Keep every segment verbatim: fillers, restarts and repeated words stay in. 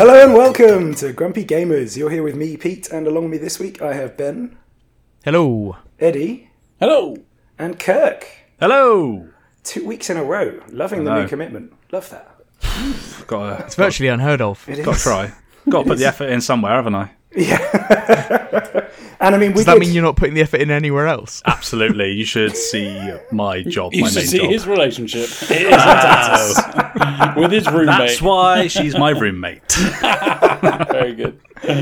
Hello and welcome to Grumpy Gamers. You're here with me, Pete, and along with me this week I have Ben. Hello. Eddie. Hello. And Kirk. Hello. Two weeks in a row. Loving the new commitment. Love that. Got to, It's virtually unheard of. It got to is. try. Got to put the effort in somewhere, haven't I? Yeah. And I mean, we Does that did... mean you're not putting the effort in anywhere else? Absolutely. You should see my job, You my should main see job. his relationship. It is intense. With his roommate. That's why she's my roommate. Very good.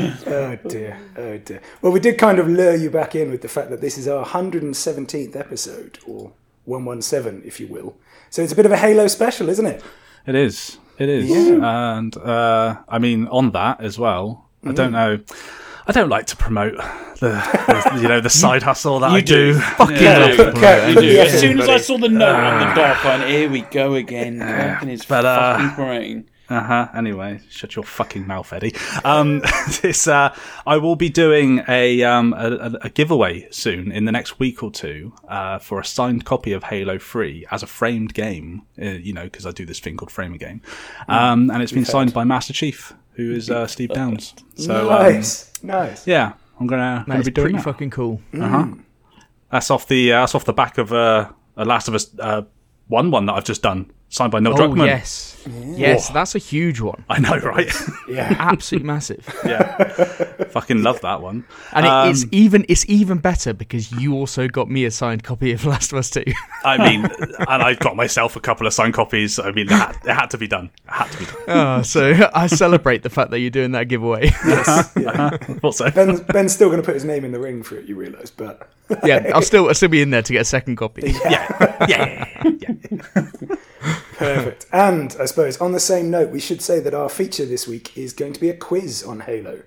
Oh dear, oh dear. Well, we did kind of lure you back in with the fact that this is our one hundred seventeenth episode, or one seventeen, if you will. So it's a bit of a Halo special, isn't it? It is. It is. Yeah. And, uh, I mean, on that as well, Mm. I don't know... I don't like to promote the, the you know, the side hustle that You I do. do. Fucking Yeah, love you to do. promote Kirk, it. You put do. the As effort soon in, as buddy. I saw the note on the dock, I went, here we go again. Kirk and his But, uh, fucking brain. Uh-huh. Anyway, shut your fucking mouth, Eddie. Um, this, uh, I will be doing a, um, a, a giveaway soon in the next week or two uh, for a signed copy of Halo three as a framed game, uh, you know, because I do this thing called Frame a Game. Um, and it's been signed by Master Chief, who is uh, Steve Downs. So, Nice, um, nice. yeah, I'm gonna, gonna That's be doing pretty that. fucking cool. Uh-huh. That's off the uh, that's off the back of uh, a Last of Us uh, one one that I've just done, signed by Neil Oh, Druckmann. yes. Yes, Whoa. that's a huge one. I know, right? Yeah. Absolutely massive. Yeah, fucking love that one. And it, Um, it's even it's even better because you also got me a signed copy of Last of Us two. I mean, and I got myself a couple of signed copies. I mean, it had, it had to be done. It had to be done. Oh, so I celebrate the fact that you're doing that giveaway. Yes, yeah. Also, Ben's, Ben's still going to put his name in the ring for it, you realise, but... Yeah, I'll still I'll still be in there to get a second copy. yeah, yeah, yeah. Perfect. And I suppose on the same note, we should say that our feature this week is going to be a quiz on Halo.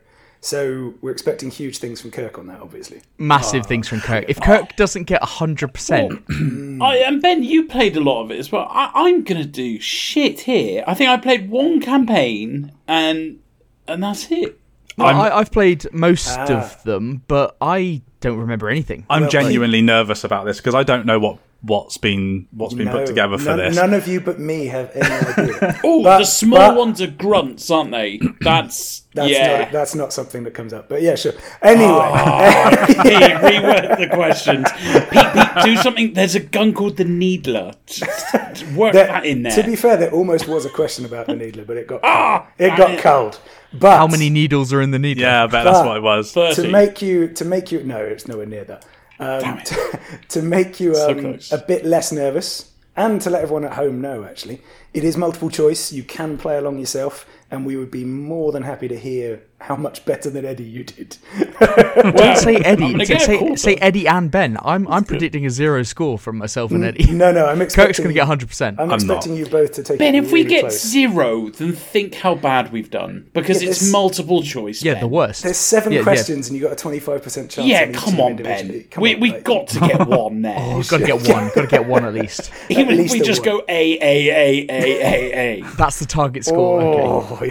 So we're expecting huge things from Kirk on that, obviously. Massive things from Kirk. If Kirk doesn't get one hundred percent, I, and Ben, you played a lot of it as well. I, I'm going to do shit here. I think I played one campaign and and that's it. I, I've played most Ah. of them, but I don't remember anything. I'm Well, genuinely nervous about this because I don't know what what's been what's been No, put together for none, this. None of you but me have any idea. Oh, But- the small but- ones are grunts, aren't they? That's, That's yeah. not that's not something that comes up. But yeah, sure. Anyway, Oh, Pete, reword the questions. Pete, Pete, do something. There's a gun called the Needler. Just work there- that in there. to be fair, there almost was a question about the Needler, but it got Ah, it damn got it. culled. But How many needles are in the needle? Yeah, I bet that's But- what it was. thirty. to make you to make you no, it's nowhere near that. Um, to, to make you So um, close. a bit less nervous, and to let everyone at home know, actually, it is multiple choice. You can play along yourself, and we would be more than happy to hear how much better than Eddie you did. Don't say I'm Eddie. gonna Say, get a say, quarter. say Eddie and Ben. I'm I'm predicting a zero score from myself and Eddie. No, no, I'm expecting Kirk's going to get one hundred percent. I'm, I'm expecting you both to take Ben, it if we really get close. zero, then think how bad we've done. Because Yeah, it's there's- multiple choice. Yeah, Ben. the worst. There's seven Yeah, yeah. questions, and you got a twenty-five percent chance. Yeah, on each come of them on, individually. Ben. Come we on, we mate. got to get one there. Oh, got to get one. Got to get one at least. Even if least we a just one. go A A A A A A. That's the target score. Okay. Oh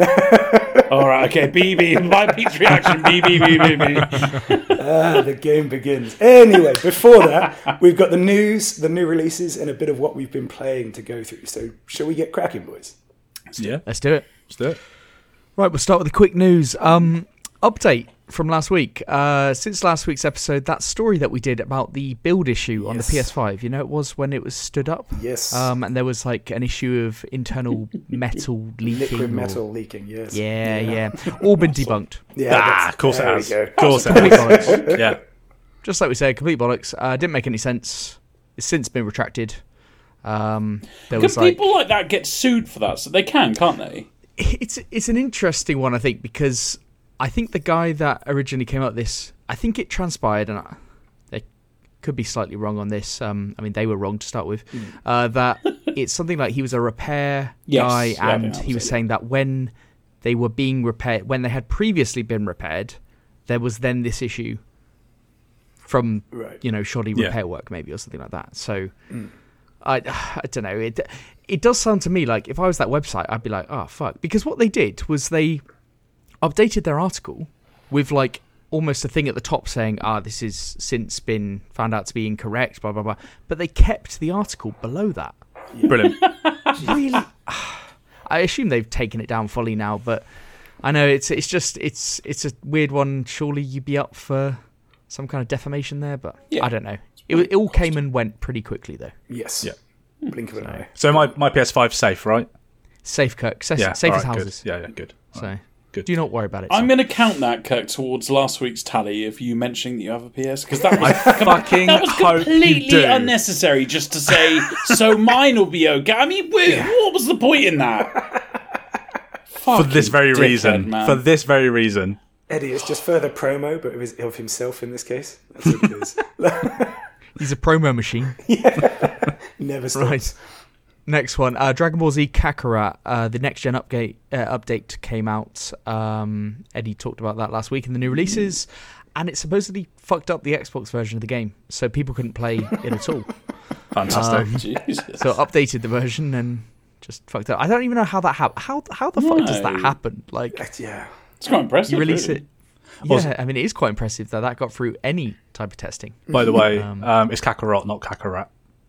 yeah. All right, okay. B B. My Pete's reaction. B B B B B. Ah, the game begins. Anyway, before that, we've got the news, the new releases, and a bit of what we've been playing to go through. So, shall we get cracking, boys? Yeah, Let's do it. let's do it. Right, we'll start with the quick news. Um, update from last week. Uh, since last week's episode, that story that we did about the build issue on Yes. the P S five, you know, it was when it was stood up. Yes. Um, and there was like an issue of internal metal leaking. Liquid or- metal leaking. Yes. Yeah, yeah. All been debunked. Yeah. Ah, that's- of course it there we has. go. Of course it Complete has. bollocks. Yeah. Just like we said, complete bollocks. Uh, didn't make any sense. It's since been retracted. Um, there Can was like people like that get sued for that? So they can, can't they? it's it's an interesting one, I think, because I think the guy that originally came up with this, I think it transpired, and I, they could be slightly wrong on this. Um, I mean, they were wrong to start with. Uh, that it's something like he was a repair Yes, guy, yeah, I think and that he was was it, saying that when they were being repaired, when they had previously been repaired, there was then this issue from Right. you know shoddy Yeah. repair work, maybe, or something like that. So. I, I don't know. It it does sound to me like if I was that website, I'd be like, oh, fuck. Because what they did was they updated their article with like almost a thing at the top saying, ah, this has since been found out to be incorrect, blah, blah, blah. But they kept the article below that. Brilliant. Really? I assume they've taken it down fully now, but I know it's it's just it's it's a weird one. Surely you'd be up for some kind of defamation there, but Yeah. I don't know. It, it all came and went pretty quickly though. Yes. Yeah. Blink of an eye. So my, my P S five's safe, right? Safe, Kirk. Safe, Yeah. safe all as right, houses. Good. Yeah, yeah, good. All So right, good. do not worry about it. I'm son. going to count that, Kirk, towards last week's tally of you mentioning that you have a P S, because that was, fucking that was hope you completely do. unnecessary just to say, so mine will be okay. I mean, wait, what was the point in that? For this very dickhead, reason. man. For this very reason. Eddie, it's just further promo, but of, his, of himself in this case. That's what it is. He's a promo machine. Never stops. Right. Next one, uh, Dragon Ball Z Kakarot. Uh, the next gen update uh, update came out. Um, Eddie talked about that last week in the new releases, and it supposedly fucked up the Xbox version of the game, so people couldn't play it at all. Fantastic. Um, Jesus. So updated the version and just fucked up. I don't even know how that happened. How how the fuck does that No. happen? Like Yeah. It's quite impressive. you release really. it. Yeah, I mean it is quite impressive that that got through any type of testing. By the way, Um, um, it's Kakarot, not Kakarot.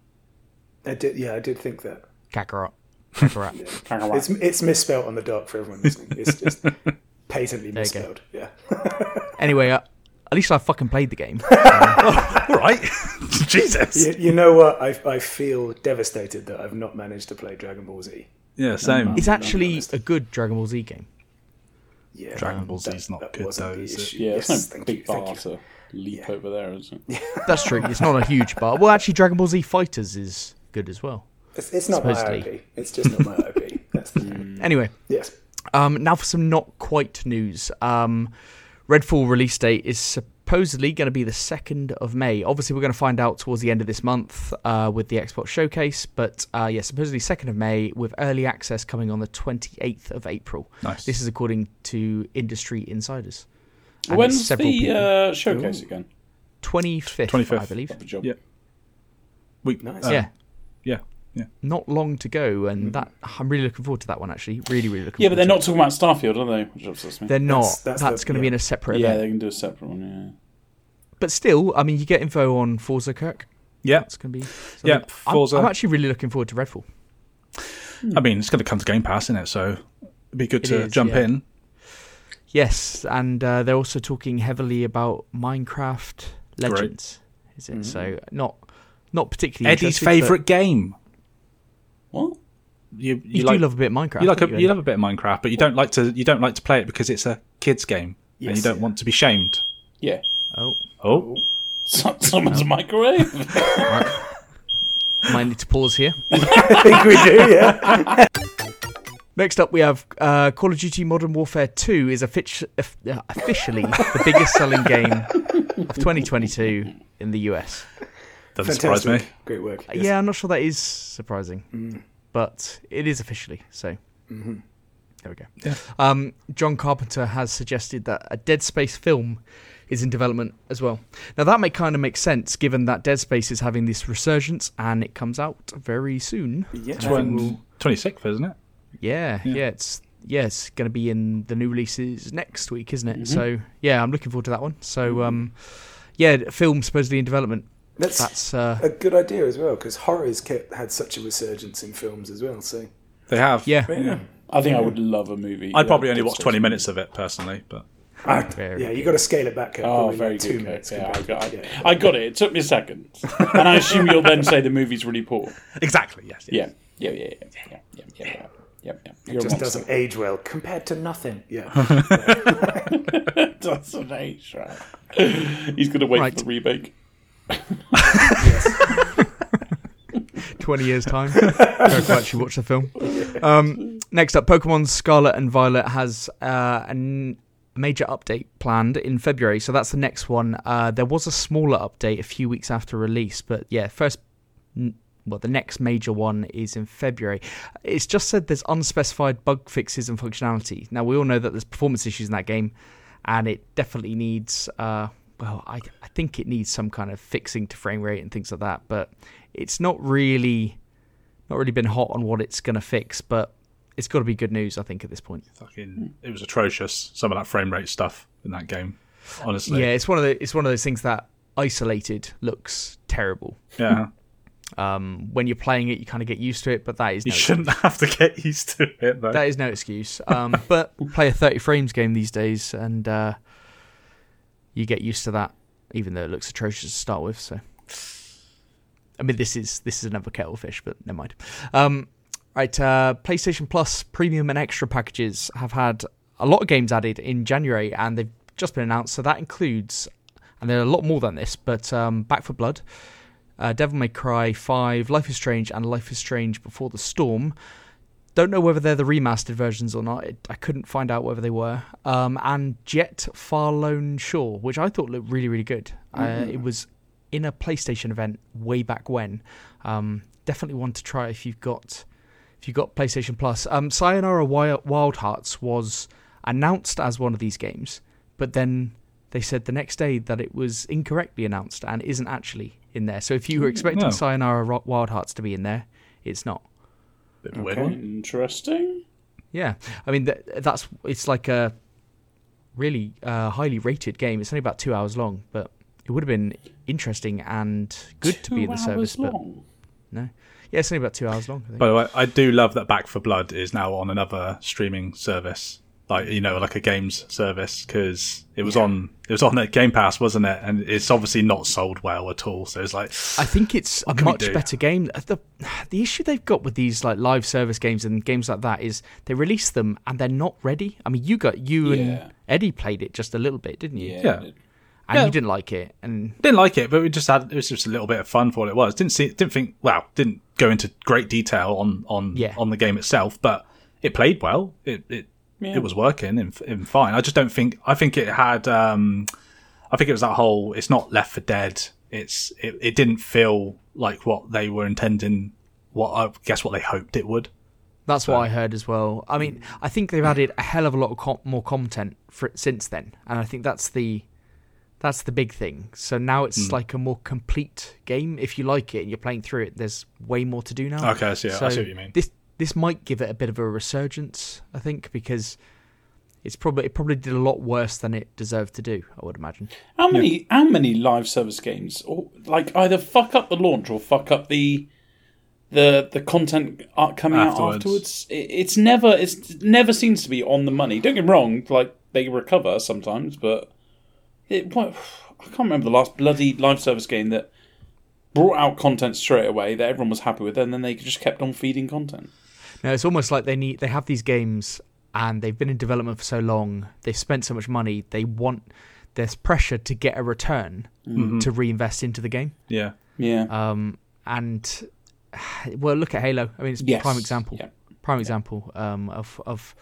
I did, yeah, I did think that. Kakarot. Kakarot. Kakarot. It's, it's misspelled on the dock for everyone listening. It's just patently There you go. misspelled. Yeah. Anyway, uh, at least I fucking played the game. All right. Jesus. You, you know what? I, I feel devastated that I've not managed to play Dragon Ball Z. Yeah, same. It's actually a good Dragon Ball Z game. Yeah, Dragon Ball that- Z's not that good wasn't though, the is it? issue. Yeah, Yes, it's no thank big you, thank bar you. to leap over there, is it? That's true. It's not a huge bar. Well, actually, Dragon Ball Z Fighters is good as well. It's, it's not my Supposedly. I P. It's just not my I P. That's the thing. Anyway, Yes. um, now for some not quite news. Um, Redfall release date is supposedly going to be the second of May. Obviously, we're going to find out towards the end of this month uh, with the Xbox Showcase. But uh, yeah, supposedly second of May with early access coming on the twenty-eighth of April. Nice. This is according to industry insiders. And it's When's several the people. uh, showcase again? twenty-fifth, twenty-fifth. I believe. Lovely job. Yeah. Week. Nice. uh, yeah. Yeah. Yeah. Not long to go, and that I'm really looking forward to that one. Actually, really, really looking. Yeah, but they're forward not talking about Starfield, are they? Which upsets me. to it. They're not. That's- That's, that's the- going to be yeah. in a separate Yeah, event. they can do a separate one. But still, I mean, you get info on Forza, Kirk. Yeah. It's going to be. Yeah, something- I'm- Forza. I'm, actually really looking forward to Redfall. I mean, it's going to come to Game Pass, isn't it? So it'd be good It to is, jump yeah. in. Yes, and uh, they're also talking heavily about Minecraft Legends. Is it so? Not, not particularly. Eddie's interested, but favourite game. Yeah. What? You, you, You, like, do love a bit of Minecraft. you like a, don't you love a bit of Minecraft, but you don't like to you don't like to play it because it's a kids game and Yes, you don't yeah. want to be shamed. Yeah. Oh, Oh, So- Someone's a microwave. might need to pause here. I think we do, yeah. Next up, we have uh, Call of Duty Modern Warfare two is offici- uh, officially the biggest selling game of twenty twenty-two in the U S. doesn't surprise me. Fantastic. Great work. Yes. Yeah, I'm not sure that is surprising, Mm. but it is officially. So Mm-hmm. there we go. Yeah. Um, John Carpenter has suggested that a Dead Space film is in development as well. Now that may kind of make sense given that Dead Space is having this resurgence and it comes out very soon. Yeah. I think we'll- twenty-sixth, isn't it? Yeah, Yeah. yeah, it's yeah, it's going to be in the new releases next week, isn't it? Mhm. So yeah, I'm looking forward to that one. So um, yeah, film supposedly in development. That's, That's uh, a good idea as well, because horrors kept, had such a resurgence in films as well. So, They have. yeah, yeah. I think I would love a movie. I'd probably uh, only Dead watch Space twenty movie. minutes of it personally, but I, Very yeah, you got to scale it back. At Oh, probably very like good. two Kirk. minutes. Yeah, I compared got, to- I, yeah. I got it. It took me a second, and I assume you'll then say the movie's really poor. exactly. Yes. yes. Yeah, yeah, yeah, yeah, yeah, yeah, yeah, yeah. yeah, yeah. It You're a just monster. doesn't age well compared to nothing. Yeah. doesn't age right. He's going to wait Right. for the remake. twenty years time. Kirk will actually watch the film. Um, next up, Pokemon Scarlet and Violet has uh, a n- major update planned in February, so that's the next one. Uh, there was a smaller update a few weeks after release, but yeah, first. N- Well, the next major one is in February. It's just said there's unspecified bug fixes and functionality. Now, we all know that there's performance issues in that game, and it definitely needs, uh, well, I, I think it needs some kind of fixing to frame rate and things like that, but it's not really, not really been hot on what it's going to fix, but it's got to be good news, I think, at this point. Fucking, it was atrocious. Some of that frame rate stuff in that game. Honestly. Yeah, it's one of the, it's one of those things that isolated looks terrible. Yeah. Um, when you're playing it, you kind of get used to it, but that is You no shouldn't have to get used to it, though. That is no excuse. Um, but play a thirty frames game these days, and uh, you get used to that, even though it looks atrocious to start with. So, I mean, this is this is another kettle of fish, but never mind. Um, right, uh, PlayStation Plus Premium and Extra packages have had a lot of games added in January, and they've just been announced. So that includes, and there are a lot more than this, but um, Back four Blood, Uh, Devil May Cry five, Life is Strange, and Life is Strange Before the Storm. Don't know whether they're the remastered versions or not. It, I couldn't find out whether they were. Um, and Jet Far Lone Shore, which I thought looked really, really good. Mm-hmm. Uh, it was in a PlayStation event way back when. Um, definitely one to try if you've got if you've got PlayStation Plus. Um, Sayonara Wild, Wild Hearts was announced as one of these games, but then they said the next day that it was incorrectly announced and isn't actually in there. So if you were expecting No. Sayonara Wild Hearts to be in there, it's not. Bit of a weird Okay, one. interesting. Yeah, I mean th- that's it's like a really uh, highly rated game. It's only about two hours long, but it would have been interesting and good Two to be in the hours service. long. But no, yeah, it's only about two hours long. I think. By the way, I do love that Back four Blood is now on another streaming service, like you know, like a games service, because it was on it was on at Game Pass, wasn't it? And it's obviously not sold well at all. So it's like, I think it's a can we much do? better game. The the issue they've got with these like live service games and games like that is they release them and they're not ready. I mean, you got you Yeah. and Eddie played it just a little bit, didn't you? Yeah. Yeah. And Yeah. you didn't like it. And didn't like it, but we just had it was just a little bit of fun for what it was. Didn't see, didn't think, wow, didn't go into great detail on on Yeah. on the game itself, but it played well. It it Yeah. it was working and, and fine. I just don't think. I think it had. Um, I think it was that whole. It's not Left four Dead. It's it, it didn't feel like what they were intending. What I guess what they hoped it would. that's what I heard as well. I mean, I think they've added a hell of a lot of com- more content for, since then, and I think that's the that's the big thing. So now it's Mm. like a more complete game. If you like it and you're playing through it, there's way more to do now. Okay, I see. So I see what you mean. This this might give it a bit of a resurgence, I think, because it's probably it probably did a lot worse than it deserved to do, I would imagine. How many how many live service games, or like either fuck up the launch or fuck up the the the content art coming Afterwards. out afterwards? It, it's never it's never seems to be on the money. Don't get me wrong, like they recover sometimes, but it what I can't remember the last bloody live service game that brought out content straight away that everyone was happy with, and then they just kept on feeding content. No, it's almost like they need they have these games and they've been in development for so long, they've spent so much money, they want there's pressure to get a return to reinvest into the game. Yeah. Yeah. Um, and well, look at Halo. I mean, it's a Yes. prime example. Yeah. Prime example um, of of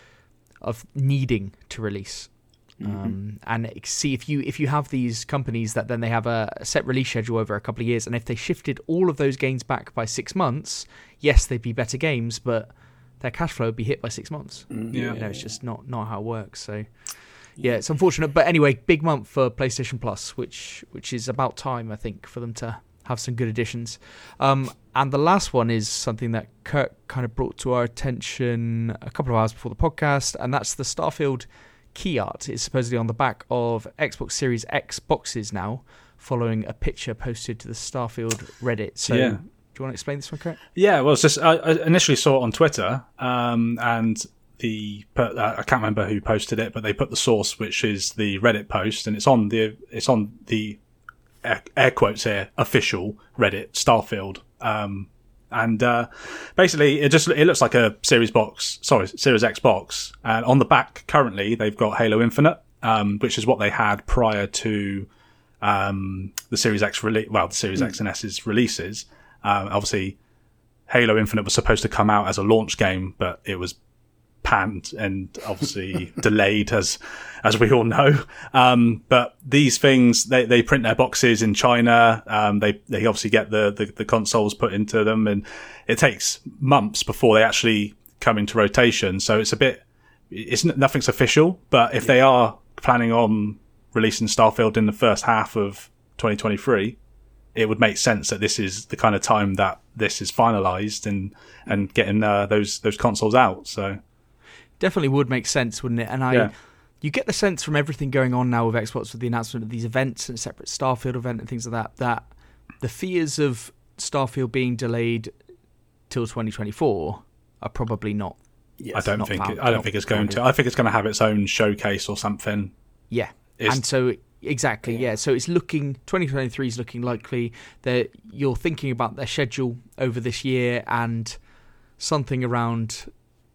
of needing to release. Um, and see if you if you have these companies that then they have a set release schedule over a couple of years, and if they shifted all of those games back by six months, yes, they'd be better games, but their cash flow would be hit by six months. Yeah. You know, it's just not not how it works. So yeah, it's unfortunate. But anyway, big month for PlayStation Plus, which which is about time, I think, for them to have some good additions. Um, and the last one is something that Kurt kind of brought to our attention a couple of hours before the podcast, and that's the Starfield key art. It's supposedly on the back of Xbox Series X boxes now, following a picture posted to the Starfield Reddit. So, Yeah. do you want to explain this one, Kurt? Yeah, well, it's just I, I initially saw it on Twitter, um, and the uh, I can't remember who posted it, but they put the source, which is the Reddit post, and it's on the it's on the air, air quotes here official Reddit Starfield, um, and uh, basically it just it looks like a Series box, sorry, Series X box, and on the back currently they've got Halo Infinite, um, which is what they had prior to um, the Series X release, well, the Series X and S's releases. Um, obviously, Halo Infinite was supposed to come out as a launch game, but it was panned and obviously delayed, as as we all know. Um, but these things, they, they print their boxes in China. Um, they they obviously get the, the the consoles put into them, and it takes months before they actually come into rotation. So it's a bit, it's nothing's official. But if they are planning on releasing Starfield in the first half of twenty twenty-three, it would make sense that this is the kind of time that this is finalized and and getting uh, those those consoles out. So Definitely would make sense, wouldn't it? And I, Yeah. you get the sense from everything going on now with Xbox, with the announcement of these events and a separate Starfield event and things like that, that the fears of Starfield being delayed till twenty twenty-four are probably not. Yes. I don't not think valid, it, I don't not think it's going valid. to. I think it's going to have its own showcase or something. Yeah, It's- and so exactly, yeah. So it's looking twenty twenty-three is looking likely that you're thinking about their schedule over this year, and something around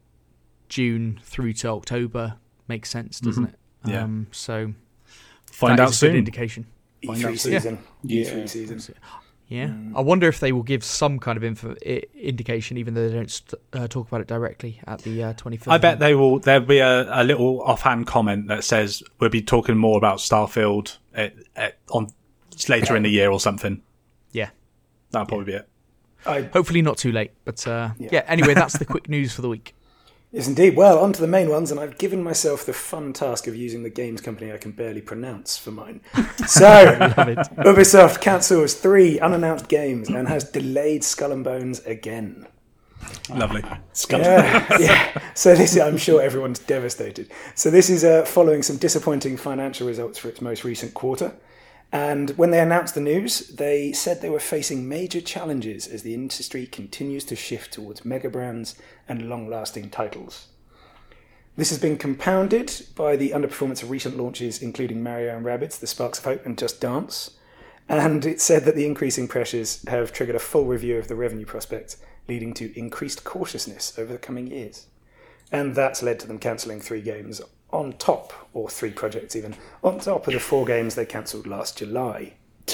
June through to October makes sense, doesn't it? Yeah. Um, so Find that out is a good soon. indication. E Find three out soon. season. E three Yeah. season. Yeah, I wonder if they will give some kind of info, I- indication, even though they don't st- uh, talk about it directly at the uh, twenty-fifth. I bet they will. There'll be a, a little offhand comment that says we'll be talking more about Starfield at, at, on later in the year or something. Yeah, That'll probably be it. I, hopefully not too late. But uh, yeah. Yeah. Anyway, that's the quick news for the week. yes, indeed. Well, on to the main ones, and I've given myself the fun task of using the games company I can barely pronounce for mine. So, Ubisoft cancels three unannounced games and has delayed Skull and Bones again. Lovely. Yeah, yeah. So this, I'm sure everyone's devastated. So this is uh, following some disappointing financial results for its most recent quarter. And when they announced the news, they said they were facing major challenges as the industry continues to shift towards mega brands and long-lasting titles. This has been compounded by the underperformance of recent launches, including Mario and Rabbids, The Sparks of Hope, and Just Dance. And it said that the increasing pressures have triggered a full review of the revenue prospects, leading to increased cautiousness over the coming years. And that's led to them cancelling three games on top, or three projects even, on top of the four games they cancelled last July.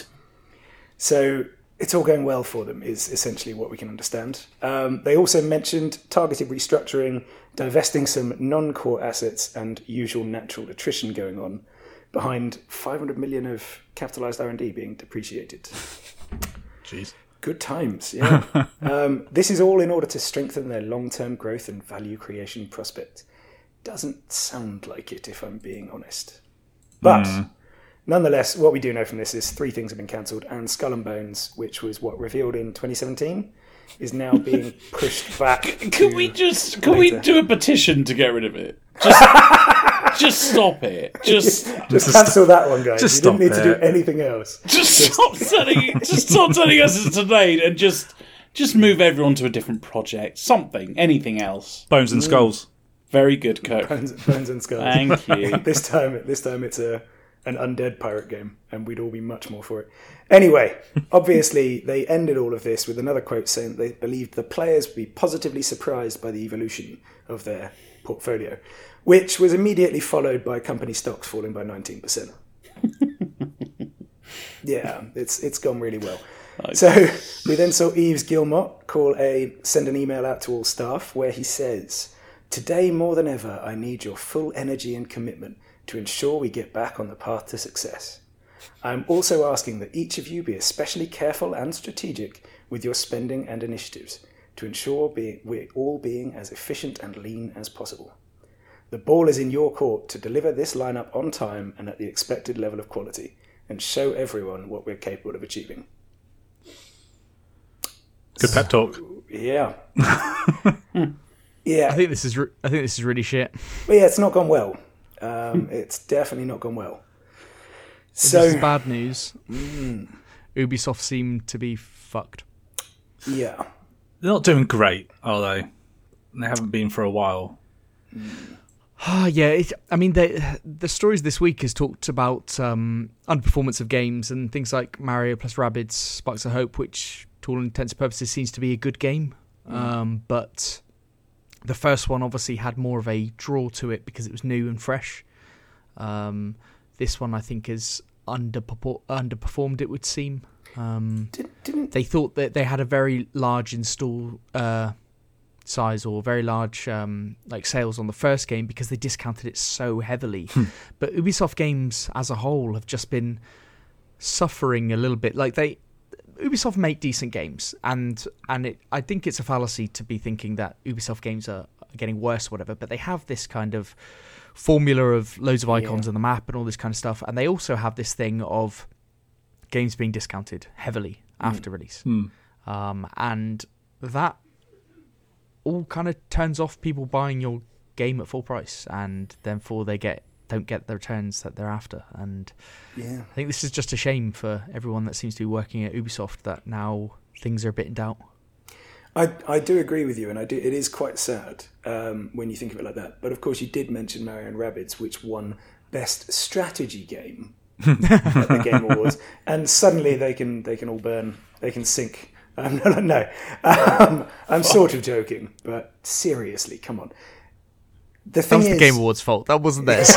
So it's all going well for them, is essentially what we can understand. Um, they also mentioned targeted restructuring, divesting some non-core assets, and usual natural attrition going on, behind five hundred million of capitalised R and D being depreciated. Jeez. Good times, yeah. um, this is all in order to strengthen their long-term growth and value creation prospect. Doesn't sound like it, if I'm being honest. But Mm. nonetheless, what we do know from this is three things have been cancelled, and Skull and Bones, which was what revealed in twenty seventeen, is now being pushed back. Can to we just can we later. do a petition to get rid of it? Just, just stop it. Just Just cancel that one, guys. just you didn't stop need to it. do anything else. just stop telling just stop telling us it's delayed and just just move everyone to a different project. Something, anything else. Bones and skulls. Very good, Kirk. Bones, Bones and Skulls. Thank you. this time, this time it's a an undead pirate game, and we'd all be much more for it. Anyway, obviously, they ended all of this with another quote saying they believed the players would be positively surprised by the evolution of their portfolio, which was immediately followed by company stocks falling by nineteen percent. Yeah, it's it's gone really well. So we then saw Yves Guillemot call a send an email out to all staff where he says, "Today more than ever, I need your full energy and commitment to ensure we get back on the path to success. I'm also asking that each of you be especially careful and strategic with your spending and initiatives to ensure be- we're all being as efficient and lean as possible. The ball is in your court to deliver this lineup on time and at the expected level of quality and show everyone what we're capable of achieving." Good pep talk. Yeah. Yeah. I think this is re- I think this is really shit. But yeah, it's not gone well. Um, it's definitely not gone well. So So, this is bad news. Ubisoft seem to be fucked. yeah. They're not doing great, are they? They haven't been for a while. Ah, yeah. It, I mean, the the stories this week has talked about um, underperformance of games and things like Mario plus Rabbids, Sparks of Hope, which, to all intents and purposes, seems to be a good game. Um, but the first one obviously had more of a draw to it because it was new and fresh. Um, this one, I think, is underperfor- underperformed, it would seem. Um, Did, didn't they thought that they had a very large install uh, size or very large um, like sales on the first game because they discounted it so heavily. But Ubisoft games as a whole have just been suffering a little bit. Like they, Ubisoft make decent games, and and it, I think it's a fallacy to be thinking that Ubisoft games are getting worse or whatever. But they have this kind of formula of loads of icons Yeah. on the map and all this kind of stuff, and they also have this thing of games being discounted heavily after release. Hmm. Um, and that all kind of turns off people buying your game at full price, and therefore they get don't get the returns that they're after. And yeah. I think this is just a shame for everyone that seems to be working at Ubisoft that now things are a bit in doubt. I, I do agree with you, and I do. It is quite sad um, when you think of it like that. But of course, you did mention Mario and Rabbids, which won Best Strategy Game at the Game Awards, and suddenly they can they can all burn, they can sink. Um, no, no, no. Um, I'm sort of joking, but seriously, come on. The That thing was is, the Game Awards' fault. That wasn't theirs.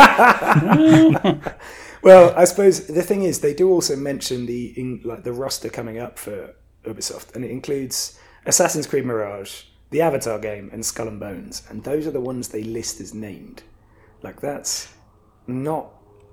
well, I suppose the thing is, they do also mention the in, like the roster coming up for Ubisoft, and it includes Assassin's Creed Mirage, the Avatar game, and Skull and Bones, and those are the ones they list as named. Like, that's not...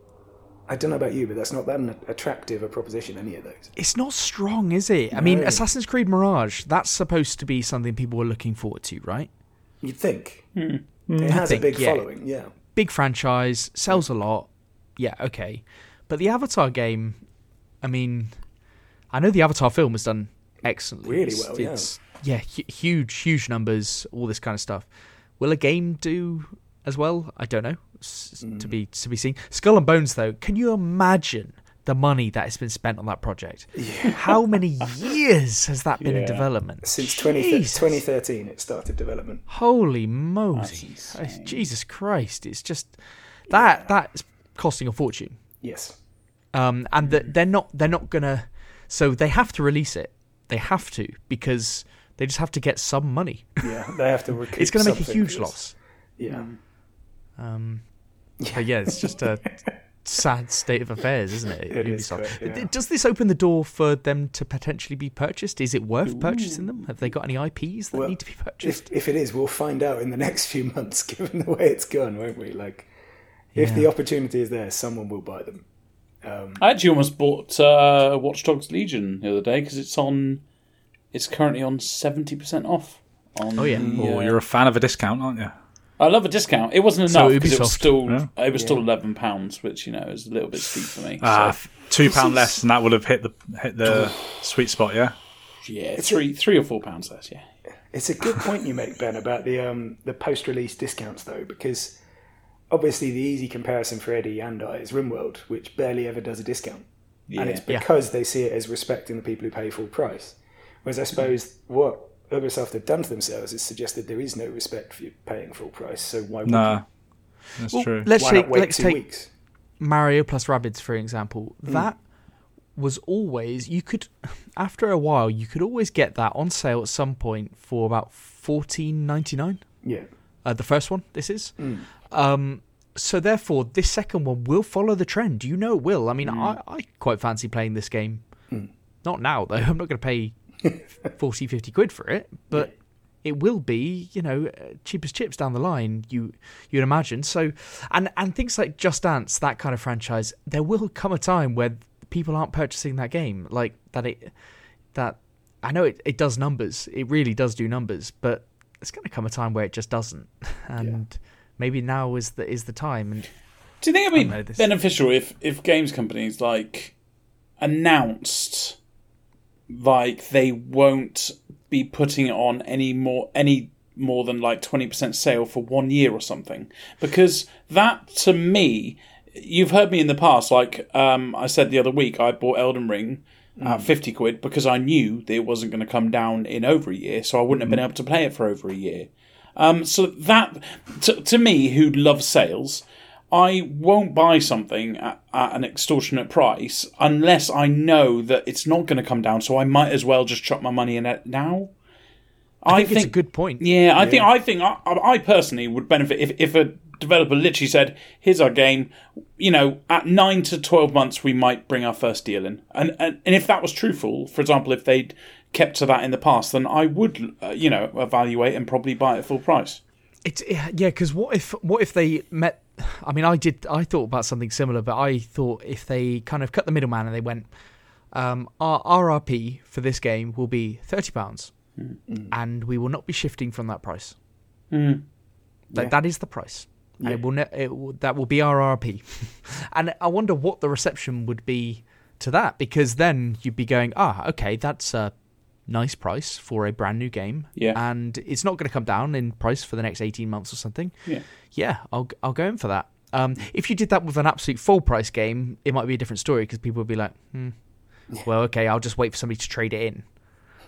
I don't know about you, but that's not that an attractive a proposition, any of those. It's not strong, is it? I mean, Assassin's Creed Mirage, that's supposed to be something people were looking forward to, right? You'd think. Hmm. It has think, a big yeah. following, yeah. Big franchise, sells a lot. Yeah, okay. But the Avatar game, I mean, I know the Avatar film has done excellently. Really It's- well, yeah. it's, yeah, hu- huge, huge numbers, all this kind of stuff. Will a game do as well? I don't know. S- Mm. To be to be seen. Skull and Bones, though, can you imagine the money that has been spent on that project? How many years has that been in Yeah. development? Since twenty, Jesus. twenty thirteen, it started development. Holy moly! That's Uh, insane. Jesus Christ! It's just that that's costing a fortune. Yes. Um, and that they're not they're not gonna. So they have to release it. They have to because they just have to get some money. Yeah, they have to recoup It's going to make a something huge for this. loss. Yeah. Um, but yeah, it's just a sad state of affairs, isn't it? It is Ubisoft. quite, yeah. Does this open the door for them to potentially be purchased? Is it worth purchasing them? Have they got any I Ps that Well, need to be purchased? If, if it is, we'll find out in the next few months, given the way it's gone, won't we? Like, if Yeah. the opportunity is there, someone will buy them. Um, I actually almost bought uh, Watch Dogs Legion the other day because it's on. It's currently on seventy percent off. On Oh, yeah. the, Oh, uh, you're a fan of a discount, aren't you? I love a discount. It wasn't So enough because it was Ubisoft. still Yeah. it was still eleven pounds, which you know is a little bit steep for me. Ah, so, two pound less, and that would have hit the hit the sweet spot. Yeah. yeah, three three or four pounds less. Yeah, It's a good point you make, Ben, about the um, the post-release discounts, though, because obviously the easy comparison for Eddie and I is RimWorld, which barely ever does a discount. yeah. And it's Yeah. because they see it as respecting the people who pay full price. Whereas I suppose what Ubisoft have done to themselves is suggested there is no respect for you paying full price, so why would No, that's Well, true. Let's why take not wait let's two take weeks? Mario plus Rabbids, for example. That was always you could after a while you could always get that on sale at some point for about fourteen ninety nine. Yeah. Uh, the first one, this is. Um, so therefore, this second one will follow the trend. You know it will. I mean, I, I quite fancy playing this game. Not now, though. I'm not going to pay forty, fifty quid for it, but it will be, you know, uh, cheap as chips down the line, you, you'd imagine. So, and, and things like Just Dance, that kind of franchise, there will come a time where people aren't purchasing that game. Like, that it, that, I know it, it does numbers. It really does do numbers, but it's going to come a time where it just doesn't. And maybe now is the is the time. And Do you think I it'd know be this. beneficial if if games companies like announced like they won't be putting it on any more any more than like twenty percent sale for one year or something? Because that to me, you've heard me in the past, like um, I said the other week, I bought Elden Ring at fifty quid because I knew that it wasn't going to come down in over a year, so I wouldn't have been able to play it for over a year. Um, so that, to, to me, who loves sales, I won't buy something at, at an extortionate price unless I know that it's not going to come down, so I might as well just chuck my money in it now. I think, it's a good point. Yeah, I think I think I, I personally would benefit if, if a developer literally said, "Here's our game. You know, at nine to twelve months, we might bring our first deal in." And and, and if that was truthful, for example, if they'd kept to that in the past, then I would, uh, you know, evaluate and probably buy it at full price. It's yeah, because what if what if they met? I mean, I did. I thought about something similar, but I thought if they kind of cut the middleman and they went, um, our R R P for this game will be thirty pounds, mm. and we will not be shifting from that price. Mm. Like, Yeah. that is the price. Yeah. And it will, ne- it will that will be our R R P. And I wonder what the reception would be to that, because then you'd be going, ah, okay, that's a nice price for a brand new game, Yeah. and it's not going to come down in price for the next eighteen months or something. Yeah. Yeah, I'll I'll go in for that. Um, if you did that with an absolute full price game, it might be a different story because people would be like, hmm, well, okay, I'll just wait for somebody to trade it in.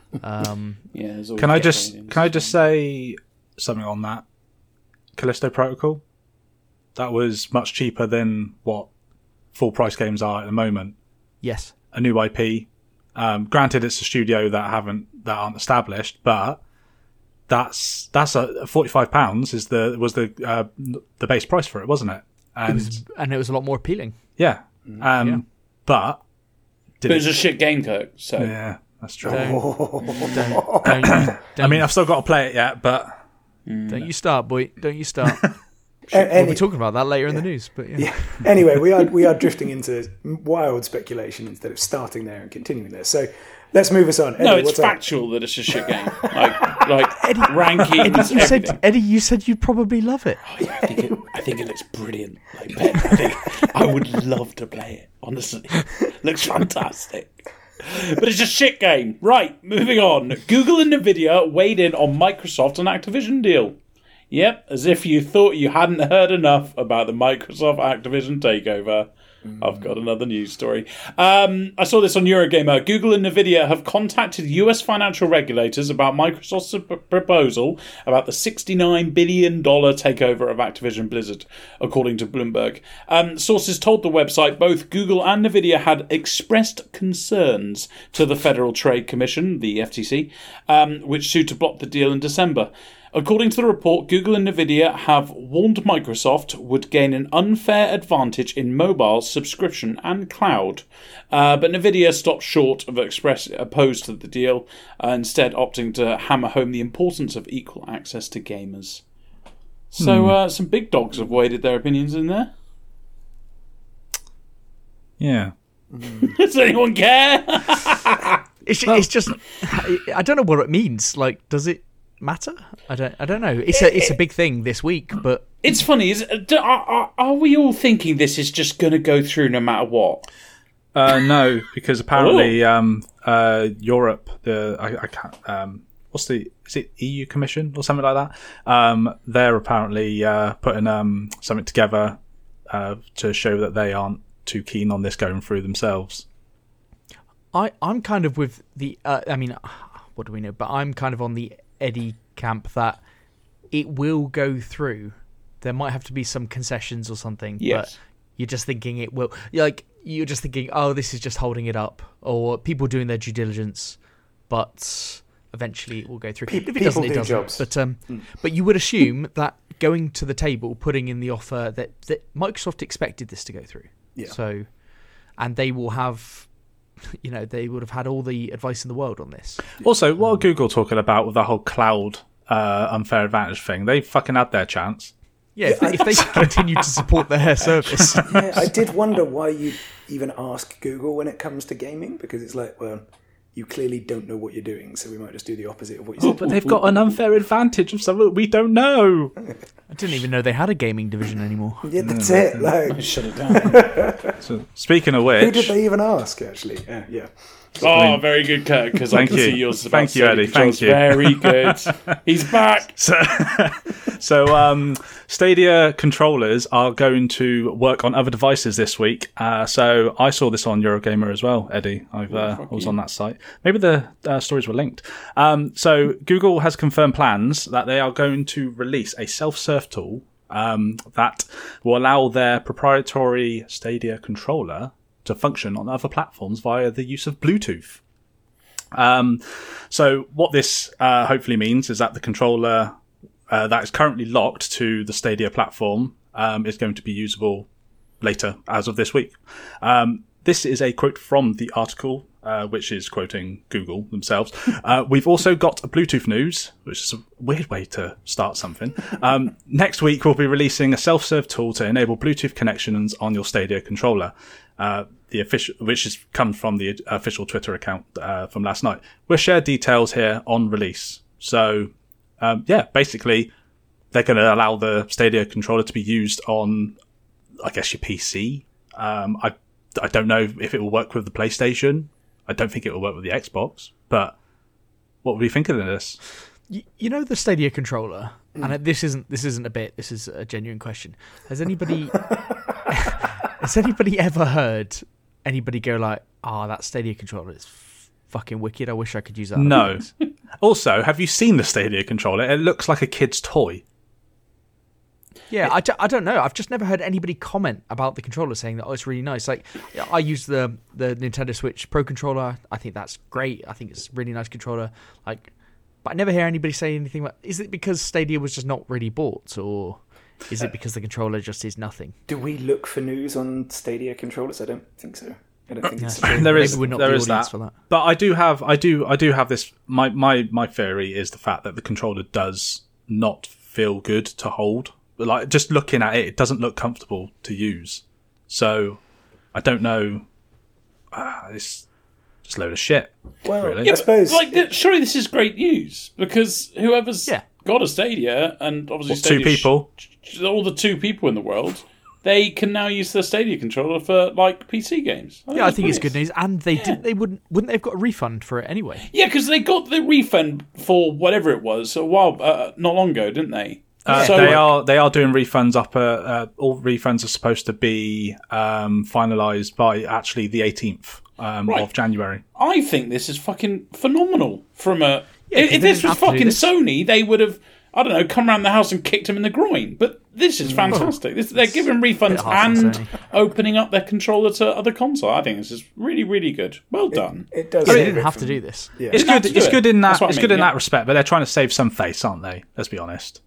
Um, Yeah, there's always Can I get just aliens. can I just say something on that? Callisto Protocol, that was much cheaper than what full price games are at the moment. yes. A new I P. Um, granted, it's a studio that haven't that aren't established, but that's that's a forty-five pounds is the was the uh, the base price for it, wasn't it? It And was, and it was a lot more appealing. yeah, um, Yeah. but did But it was it, a shit game, Kirk. So yeah, that's true. Don't, don't, don't, don't, I mean, I've still got to play it yet, but don't you start, boy. Don't you start. A- We'll any- be talking about that later in the news. But yeah. yeah. Anyway, we are we are drifting into wild speculation instead of starting there and continuing there. So let's move us on. no, Eddie, it's what's up? factual that it's a shit game. Like like rankings, Eddie, you everything. said Eddie, you said you'd probably love it. I think it, I think it looks brilliant. Like, Ben, I think I would love to play it. Honestly, looks fantastic. But it's a shit game. Right, moving on. Google and Nvidia weighed in on Microsoft and Activision deal. Yep, as if you thought you hadn't heard enough about the Microsoft Activision takeover. I've got another news story. Um, I saw this on Eurogamer. Google and Nvidia have contacted U S financial regulators about Microsoft's p- proposal about the sixty-nine billion dollars takeover of Activision Blizzard, according to Bloomberg. Um, sources told the website both Google and Nvidia had expressed concerns to the Federal Trade Commission, the F T C, um, which sued to block the deal in December. According to the report, Google and Nvidia have warned Microsoft would gain an unfair advantage in mobile, subscription and cloud. Uh, but Nvidia stopped short of express opposed to the deal, uh, instead opting to hammer home the importance of equal access to gamers. So uh, some big dogs have waded their opinions in there. yeah. Does anyone care? It's, it's just I don't know what it means. Like, does it matter? I don't. I don't know. It's a it's a big thing this week, but It's funny. Is, are, are, are we all thinking this is just going to go through no matter what? Uh, no, because apparently um, uh, Europe, the I, I can't. Um, what's the is it E U Commission or something like that? Um, they're apparently uh, putting um, something together uh, to show that they aren't too keen on this going through themselves. I I'm kind of with the. Uh, I mean, what do we know? But I'm kind of on the Eddie camp that it will go through. There might have to be some concessions or something. Yes. But you're just thinking it will. Like you're just thinking, oh, this is just holding it up, or people doing their due diligence, but eventually it will go through. Pe- if it people doesn't, it do doesn't. jobs. But um, but you would assume that going to the table, putting in the offer that that Microsoft expected this to go through. Yeah. So, and they will have. You know, they would have had all the advice in the world on this. Also, what are Google talking about with the whole cloud uh, unfair advantage thing? They fucking had their chance. Yeah, if they, if they continue to support their service. Yeah, I did wonder why you even ask Google when it comes to gaming, because it's like, well, you clearly don't know what you're doing, so we might just do the opposite of what you said. But they've got an unfair advantage of something we don't know. I didn't even know they had a gaming division anymore. Yeah, that's it. Like, Shut it down. So, speaking of who which, did they even ask? Actually, yeah, yeah. Oh, very good, Kirk, because I Thank can you. see yours is about Thank you, Stadia Eddie. controls. Thank you. Very good. He's back. So, so um, Stadia controllers are going to work on other devices this week. Uh, so I saw this on Eurogamer as well, Eddie. I've, uh, I was on that site. Maybe the uh, stories were linked. Um, so Google has confirmed plans that they are going to release a self-serve tool um, that will allow their proprietary Stadia controller to function on other platforms via the use of Bluetooth. Um, so what this uh, hopefully means is that the controller uh, that is currently locked to the Stadia platform um, is going to be usable later as of this week. Um, this is a quote from the article, uh, which is quoting Google themselves. Uh, we've also got a Bluetooth news, which is a weird way to start something. Um, next week, we'll be releasing a self-serve tool to enable Bluetooth connections on your Stadia controller. Uh, the official, which has come from the official Twitter account uh, from last night. We'll share details here on release. So, um, yeah, basically, they're going to allow the Stadia controller to be used on, I guess, your P C. Um, I I don't know if it will work with the PlayStation. I don't think it will work with the Xbox. But what were you thinking of this? You, you know the Stadia controller, and this isn't this isn't a bit. This is a genuine question. Has anybody has anybody ever heard anybody go like, "Ah, oh, that Stadia controller is f- fucking wicked. I wish I could use that. on No. things. Also, have you seen the Stadia controller? It looks like a kid's toy. Yeah, I, d- I don't know. I've just never heard anybody comment about the controller saying that, oh, it's really nice. Like, I use the the Nintendo Switch Pro controller. I think that's great. I think it's a really nice controller. Like, but I never hear anybody say anything about, is it because Stadia was just not really bought, or is it because the controller just is nothing? Do we look for news on Stadia controllers? I don't think so. I don't think Yeah, it's true. There Maybe is we're not there the is audience that. for that. But I do have I do I do have this my, my my theory is the fact that the controller does not feel good to hold. Like, just looking at it, it doesn't look comfortable to use. So I don't know. Uh, it's just a load of shit. Well, really. I Yeah, but, suppose like, th- surely this is great news because whoever's Yeah. got a Stadia, and obviously What, two Stadia sh- people? sh- all the two people in the world, they can now use the Stadia controller for like P C games. Yeah, I that's think it's brilliant. good news. And they did. They wouldn't. Wouldn't they have got a refund for it anyway? Yeah, because they got the refund for whatever it was a while, uh, not long ago, didn't they? Uh, So- they are they are doing refunds up. Uh, uh, all refunds are supposed to be um, finalised by actually the eighteenth um, Right. of January. I think this is fucking phenomenal. From a Yeah, if, 'cause if they this didn't was have to do fucking this. Sony, they would have I don't know come around the house and kicked him in the groin. But this is fantastic. This, they're giving refunds harsh on and Sony. opening up their controller to other consoles. I think this is really really good. Well done. it does. They save didn't it have from- to do this. Yeah. It's Didn't have good. to do It's it. good in that. That's what I It's mean, good in yeah. that respect. But they're trying to save some face, aren't they? Let's be honest.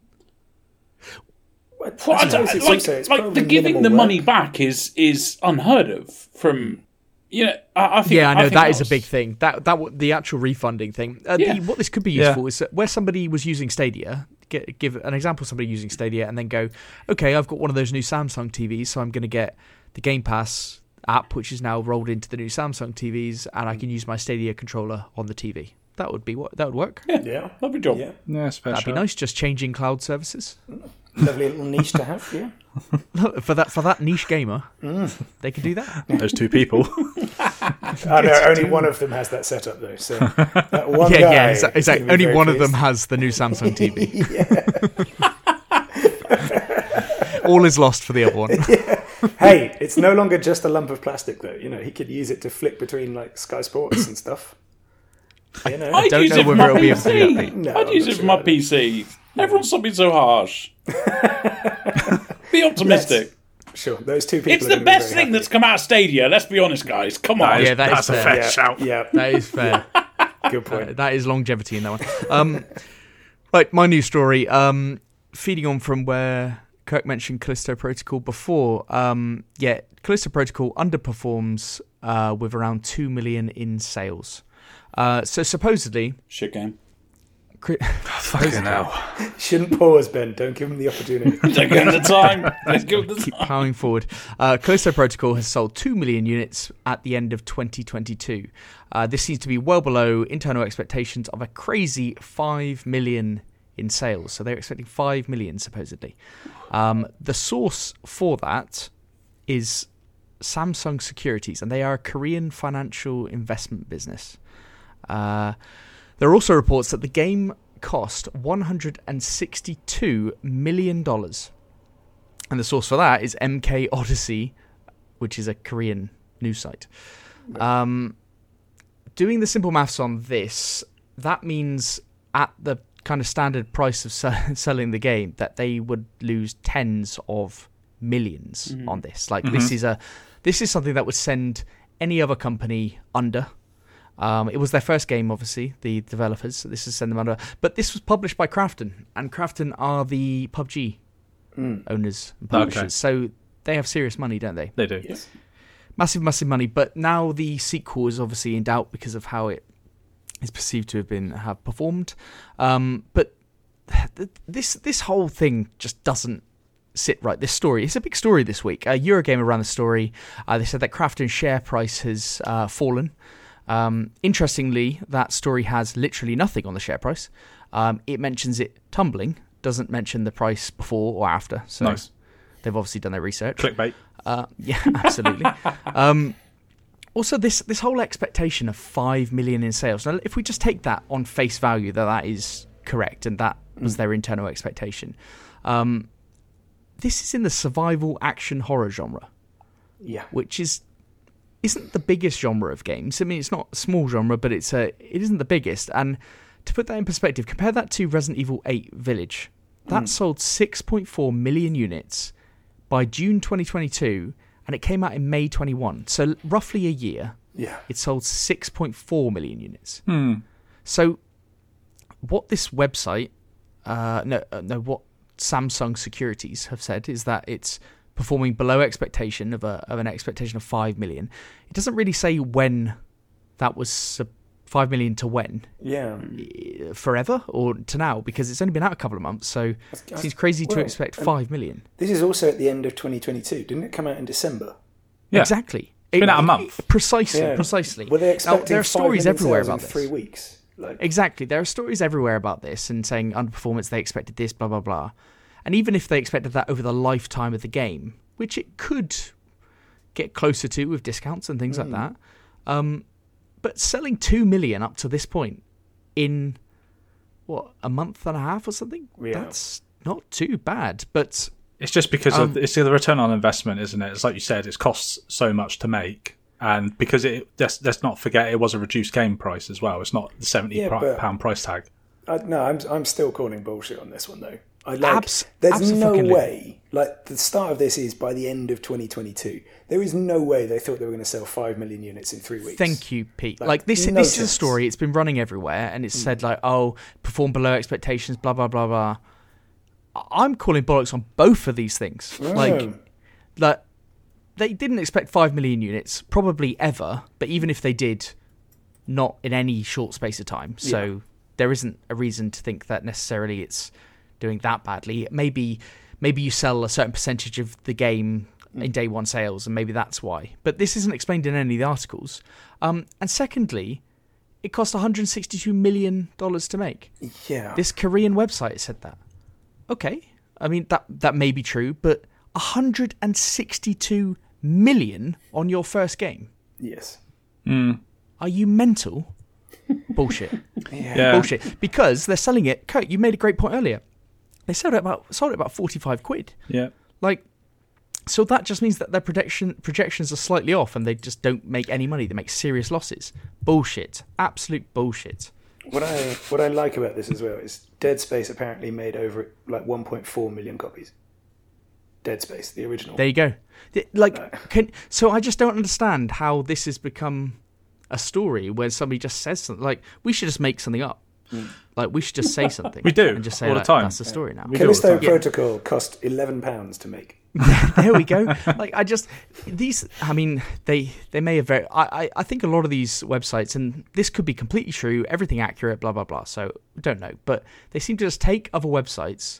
Well, Well, I I don't- suppose it's like, also- it's like probably the giving minimal the work. money back is is unheard of from you know I, I think Yeah, I know think that is a was- big thing. That that w- the actual refunding thing. Uh, Yeah. the, what this could be Yeah. useful is that where somebody was using Stadia. Get, give an example: of somebody using Stadia, and then go, okay, I've got one of those new Samsung T Vs, so I'm going to get the Game Pass app, which is now rolled into the new Samsung T Vs, and I can use my Stadia controller on the T V. That would be what that would work. Yeah, Yeah. lovely job. Yeah, Yeah, special. That'd be nice. Just changing cloud services lovely little niche to have. Yeah, for that for that niche gamer. They can do that. Those two people. I know only one of them has that setup though. So that one yeah, guy yeah, is exa- exactly. gonna be Only very one of pleased. them has the new Samsung T V. All is lost for the other one. Hey, it's no longer just a lump of plastic though. You know, he could use it to flick between like Sky Sports and stuff. You know, I'd don't use know it for whether my it'll be able to do that P C. bit. No, I'd I'm use not it for sure my about P C. Everyone's stop being so harsh. Be optimistic. sure, those two people. It's are the gonna be best very thing happy. that's come out of Stadia. Let's be honest, guys. Come on. Yeah, that is That's a fair. fair Yeah, shout. yeah, That is fair. good point. Uh, that is longevity in that one. Um, right, my news story. Um, feeding on from where Kirk mentioned Callisto Protocol before. Um, yeah, Callisto Protocol underperforms uh, with around two million in sales. Uh, so supposedly, Shit game. Cri- Fucking hell. Shouldn't pause, Ben. Don't give him the opportunity. Don't give them the time. Let's give them the keep time. plowing forward. Uh, Callisto Protocol has sold two million units at the end of twenty twenty-two. Uh, this seems to be well below internal expectations of a crazy five million in sales. So they're expecting five million supposedly. Um, the source for that is Samsung Securities, and they are a Korean financial investment business. Uh, there are also reports that the game cost one hundred sixty-two million dollars. And the source for that is M K Odyssey, which is a Korean news site. Um, doing the simple maths on this, that means at the kind of standard price of sell- selling the game that they would lose tens of millions on this. Like this is a this is something that would send any other company under. Um, it was their first game, obviously, the developers. So this is send them under. But this was published by Krafton, and Krafton are the P U B G owners and publishers. Okay. So they have serious money, don't they? They do. Yes. Massive, massive money. But now the sequel is obviously in doubt because of how it is perceived to have been have performed. Um, but th- this this whole thing just doesn't sit right. This story, it's a big story this week. Uh, Eurogamer ran the story. Uh, they said that Krafton's share price has uh, fallen. Um, interestingly, that story has literally nothing on the share price. Um, it mentions it tumbling, doesn't mention the price before or after. So Nice. they've obviously done their research. Clickbait. Uh, yeah, absolutely. um, also, this this whole expectation of five million in sales. Now, if we just take that on face value, that that is correct, and that was their internal expectation. Um, this is in the survival action horror genre, Yeah. which is isn't the biggest genre of games. I mean, it's not a small genre, but it's a, it isn't the biggest. And to put that in perspective, compare that to Resident Evil eight Village. That mm. sold six point four million units by June twenty twenty-two, and it came out in May twenty-one. So roughly a year, yeah, it sold six point four million units. Hmm. So what this website, uh, no, uh, no, what Samsung Securities have said is that it's performing below expectation of a of an expectation of five million. It doesn't really say when that was uh, five million to when. Yeah. Forever or to now, because it's only been out a couple of months, so it seems crazy well, to expect five million. This is also at the end of twenty twenty-two. Didn't it come out in December? Yeah. Exactly. It's been out a month. Precisely, Yeah. precisely. Were they expecting now, there are stories everywhere about in this. three weeks? Like, Exactly. There are stories everywhere about this and saying underperformance, they expected this, blah, blah, blah. And even if they expected that over the lifetime of the game, which it could get closer to with discounts and things Mm. like that, um, but selling two million up to this point in, what, a month and a half or something? Yeah. That's not too bad. But It's just because Um, of it's the return on investment, isn't it? It's like you said, it costs so much to make, and because it let's, let's not forget it was a reduced game price as well. It's not the seventy Yeah, pound but- price tag. I, no, I'm I'm still calling bullshit on this one though. I like. Abs- there's no abso-fucking-lutely. way. Like the start of this is by the end of twenty twenty-two. There is no way they thought they were going to sell five million units in three weeks. Thank you, Pete. Like, Like, this, no this is a chance. story. It's been running everywhere, and it's said like, "Oh, perform below expectations." Blah blah blah blah. I- I'm calling bollocks on both of these things. Like, Oh. like they didn't expect five million units, probably ever. But even if they did, not in any short space of time. So Yeah. there isn't a reason to think that necessarily it's doing that badly. Maybe, maybe you sell a certain percentage of the game in day one sales, and maybe that's why. But this isn't explained in any of the articles. Um, and secondly, it cost one hundred sixty-two million dollars to make. Yeah. This Korean website said that. Okay, I mean that that may be true, but one hundred sixty-two million on your first game. Yes. Are you mental? Bullshit. Yeah. Yeah. Bullshit. Because they're selling it. Kurt, you made a great point earlier. They sold it about sold it about forty-five quid. Yeah. Like, so that just means that their projection projections are slightly off, and they just don't make any money. They make serious losses. Bullshit. Absolute bullshit. What I what I like about this as well is Dead Space apparently made over like one point four million copies. Dead Space, the original. There you go. Th- Like, can, so I just don't understand how this has become a story where somebody just says something. Like, we should just make something up. Like, we should just say something. We do, and just say all the like, time. that's the story now. We do all the Callisto time. Protocol cost eleven pounds to make. There we go. Like, I just these. I mean, they they may have very. I, I I think a lot of these websites, and this could be completely true, everything accurate, blah blah blah. So we don't know, but they seem to just take other websites,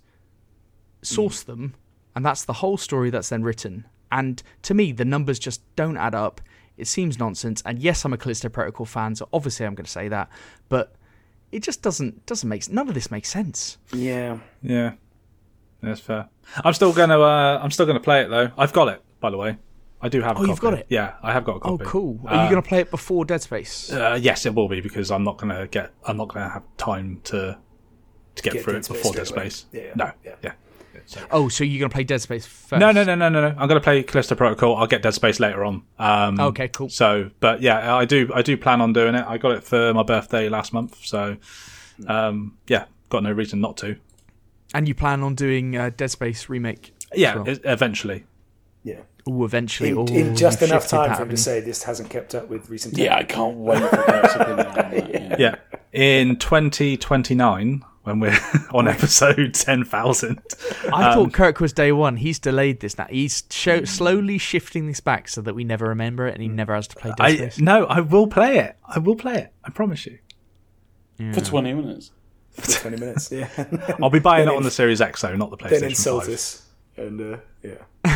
source them, and that's the whole story that's then written. And to me, the numbers just don't add up. It seems nonsense. And yes, I'm a Callisto Protocol fan, so obviously I'm going to say that, but it just doesn't doesn't make none of this makes sense. Yeah. Yeah. That's fair. I'm still gonna. Uh, I'm still gonna play it though. I've got it, by the way. I do have. A Oh, you've copy. got it? Yeah, I have got a Oh, copy. cool. Are Uh, you going to play it before Dead Space? Uh, yes, it will be because I'm not gonna get. I'm not gonna have time to to get, Get through Dead it Space before Dead straight away. Space. Yeah, No. yeah. Yeah. So- Oh, so you're going to play Dead Space first? No, no, no, no, no, no. I'm going to play Callisto Protocol. I'll get Dead Space later on. Um, Okay, cool. So, but yeah, I do. I do plan on doing it. I got it for my birthday last month. So, um, yeah, got no reason not to. And you plan on doing uh, Dead Space remake? Yeah, as well? e- eventually. Yeah. Ooh, eventually. In, Ooh, in just you've enough shifted time that, for him to haven't say this hasn't kept up with recent Yeah, I time. can't wait for Kurt's opinion on that. Yeah, in twenty twenty-nine, when we're on episode ten thousand. you? I thought Kirk was day one. He's delayed this now. He's show, slowly shifting this back so that we never remember it and he never has to play Dead I Space. no, I will play it. I will play it. I promise you. For twenty minutes. For twenty minutes, yeah. I'll be buying Then it on in- the Series X, though, not the then PlayStation insult five. us. And, uh, yeah.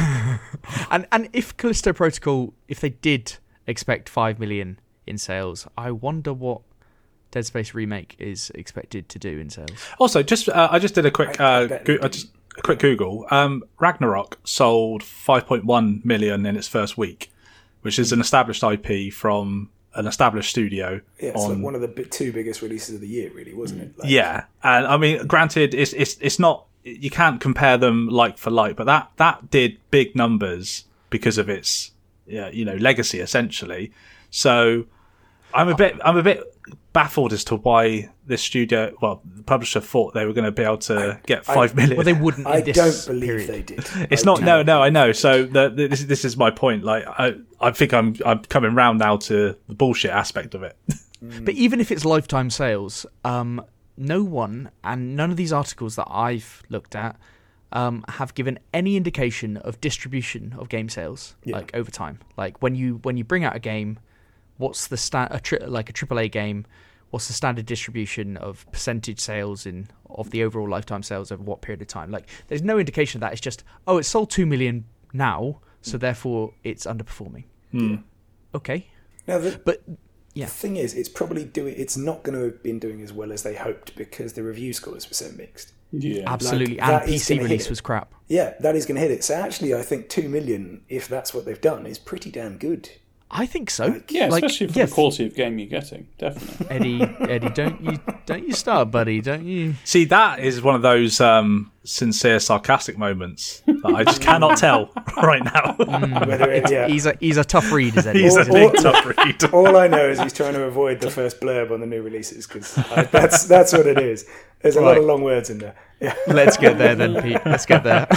And and if Callisto Protocol, if they did expect five million in sales, I wonder what Dead Space remake is expected to do in sales. Also, just uh, I just did a quick I- I uh, bet go- they uh, just a quick Google. Um, Ragnarok sold five point one million in its first week, which is an established I P from an established studio. Yeah, it's on, like one of the bi- two biggest releases of the year, really, wasn't it? Like, yeah, and I mean, granted, it's it's it's not you can't compare them like for like, but that that did big numbers because of its yeah, you know, legacy essentially. So I'm a bit I'm a bit baffled as to why this studio, well, the publisher thought they were going to be able to get five I, million. Well, they wouldn't. I in this don't believe period. they did. It's I not. do No, no, I know. So the, the, this this is my point. Like I I think I'm I'm coming round now to the bullshit aspect of it. But even if it's lifetime sales, um, no one and none of these articles that I've looked at um, have given any indication of distribution of game sales, Yeah. like over time. Like when you when you bring out a game, what's the sta- a tri- like a triple A game? What's the standard distribution of percentage sales in of the overall lifetime sales over what period of time? Like, there's no indication of that. It's just, oh, it's sold two million now, so therefore it's underperforming. Mm. Okay, Now, the, but yeah, the thing is, it's probably doing. It's not going to have been doing as well as they hoped because the review scores were so mixed. Yeah. absolutely. that And is P C gonna hit release it. was crap. Yeah, that is going to hit it. So actually, I think two million, if that's what they've done, is pretty damn good. I think so. Yeah, Like, especially for yeah, the quality of game you're getting, definitely. Eddie, Eddie, don't you don't you start, buddy? Don't you? See, that is one of those um, sincere, sarcastic moments that I just cannot tell right now. Whether it, yeah. He's a he's a tough read, is Eddie? He's a isn't big Or- tough read. All I know is he's trying to avoid the first blurb on the new releases because that's that's what it is. There's a lot Right. of long words in there. Yeah. he? Let's get there then, Pete. Let's get there.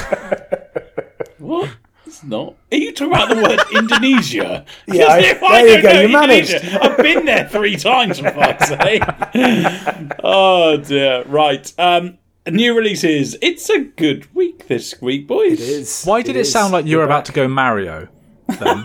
What? It's not. Are you talking about the word Indonesia? Yeah, I- Because if there you don't go, know you managed. Indonesia, I've been there three times, for fuck's sake. Oh, dear. Right. Um, new releases. It's a good week this week, boys. It is. Why did it, is. sound like you were You're about back. to go Mario? Then?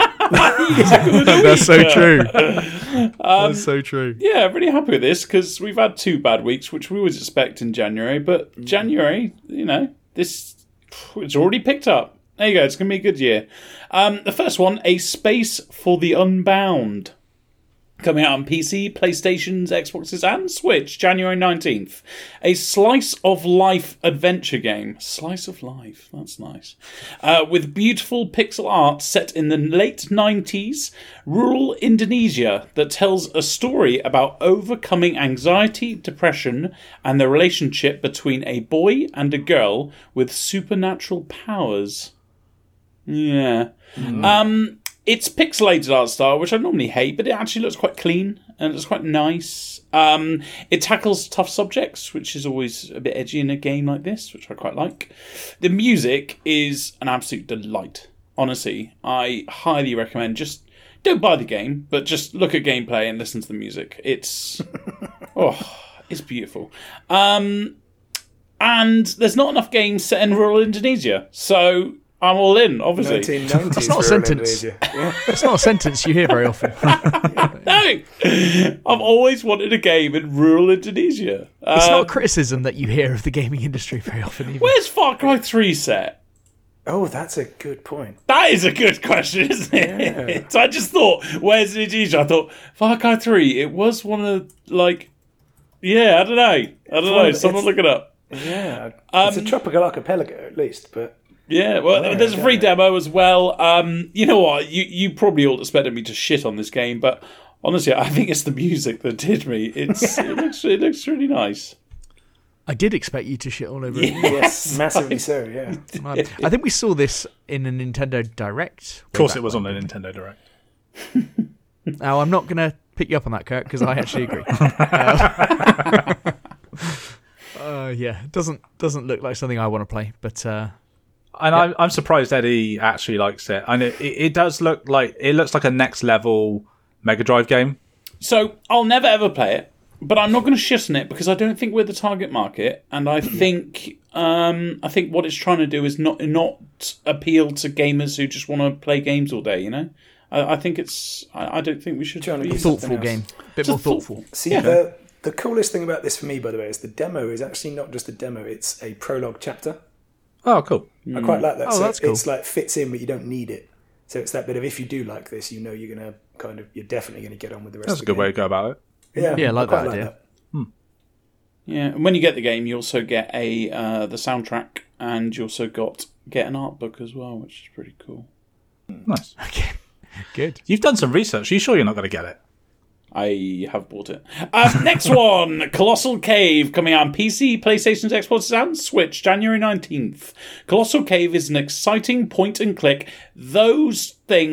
That's so true. That's so true. Yeah, really happy with this because we've had two bad weeks, which we always expect in January. But January, you know, this it's already picked up. There you go. It's going to be a good year. Um, the first one, A Space for the Unbound. Coming out on P C, PlayStations, Xboxes, and Switch, January nineteenth. A slice of life adventure game. Slice of life, that's nice. Uh, with beautiful pixel art set in the late nineties, rural Indonesia that tells a story about overcoming anxiety, depression, and the relationship between a boy and a girl with supernatural powers. Yeah. Um... It's pixelated art style, which I normally hate, but it actually looks quite clean and it looks quite nice. Um, it tackles tough subjects, which is always a bit edgy in a game like this, which I quite like. The music is an absolute delight. Honestly, I highly recommend. Just don't buy the game, but just look at gameplay and listen to the music. It's oh, it's beautiful. Um, and there's not enough games set in rural Indonesia, so I'm all in, obviously. nineteen nineties. That's not a rural sentence. Indonesia. Yeah. It's not a sentence you hear very often. No! I've always wanted a game in rural Indonesia. It's Um, not a criticism that you hear of the gaming industry very often. Either. Where's Far Cry three set? Oh, that's a good point. That is a good question, isn't it? So I just thought, where's Indonesia? I thought, Far Cry three, it was one of, like, yeah, I don't know. I don't know. one- Someone it's- look it up. Yeah, it's a tropical archipelago at least, but Yeah, well, Yeah, there's a free yeah. demo as well. Um, you know what? You you probably all expected me to shit on this game, but honestly, I think it's the music that did me. It's it looks it looks really nice. I did expect you to shit all over it. yes, massively so. Yeah, Um, I think we saw this in a Nintendo Direct. Of course, it was on the Nintendo Direct. Now, I'm not going to pick you up on that, Kurt, because I actually agree. uh, uh, yeah, it doesn't doesn't look like something I want to play, but uh, And I'm, I'm surprised Eddie actually likes it. And it, it, it does look like it looks like a next level Mega Drive game. So I'll never ever play it, but I'm not going to shit on it because I don't think we're the target market, and I think um, I think what it's trying to do is not not appeal to gamers who just want to play games all day. You know, I, I think it's I, I don't think we should Trying to be be thoughtful something else. game, bit It's a more thought- thoughtful. see Yeah. the the coolest thing about this for me, by the way, is the demo is actually not just a demo; it's a prologue chapter. Oh, cool. I quite like that. Oh, so that's cool. It's like fits in, but you don't need it. So it's that bit of if you do like this, you know you're gonna kind of you're definitely gonna get on with the rest. That's a of good the way game. to go about it. Yeah, Yeah, I like quite that idea. Yeah, and when you get the game, you also get a uh, the soundtrack, and you also got get an art book as well, which is pretty cool. Nice. Okay, good. You've done some research. Are you sure you're not going to get it? I have bought it. Um, next one, Colossal Cave, coming out on P C, PlayStation, Xbox, and Switch, January nineteenth. Colossal Cave is an exciting point and click. Those things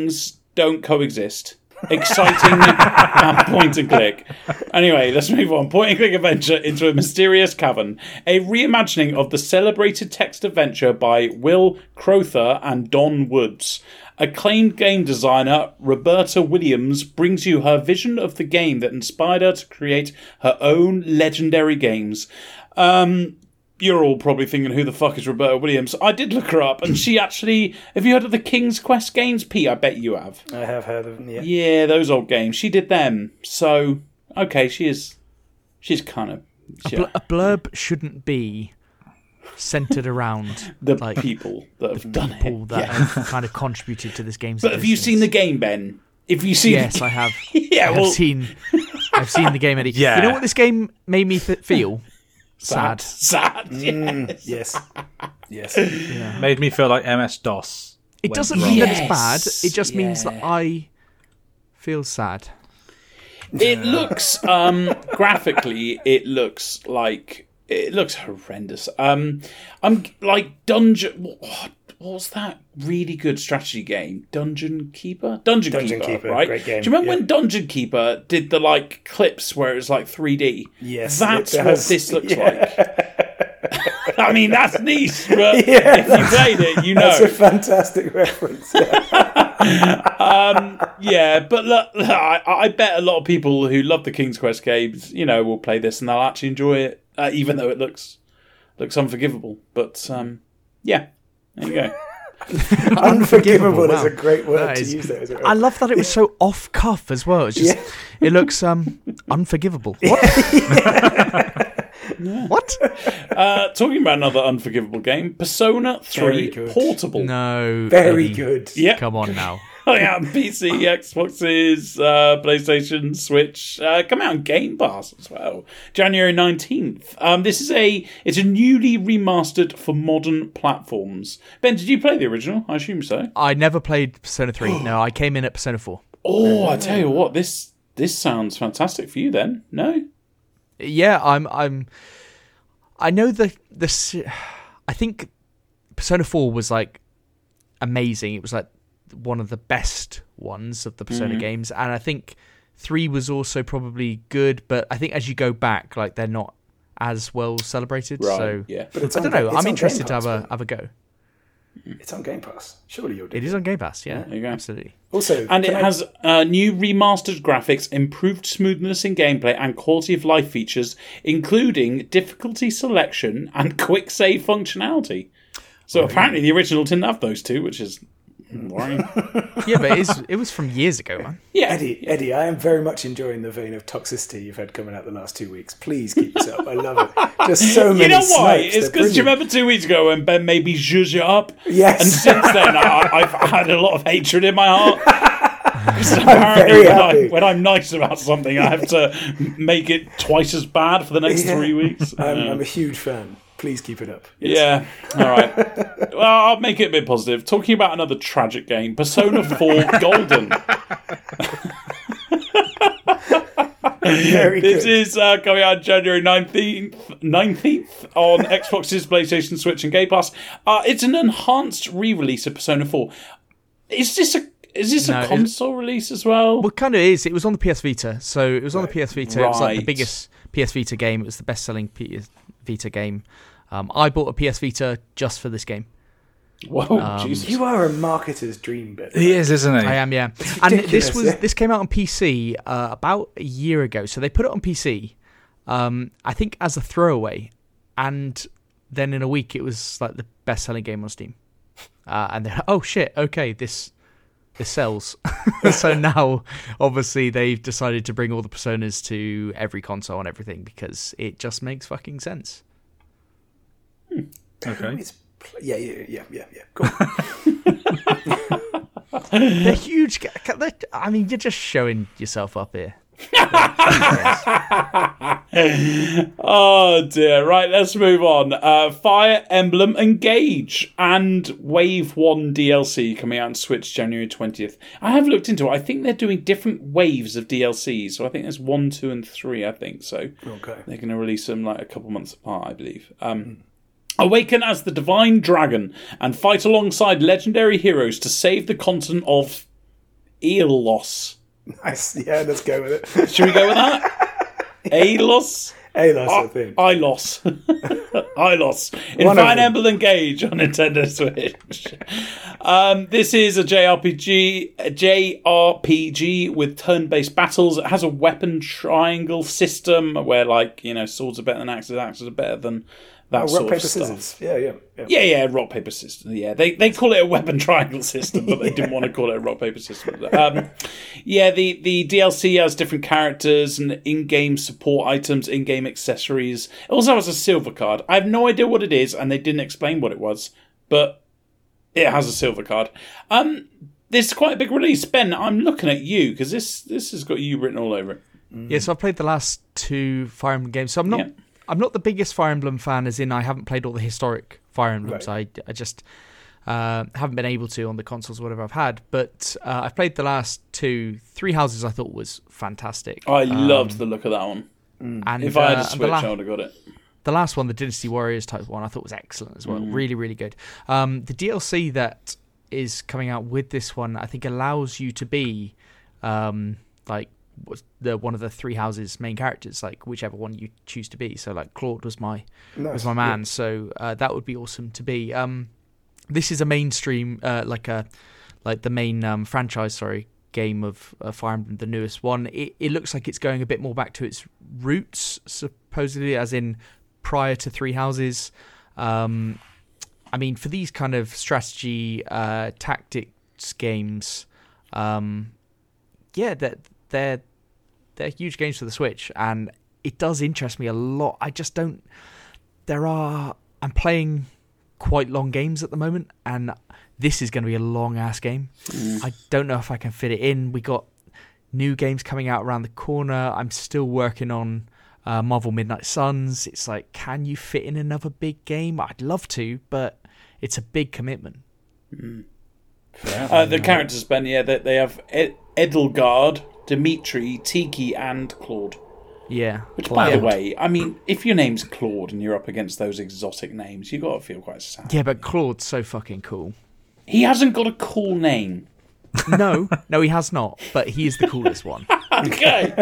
don't coexist. Exciting and point and click. Anyway, let's move on. Point and click adventure into a mysterious cavern. A reimagining of the celebrated text adventure by Will Crowther and Don Woods. Acclaimed game designer Roberta Williams brings you her vision of the game that inspired her to create her own legendary games. Um... You're all probably thinking, who the fuck is Roberta Williams? I did look her up, and she actually... Have you heard of the King's Quest games, Pete? I bet you have. I have heard of them, yeah. Yeah, those old games. She did them. So, okay, she is... She's kind of... A, bl- a blurb shouldn't be centered around the like, people that have done people it. that Yeah. have kind of contributed to this game's But have you seen the game, Ben? If you see Yes, the... I have. yeah, I've well... seen I've seen the game, Eddie. Yeah. You know what this game made me th- feel? Sad. Sad. Mm, Yes. yes. Yes. Yeah. Made me feel like M S DOS. It went doesn't wrong. mean that Yes. it's bad. It just means that Yeah. I feel sad. It looks um graphically it looks like it looks horrendous. Um I'm like Dungeon what, what was that really good strategy game? Dungeon Keeper? Dungeon, Dungeon Keeper, Keeper, right? great game, Do you remember yeah. when Dungeon Keeper did the like clips where it was like three D? Yes, That's it what does. this looks Yeah. like. I mean that's niche, but Yeah. if you played it, you know. That's a fantastic reference. um, yeah, but look, I, I bet a lot of people who love the King's Quest games, you know, will play this and they'll actually enjoy it, uh, even though it looks looks unforgivable. But um, yeah, there you go. Unforgivable is Wow. a great word That to is- use there. As I love that it was so off cuff as well. It's just Yeah. it looks um unforgivable. What? What? Uh, talking about another unforgivable game, Persona Very three good. Portable. No. Very Eddie, good. Yeah. Come on now. Oh yeah, P C, Xboxes, uh, PlayStation, Switch, uh, come out on Game Pass as well. January nineteenth. Um, this is a it's a newly remastered for modern platforms. Ben, did you play the original? I assume so. I never played Persona three. No, I came in at Persona four. Oh, I tell you what, this this sounds fantastic for you then. No? Yeah, I'm. I'm. I know the the. s- I think Persona four was like amazing. It was like one of the best ones of the Persona Mhm. games, and I think three was also probably good. But I think as you go back, like they're not as well celebrated. Right, So yeah. But it's I on don't Ga- know. it's I'm on interested Game to have Pass, a have a go. It's on Game Pass. Surely you'll do It is on Game Pass. Yeah, There you go. absolutely. Also, And it can I- has uh, new remastered graphics, improved smoothness in gameplay, and quality of life features, including difficulty selection and quick save functionality. So apparently the original didn't have those two, which is worrying. Yeah, but it, is, it was from years ago, man. Yeah, Eddie, Eddie, I am very much enjoying the vein of toxicity you've had coming out the last two weeks. Please keep this up. I love it. Just so many you know why? snipes. It's They're because you brilliant. remember two weeks ago when Ben made me zhuzh it up? Yes. And since then, I, I've had a lot of hatred in my heart. 'Cause very apparently, when, I, happy. when I'm nice about something, I have to make it twice as bad for the next Yeah. three weeks. I'm, Yeah. I'm a huge fan. Please keep it up. Yeah, all right. Well, I'll make it a bit positive. Talking about another tragic game, Persona four Golden. Very This good. is uh, coming out January nineteenth, nineteenth on Xboxes, PlayStation, Switch, and Game Pass. Uh, it's an enhanced re-release of Persona four. Is this a is this No, a it- console release as well? Well, it kind of is. It was on the P S Vita, so it was on the P S Vita. It was like the Right. biggest P S Vita game. It was the best-selling P S Vita game. Um, I bought a P S Vita just for this game. Whoa, um, Jesus! You are a marketer's dream, bit. He is, isn't he? I am, yeah. And this ridiculous, was yeah. this came out on P C uh, about a year ago. So they put it on P C, um, I think, as a throwaway, and then in a week it was like the best-selling game on Steam. Uh, and they're oh shit, okay, this this sells. So now, obviously, they've decided to bring all the Personas to every console and everything because it just makes fucking sense. Okay. It's pl- yeah, yeah, yeah, yeah, yeah. Cool. They're huge. ga- they're- I mean, you're just showing yourself up here. Oh dear. Right, let's move on. Uh, Fire Emblem Engage and Wave One D L C coming out on Switch January twentieth. I have looked into it. I think they're doing different waves of D L Cs. So I think there's one, two, and three. I think so. Okay. They're going to release them like a couple months apart, I believe. Um, Awaken as the Divine Dragon and fight alongside legendary heroes to save the continent of Elos. Nice. Yeah, let's go with it. Should we go with that? Alos? Alos, I think. Ilos. Ilos. In One of Fire them. Emblem Engage on Nintendo Switch. um, this is a J R P G, a J R P G with turn-based battles. It has a weapon triangle system where, like, you know, swords are better than axes, axes are better than that Oh, sort rock, paper, of stuff. scissors. Yeah, yeah, yeah. Yeah, yeah, rock paper system. Yeah, they they call it a weapon triangle system, but they didn't want to call it a rock paper system. Um, yeah, the the D L C has different characters and in-game support items, in-game accessories. It also has a silver card. I have no idea what it is, and they didn't explain what it was, but it has a silver card. Um, this is quite a big release, Ben. I'm looking at you because this this has got you written all over it. Yeah, so I've played the last two Fire Emblem games. So I'm not Yeah. I'm not the biggest Fire Emblem fan, as in I haven't played all the historic Fire Emblems. I, I just uh, haven't been able to on the consoles, whatever I've had. But uh, I've played the last two. Three Houses I thought was fantastic. I Um, loved the look of that one. And, If I had uh, a and Switch, the, la- I would have got it. the last one, the Dynasty Warriors type one, I thought was excellent as well. Really, really good. Um, the D L C that is coming out with this one, I think, allows you to be um, like what's the one of the Three Houses main characters, like whichever one you choose to be. So like Claude was my Nice. was my man. So uh, that would be awesome to be. Um, this is a mainstream, uh, like a like the main um, franchise, sorry, game of uh, Fire Emblem, the newest one. It, it looks like it's going a bit more back to its roots, supposedly, as in prior to Three Houses. Um, I mean, for these kind of strategy uh, tactics games, um, yeah, they're, they're they're huge games for the Switch, and it does interest me a lot. I just don't. There are. I'm playing quite long games at the moment, and this is going to be a long ass game. Mm. I don't know if I can fit it in. We got new games coming out around the corner. I'm still working on uh, Marvel Midnight Suns. It's like, can you fit in another big game? I'd love to, but it's a big commitment. Mm. Uh, the characters, Ben, yeah, they, they have Ed- Edelgard, Dimitri, Tiki, and Claude. Yeah. Which, by yeah. the way, I mean, if your name's Claude and you're up against those exotic names, you've got to feel quite sad. Yeah, but Claude's so fucking cool. He hasn't got a cool name. No, no, he has not, but he is the coolest one. Okay.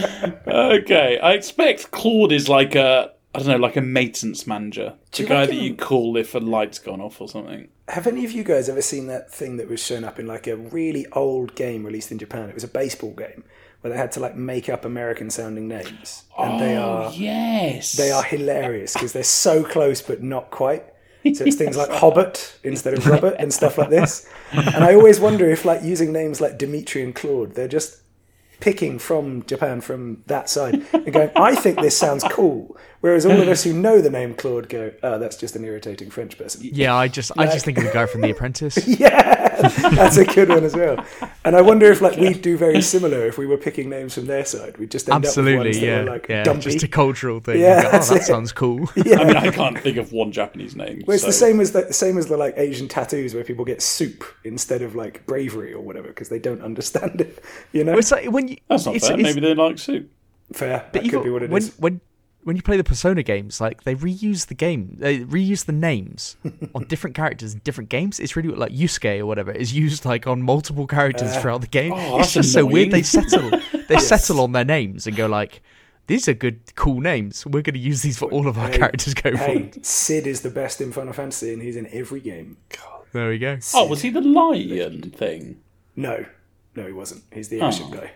Okay. I expect Claude is like a, I don't know, like a maintenance manager. The you guy reckon- that you call if a light's gone off or something. Have any of you guys ever seen that thing that was shown up in like a really old game released in Japan? It was a baseball game where they had to like make up American sounding names, and oh, they are yes. they are hilarious because they're so close but not quite. So it's things like Hobbit instead of Robert and stuff like this. And I always wonder if like using names like Dimitri and Claude, they're just picking from Japan, from that side, and going, I think this sounds cool. Whereas all of us who know the name Claude go, oh, that's just an irritating French person. Yeah, I just I just think of the guy from The Apprentice. Yeah, that's a good one as well. And I wonder if like we'd do very similar if we were picking names from their side. We'd just end Absolutely, up with ones that yeah, were like yeah, dumpy. just a cultural thing. Yeah, You go, oh, that's that it. sounds cool. Yeah. I mean, I can't think of one Japanese name. Well, it's so. the same as the, the same as the like Asian tattoos where people get soup instead of like bravery or whatever because they don't understand it. You know, Well, it's like when you, That's not it's, fair. it's- Maybe they like soup. fair. but That you could got- be what it when, is. when when you play the Persona games, like they reuse the game, they reuse the names on different characters in different games. It's really like Yusuke or whatever is used like on multiple characters Uh, throughout the game. oh, It's that's just so weird. annoying. They settle, they settle on their names and go like, these are good, cool names. We're going to use these for all of our Hey, characters going Hey, forward. Sid is the best in Final Fantasy, and he's in every game. God. There we go. Oh, was he the lion thing? No, no, he wasn't. He's the Oh. Asian guy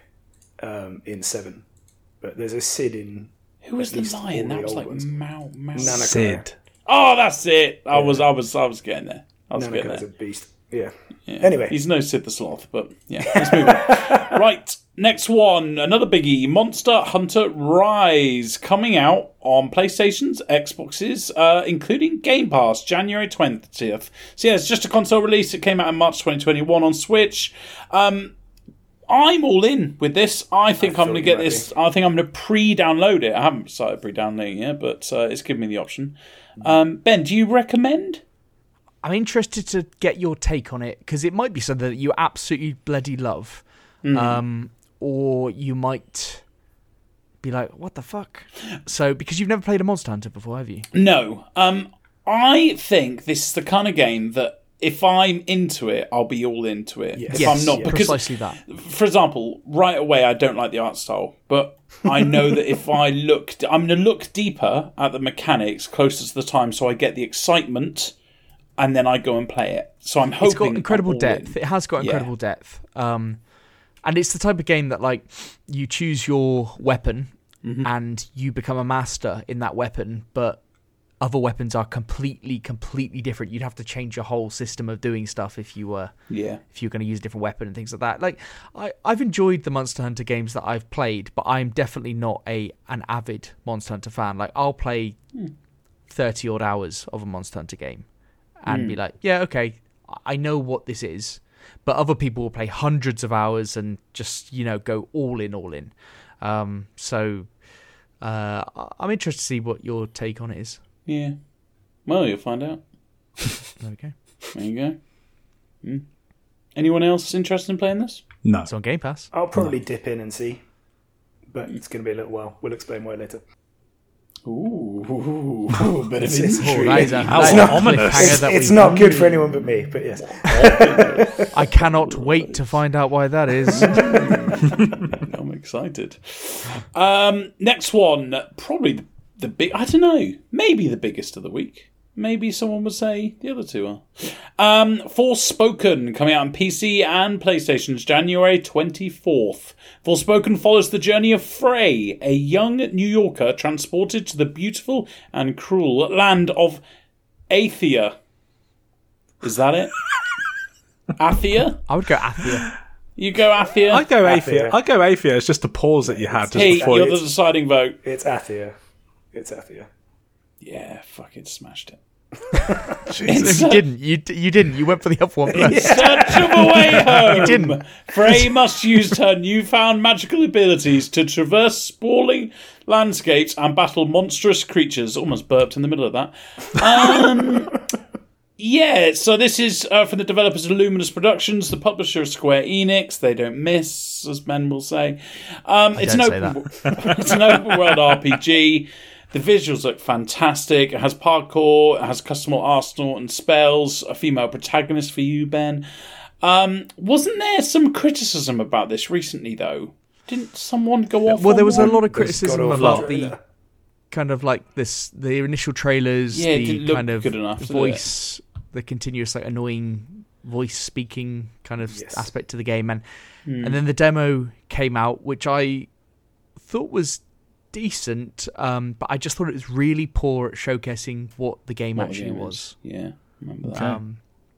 um, in Seven. But there's a Sid in. Who was At the least lion? all That the was old like ones. Mao. Mao. Nanako. Sid. Oh, that's it. I was, I was, I was getting there. I was getting Nanako's there. a beast. Yeah. Yeah. Anyway. He's no Sid the Sloth, but yeah, let's move on. Right, next one, another biggie, Monster Hunter Rise, coming out on PlayStations, Xboxes, uh, including Game Pass, January twentieth. So yeah, it's just a console release. It came out in March twenty twenty-one on Switch. Um, I'm all in with this. I think I I'm going to thought get you might this. I think I'm going to pre-download it. I haven't started pre-downloading it, but uh, it's given me the option. Um, Ben, do you recommend? I'm interested to get your take on it because it might be something that you absolutely bloody love, Mm. um, or you might be like, "What the fuck?" So, because you've never played a Monster Hunter before, have you? No. Um, I think this is the kind of game that if I'm into it, I'll be all into it. Yes. If Yes, I'm not, yeah. because Precisely that. for example, right away, I don't like the art style, but I know that if I look, I'm going to look deeper at the mechanics closer to the time, so I get the excitement, and then I go and play it. So I'm hoping It's got incredible I'm all depth. in. It has got Yeah. incredible depth. Um, and it's the type of game that, like, you choose your weapon Mm-hmm. and you become a master in that weapon, but other weapons are completely, completely different. You'd have to change your whole system of doing stuff if you were, Yeah. if you're going to use a different weapon and things like that. Like, I, I've enjoyed the Monster Hunter games that I've played, but I'm definitely not a an avid Monster Hunter fan. Like, I'll play thirty odd hours of a Monster Hunter game and be like, yeah, okay, I know what this is. But other people will play hundreds of hours and just, you know, go all in, all in. Um, so uh, I'm interested to see what your take on it is. Yeah. Well, you'll find out. There we go. There you go. Hmm. Anyone else interested in playing this? No. It's on Game Pass. I'll probably dip in and see, but it's going to be a little while. We'll explain why later. Ooh, ooh, ooh, a bit of Oh, intrigue. that is a, How that is a ominous. cliffhanger It's, that it's we- not good for anyone but me, but yes. I cannot wait to find out why that is. I'm excited. Um, next one, probably the, the big. I don't know. Maybe the biggest of the week. Maybe someone would say the other two are. Um, Forspoken, coming out on P C and PlayStation's January twenty-fourth. Forspoken follows the journey of Frey, a young New Yorker transported to the beautiful and cruel land of Athia. Is that it? Athia? I would go Athia. You go Athia? I go Athia. Athia. I go Athia. It's just a pause that you had just Hey, before. you're You... the deciding vote. It's Athia. It's Athia. Yeah, fucking smashed it. You didn't. You d- you didn't. You went for the other one first. Search of a way home. You didn't. Frey must use her newfound magical abilities to traverse sprawling landscapes and battle monstrous creatures. Almost burped in the middle of that. Um, yeah, so this is uh, from the developers of Luminous Productions, the publisher of Square Enix. They don't miss, as men will say. Um, it's, don't an say open, it's an open world R P G. The visuals look fantastic. It has parkour, it has customizable arsenal and spells, a female protagonist for you, Ben. Um, wasn't there some criticism about this recently, though? Didn't someone go off Well, on there was a one? lot of There's criticism God-awful about trailer. the kind of like this, the initial trailers, Yeah, it didn't the look kind of good enough, did it? voice, the continuous like annoying voice speaking kind of Yes. aspect to the game, and Hmm. and then the demo came out, which I thought was decent, um, but I just thought it was really poor at showcasing what the game What the actually game was. is. Yeah, remember that. Um,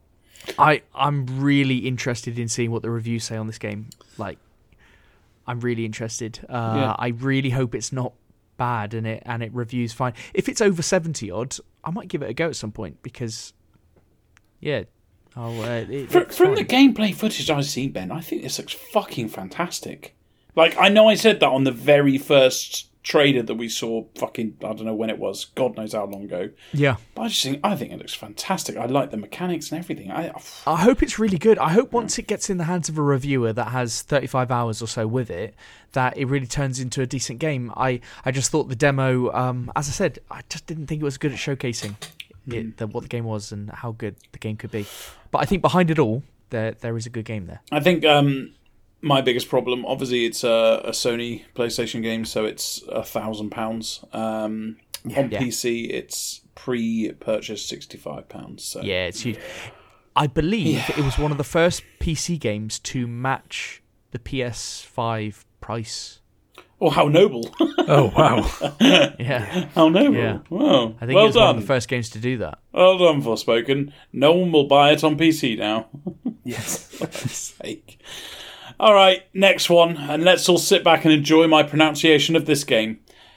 I I'm really interested in seeing what the reviews say on this game. Like, I'm really interested. Uh, Yeah. I really hope it's not bad and it and it reviews fine. If it's over seventy odd, I might give it a go at some point because, yeah, I'll, uh, it Fr- looks from the fine. gameplay footage I've seen, Ben, I think this looks fucking fantastic. Like, I know I said that on the very first trailer that we saw, fucking, I don't know when it was, God knows how long ago. Yeah, But I just think, I think it looks fantastic. I like the mechanics and everything. I, I hope it's really good. I hope once it gets in the hands of a reviewer that has thirty-five hours or so with it, that it really turns into a decent game. I, I just thought the demo, um, as I said, I just didn't think it was good at showcasing it, the, what the game was and how good the game could be. But I think behind it all, there there is a good game there. I think um, my biggest problem, obviously, it's a, a Sony PlayStation game, so it's a thousand pounds. Um, on Yeah. P C, it's pre-purchase sixty-five pounds. So Yeah, it's huge. I believe it was one of the first P C games to match the P S five price. oh, how noble! Oh wow! Yeah, how noble! Yeah. Wow, I think well it was done. one of the first games to do that. Well done, Forspoken. No one will buy it on P C now. Yes. For God's sake. All right, next one, and let's all sit back and enjoy my pronunciation of this game.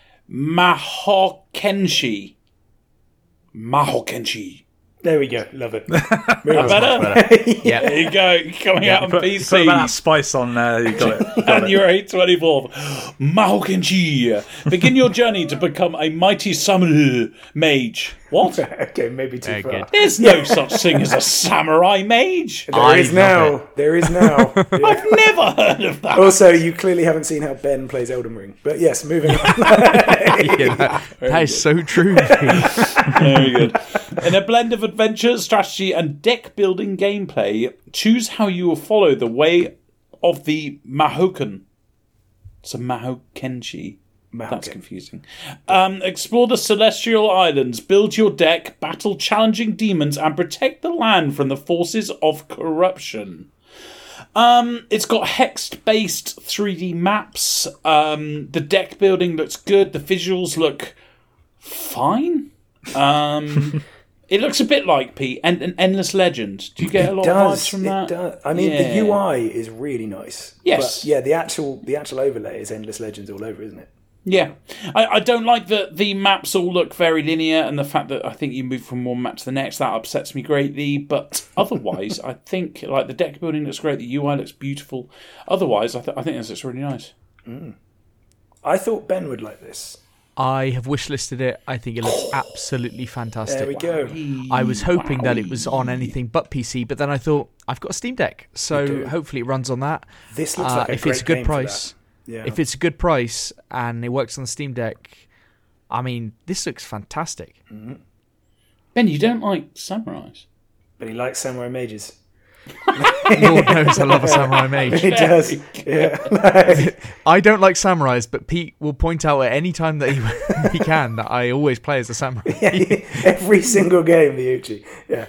Mahokenshi. Mahokenshi. There we go. Love it. That better? Yeah. There you go. Coming out on Put, P put C. that spice on there. You got it. You got it. January twenty-fourth. Mahokenshi. Begin your journey to become a mighty samurai mage. What? Okay, maybe too Very far. good. There's no such thing as a samurai mage. There I is love now. There is now. Yeah. I've never heard of that. Also, you clearly haven't seen how Ben plays Elden Ring. But yes, moving on. Yeah, that, that is so true. Very good. In a blend of adventure, strategy, and deck building gameplay, choose how you will follow the way of the Mahokan. It's a Mahokenshi. That's confusing. Um, explore the Celestial Islands, build your deck, battle challenging demons, and protect the land from the forces of corruption. Um, it's got hex-based three D maps. Um, the deck building looks good. The visuals look fine. Um, it looks a bit like Pete and an Endless Legend. Do you get a lot it of does, vibes from it that? Does. I mean, Yeah. the U I is really nice. Yes. But yeah, the actual the actual overlay is Endless Legends all over, isn't it? Yeah, I, I don't like that the maps all look very linear, and the fact that I think you move from one map to the next, that upsets me greatly. But otherwise, I think like the deck building looks great, the U I looks beautiful. Otherwise, I, th- I think this looks really nice. Mm. I thought Ben would like this. I have wishlisted it. I think it looks absolutely fantastic. There we go. I was hoping that it was on anything but P C, but then I thought I've got a Steam Deck, so hopefully it runs on that. This looks uh, like a if great it's a good game for price. that. Yeah. If it's a good price and it works on the Steam Deck, I mean, this looks fantastic. Mm-hmm. Ben, you don't like samurais, but he likes samurai mages. Lord knows I love a samurai mage. He does. Yeah. I don't like samurais, but Pete will point out at any time that he, he can that I always play as a samurai. Yeah, every single game, the Uchi. Yeah.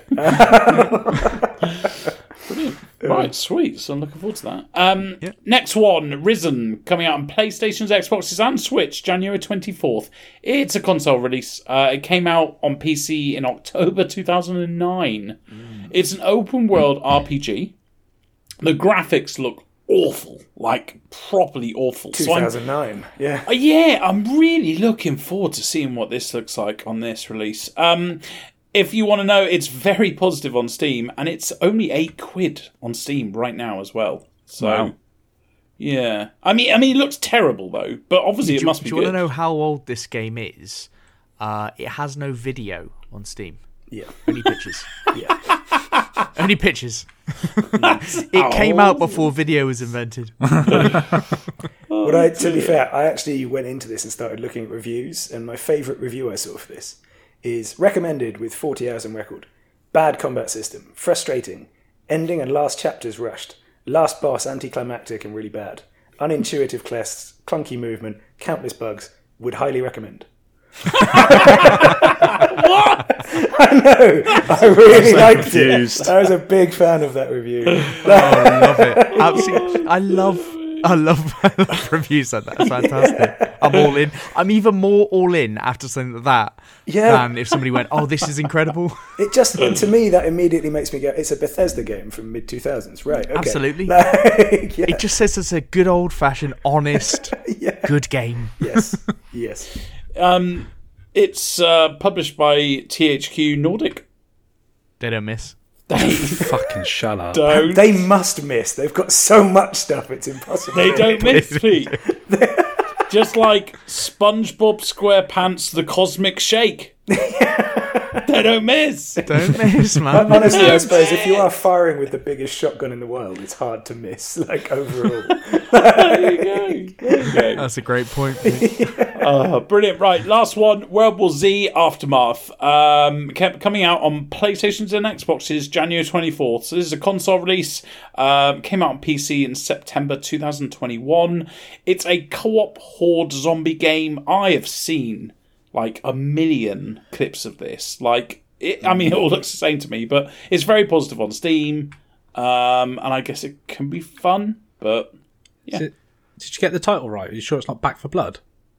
Brilliant. Right, sweet. So I'm looking forward to that. Um, yeah. Next one, Risen, coming out on PlayStations, Xboxes, and Switch, January twenty-fourth. It's a console release. Uh, it came out on P C in October two thousand nine. Mm. It's an open-world R P G. The graphics look awful, like properly awful. two thousand nine, so yeah. Uh, yeah, I'm really looking forward to seeing what this looks like on this release. Um, If you want to know, it's very positive on Steam, and it's only eight quid on Steam right now as well. So, wow. Yeah. I mean, I mean, it looks terrible though, but obviously do, it must be do good. you want to know how old this game is? Uh, it has no video on Steam. Yeah. Only pictures. Yeah. Only pictures. It came out before video was invented. Well, I, to be fair, I actually went into this and started looking at reviews, and my favourite review I saw for this is recommended with forty hours on record. Bad combat system, frustrating, ending and last chapters rushed, last boss anticlimactic and really bad, unintuitive quests, clunky movement, countless bugs, would highly recommend. What? I know, I really so liked confused. it. I was a big fan of that review. Oh, I love it. Absolutely. I love I love, I love reviews like that. It's fantastic. Yeah. I'm all in. I'm even more all in after something like that yeah. than if somebody went, oh, this is incredible. It just, to me, that immediately makes me go, it's a Bethesda game from mid two thousands, right? Okay. Absolutely. Like, yeah. It just says it's a good old-fashioned, honest, yeah. good game. Yes, yes. Um, it's uh, published by T H Q Nordic. They don't miss. They fucking shut up. Don't. They must miss. They've got so much stuff, it's impossible. They don't miss, Pete. Just like SpongeBob SquarePants, The Cosmic Shake. They don't miss. Don't miss, man. Honestly, I suppose if you are firing with the biggest shotgun in the world, it's hard to miss, like, overall. There you go. There you go. That's a great point. Uh, brilliant. Right, last one, World War Z Aftermath. Um, kept coming out on PlayStations and Xboxes January twenty-fourth. So this is a console release. Um, came out on P C in September two thousand twenty-one. It's a co-op horde zombie game. I have seen like a million clips of this. Like, it, I mean, it all looks the same to me, but it's very positive on Steam. Um, and I guess it can be fun, but yeah. It, did you get the title right? Are you sure it's not Back for Blood?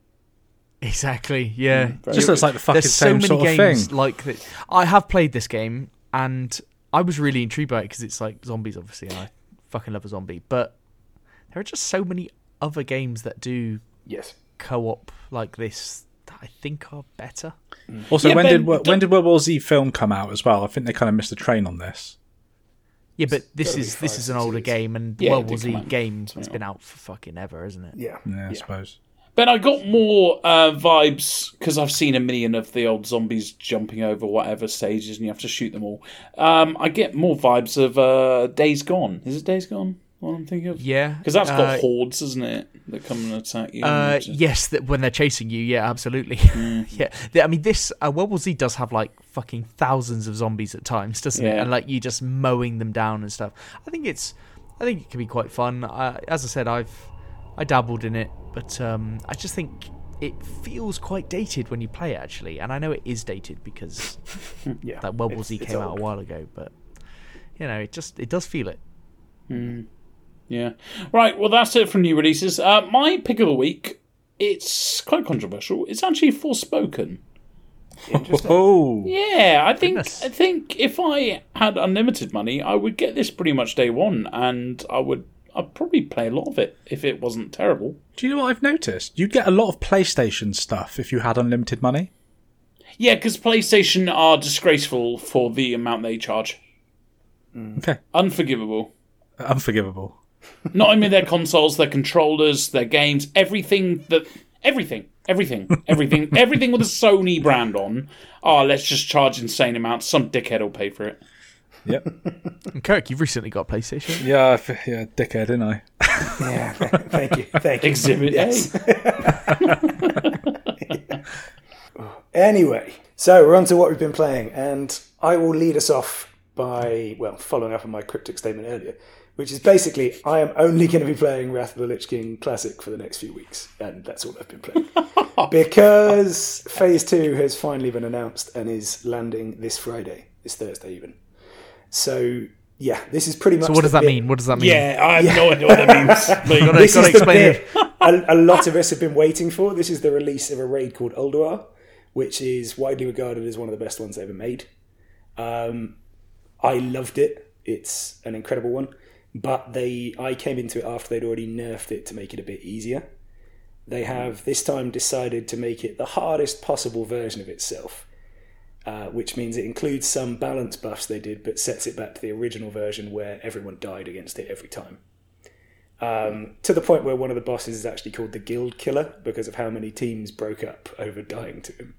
Exactly, yeah. Mm, just looks like the fucking There's so same many sort of games thing. like that. I have played this game, and I was really intrigued by it because it's like zombies, obviously, and I fucking love a zombie. But there are just so many other games that do yes. co-op like this that I think are better. Also, Yeah, when Ben, did when did World War Z film come out as well? I think they kind of missed the train on this. Yeah, but this gotta be is five, this is an six older years. game, and Yeah, it World did War come Z out game has something been out for fucking ever, isn't it? Yeah. Yeah, I yeah. suppose. Ben, I got more uh, vibes because I've seen a million of the old zombies jumping over whatever stages and you have to shoot them all. Um, I get more vibes of uh, Days Gone. Is it Days Gone? What I'm thinking of? Yeah. Because that's got uh, hordes, isn't it? That come and attack you. Uh, and just- yes, that when they're chasing you, yeah, absolutely. yeah, The- I mean, this uh, World War Z does have like fucking thousands of zombies at times, doesn't it? Yeah. And like you just mowing them down and stuff. I think it's, I think it can be quite fun. I, as I said, I've, I dabbled in it, but um, I just think it feels quite dated when you play it actually. And I know it is dated because Yeah, that World War it's- Z it's came out old. a while ago, but you know, it just it does feel it. Yeah. Right, well, that's it from new releases. Uh, my pick of the week, it's quite controversial. It's actually Forspoken. Interesting. Oh, Yeah, I think Goodness. I think if I had unlimited money, I would get this pretty much day one, and I would I'd probably play a lot of it if it wasn't terrible. do you know what I've noticed? You'd get a lot of PlayStation stuff if you had unlimited money. Yeah, because PlayStation are disgraceful for the amount they charge. Okay, Unforgivable. unforgivable. Not only their consoles, their controllers, their games, everything that everything, everything, everything, everything with a Sony brand on. Oh, let's just charge insane amounts. Some dickhead will pay for it. Yep. And Kirk, you've recently got a PlayStation. Yeah, I f- yeah, dickhead, didn't I? Yeah, thank you, thank you. Exhibit Yes. A. Anyway, so we're on to what we've been playing, and I will lead us off by, well, following up on my cryptic statement earlier, which is basically I am only going to be playing Wrath of the Lich King Classic for the next few weeks, and that's all I've been playing. Because Phase two has finally been announced and is landing this Friday, this Thursday even. So, yeah, this is pretty much So what does the that bit- mean? What does that mean? Yeah, I have no idea what that means. But Gotta- This gotta is the explain bit a, a lot of us have been waiting for. This is the release of a raid called Ulduar, which is widely regarded as one of the best ones ever made. Um, I loved it. It's an incredible one. But they, I came into it after they'd already nerfed it to make it a bit easier. They have this time decided to make it the hardest possible version of itself, uh, which means it includes some balance buffs they did, but sets it back to the original version where everyone died against it every time. Um, to the point where one of the bosses is actually called the Guild Killer because of how many teams broke up over dying to him.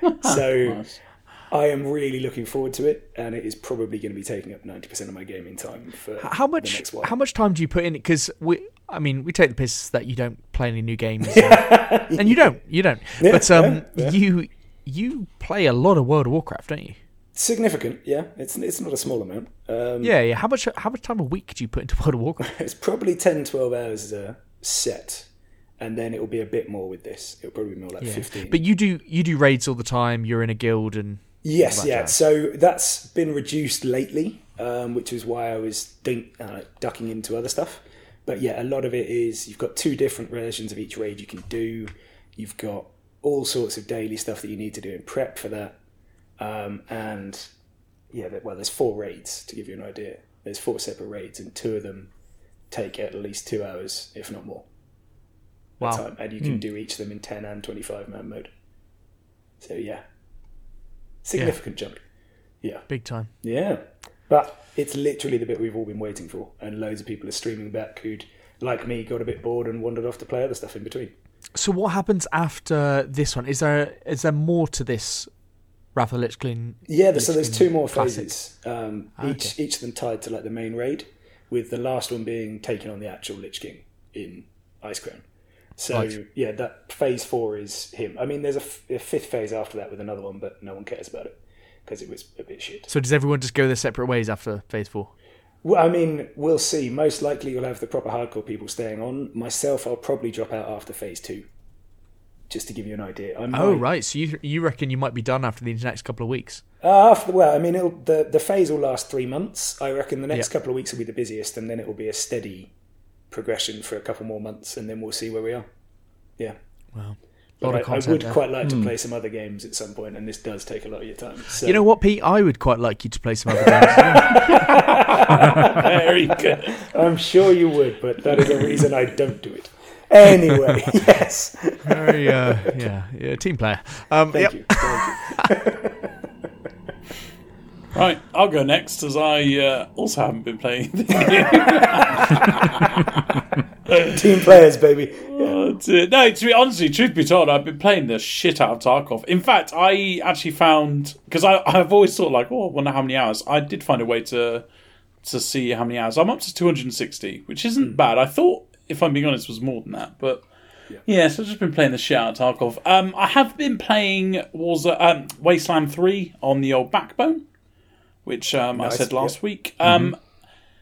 So Nice. I am really looking forward to it, and it is probably going to be taking up ninety percent of my gaming time for How the much? next while. How much time do you put in it? Because we, I mean, we take the piss that you don't play any new games, and, and you don't, you don't. Yeah, but um, yeah, yeah. you you play a lot of World of Warcraft, don't you? Significant, yeah. It's it's not a small amount. Um, Yeah, yeah. How much? How much time a week do you put into World of Warcraft? It's probably ten, twelve hours a set, and then it will be a bit more with this. It'll probably be more like Yeah. fifteen. But you do you do raids all the time. You're in a guild, and Yes, all that yeah. jazz. So that's been reduced lately, um, which is why I was dink, uh, ducking into other stuff. But yeah, a lot of it is you've got two different versions of each raid you can do. You've got all sorts of daily stuff that you need to do in prep for that. Um, and yeah, there- well, there's four raids to give you an idea. There's four separate raids, and two of them take at least two hours, if not more. at Wow. time, and you can do each of them in ten and twenty-five man mode. So yeah, significant jump. Yeah, big time. yeah, but it's literally the bit we've all been waiting for, and loads of people are streaming back who'd, like me, got a bit bored and wandered off to play other stuff in between. So what happens after this one? Is there is there more to this Wrath of the Lich King? Yeah, so there's Lich two King more Classic? phases. Um, Ah, each okay. each of them tied to like the main raid, with the last one being taking on the actual Lich King in Icecrown. So Right. yeah, that phase four is him. I mean, there's a, f- a fifth phase after that with another one, but no one cares about it because it was a bit shit. So does everyone just go their separate ways after Phase Four? Well, I mean, we'll see. Most likely, you'll have the proper hardcore people staying on. Myself, I'll probably drop out after phase two, just to give you an idea. I Oh might- right, so you you reckon you might be done after the next couple of weeks? Uh, after well, I mean, it'll, the the phase will last three months. I reckon the next Yeah. couple of weeks will be the busiest, and then it will be a steady progression for a couple more months, and then we'll see where we are. Yeah, Wow, a but lot I, of I content would there. quite like to play some other games at some point, and this does take a lot of your time. So. You know what, Pete? I would quite like you to play some other games. Very good. I'm sure you would, but that is a reason I don't do it. Anyway, yes. Very, uh, yeah, yeah, team player. Um, Thank yep. you. Thank you. Right, I'll go next as I uh, also haven't been playing. Team players, baby. Uh, to- no, to be honestly, truth be told, I've been playing the shit out of Tarkov. In fact, I actually found because I I've always thought like, oh, I wonder how many hours. I did find a way to to see how many hours. I'm up to two hundred sixty, which isn't bad. I thought, if I'm being honest, was more than that, but yeah. yeah so I've just been playing the shit out of Tarkov. Um, I have been playing was um, Wasteland three on the old Backbone, which um, nice. I said last yeah. week. Um, mm-hmm.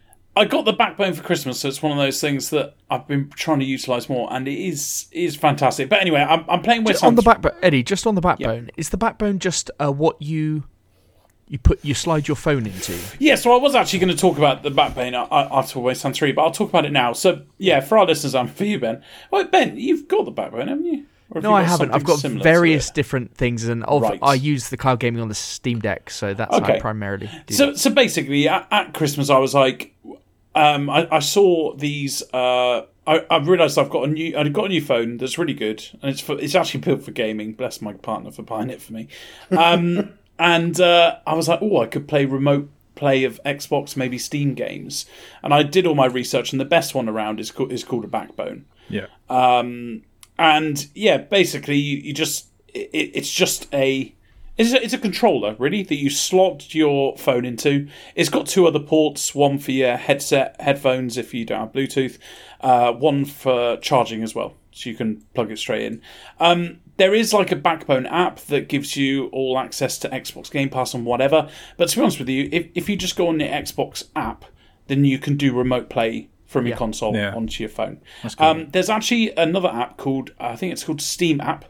I got the Backbone for Christmas, so it's one of those things that I've been trying to utilise more, and it is is fantastic. But anyway, I'm, I'm playing Wasteland on the backbone, Eddie. Just on the Backbone, yeah. is the Backbone just uh, what you you put you slide your phone into? Yeah, so I was actually going to talk about the Backbone after Wasteland three, but I'll talk about it now. So yeah, for our listeners and for you, Ben. Well, Ben, you've got the Backbone, haven't you? Have no, you I haven't. I've got various different things, and of, right. I use the cloud gaming on the Steam Deck, so that's okay. how I primarily do. So, that. so basically, at, at Christmas, I was like. Um, I, I saw these. Uh, I, I realised I've got a new. I've got a new phone that's really good, and it's for, it's actually built for gaming. Bless my partner for buying it for me. Um, and uh, I was like, oh, I could play remote play of Xbox, maybe Steam games. And I did all my research, and the best one around is called, is called a Backbone. Yeah. Um, and yeah, basically, you, you just it, it's just a. It's a, it's a controller, really, that you slot your phone into. It's got two other ports, one for your headset, headphones if you don't have Bluetooth, uh, one for charging as well, so you can plug it straight in. Um, there is like a Backbone app that gives you all access to Xbox Game Pass and whatever, but to be honest with you, if, if you just go on the Xbox app, then you can do remote play from your yeah. console yeah. onto your phone. That's cool. Um, there's actually another app called, I think it's called Steam app,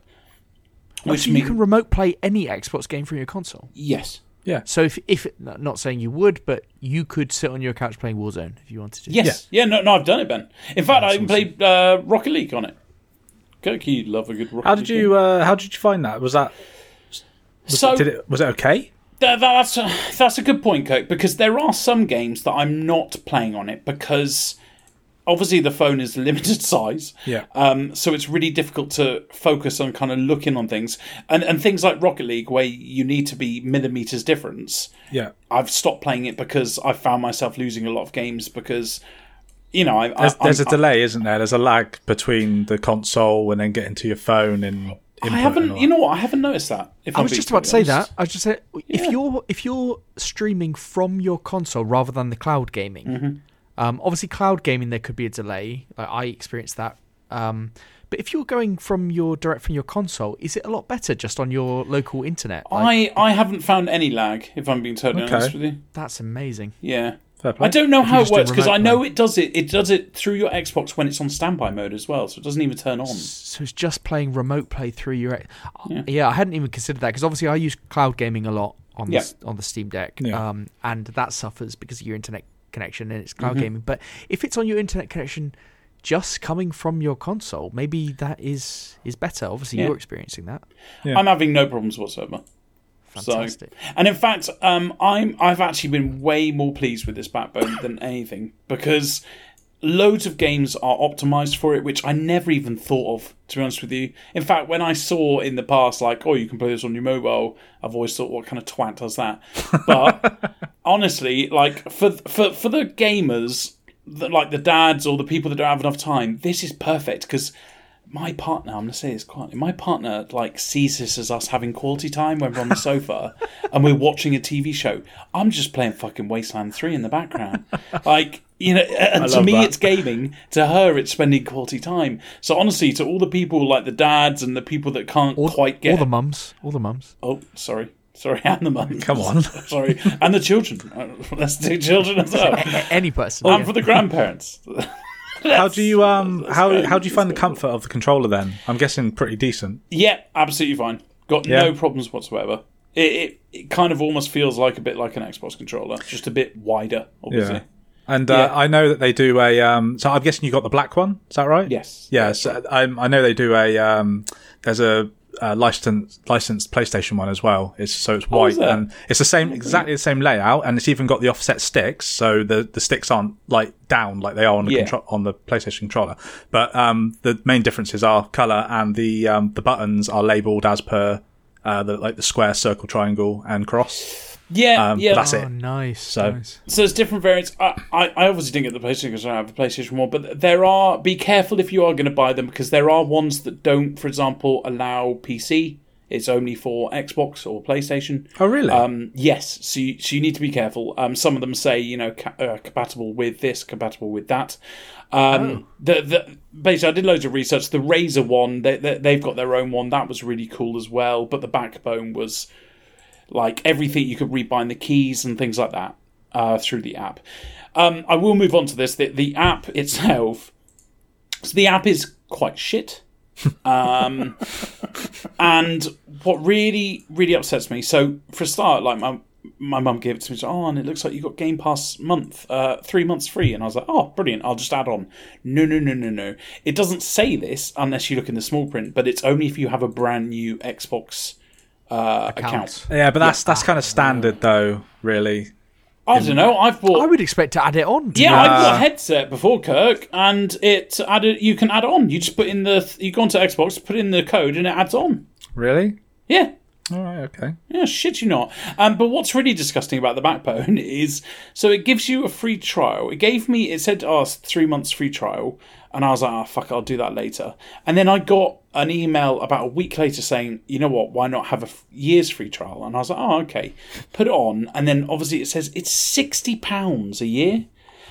Which so you mean, can remote play any Xbox game from your console? Yes. Yeah. So if, if not saying you would, but you could sit on your couch playing Warzone if you wanted to. Yes. Yeah, yeah no, no, I've done it, Ben. In fact, That's I even awesome. played uh, Rocket League on it. Kirk, you love a good Rocket How did League you uh, How did you find that? Was that was, so? Did it was it okay? That, that's a, that's a good point, Kirk, because there are some games that I'm not playing on it because. Obviously, the phone is limited size, yeah. Um, so it's really difficult to focus on kind of looking on things. And and things like Rocket League, where you need to be millimeters difference, yeah. I've stopped playing it because I found myself losing a lot of games because, you know... I, there's I, there's a I, delay, isn't there? There's a lag between the console and then getting to your phone and... I haven't, you know what? I haven't noticed that. If I was just about to say that. I was just saying, if Yeah. you're if you're streaming from your console rather than the cloud gaming, Mm-hmm. um, obviously cloud gaming there could be a delay. Like I experienced that. Um, but if you're going from your direct from your console, is it a lot better just on your local internet? Like, I, I haven't found any lag, if I'm being totally Okay. honest with you. that's amazing. Yeah. Fair play. I don't know If you how it just do works because remote I know play. it does it. It does it through your Xbox when it's on standby mode as well, so it doesn't even turn on. So it's just playing remote play through your. Yeah. Yeah, I hadn't even considered that because obviously I use cloud gaming a lot on Yeah. the on the Steam Deck, Yeah. um, and that suffers because of your internet connection and it's cloud Mhm. gaming. But if it's on your internet connection, just coming from your console, maybe that is is better. Obviously, Yeah. you're experiencing that. Yeah. I'm having no problems whatsoever. Fantastic. So, and in fact, um, I'm I've actually been way more pleased with this Backbone than anything because loads of games are optimized for it, which I never even thought of. To be honest with you, in fact, when I saw in the past, like, oh, you can play this on your mobile, I've always thought, what kind of twat does that? But honestly, like for for for the gamers, the, like the dads or the people that don't have enough time, this is perfect because. My partner, I'm going to say this quietly, my partner like sees this as us having quality time when we're on the sofa and we're watching a T V show. I'm just playing fucking Wasteland three in the background. Like, you know, and to love me that. it's gaming, to her it's spending quality time. So honestly, to all the people like the dads and the people that can't All, quite get... all the mums, all the mums. Oh, sorry. Sorry, and the mums. Come on. Sorry, and the children. Uh, Let's do children as well. A- any person. And yeah. for the grandparents. How do you um That's how great. how do you find the That's great. comfort of the controller then? I'm guessing pretty decent. Yeah, absolutely fine. Got Yeah. no problems whatsoever. It, it it kind of almost feels like a bit like an Xbox controller, just a bit wider, obviously. Yeah. And uh, Yeah. I know that they do a um so I'm guessing you got the black one, is that right? Yes. Yeah, so I I know they do a um there's a uh, licensed licensed PlayStation one as well. It's so it's Oh, white is there? and it's the same exactly the same layout, and it's even got the offset sticks, so the, the sticks aren't like down like they are on the Yeah. contro- on the PlayStation controller. But um, the main differences are color, and the um, the buttons are labeled as per uh, the like the square, circle, triangle, and cross. Yeah, Um, yeah. that's Oh, it. nice. So- nice. So there's different variants. I, I, I obviously didn't get the PlayStation because I don't have the PlayStation one, but there are. Be careful if you are going to buy them because there are ones that don't, for example, allow P C It's only for Xbox or PlayStation. Oh, really? Um, yes, so you, so you need to be careful. Um, some of them say, you know, ca- uh, compatible with this, compatible with that. Um, Oh. the, the, basically, I did loads of research. The Razer one, they, they, they've got their own one. That was really cool as well. But the Backbone was like everything. You could rebind the keys and things like that uh, through the app. Um, I will move on to this. The, the app itself, so the app is quite shit. um, and what really, really upsets me. So for a start, like my my mum gave it to me. Oh, and it looks like you got Game Pass month, uh, three months free. And I was like, oh, brilliant! I'll just add on. No, no, no, no, no. It doesn't say this unless you look in the small print. But it's only if you have a brand new Xbox uh, account. Account. yeah, but that's that's kind of standard, though. Really. I don't know. I've bought. I would expect to add it on. to Yeah, be I honest. bought a headset before, Kirk, and it added. You can add on. You just put in the. You go onto Xbox, put in the code, and it adds on. Really? Yeah. All right. Okay. Yeah, shit you not. Um, but what's really disgusting about the Backbone is, so it gives you a free trial. It gave me, it said, oh, it's three months free trial. And I was like, oh, fuck it, I'll do that later. And then I got an email about a week later saying, you know what, why not have a f- year's free trial? And I was like, oh, okay. Put it on. And then obviously it says it's sixty pounds a year.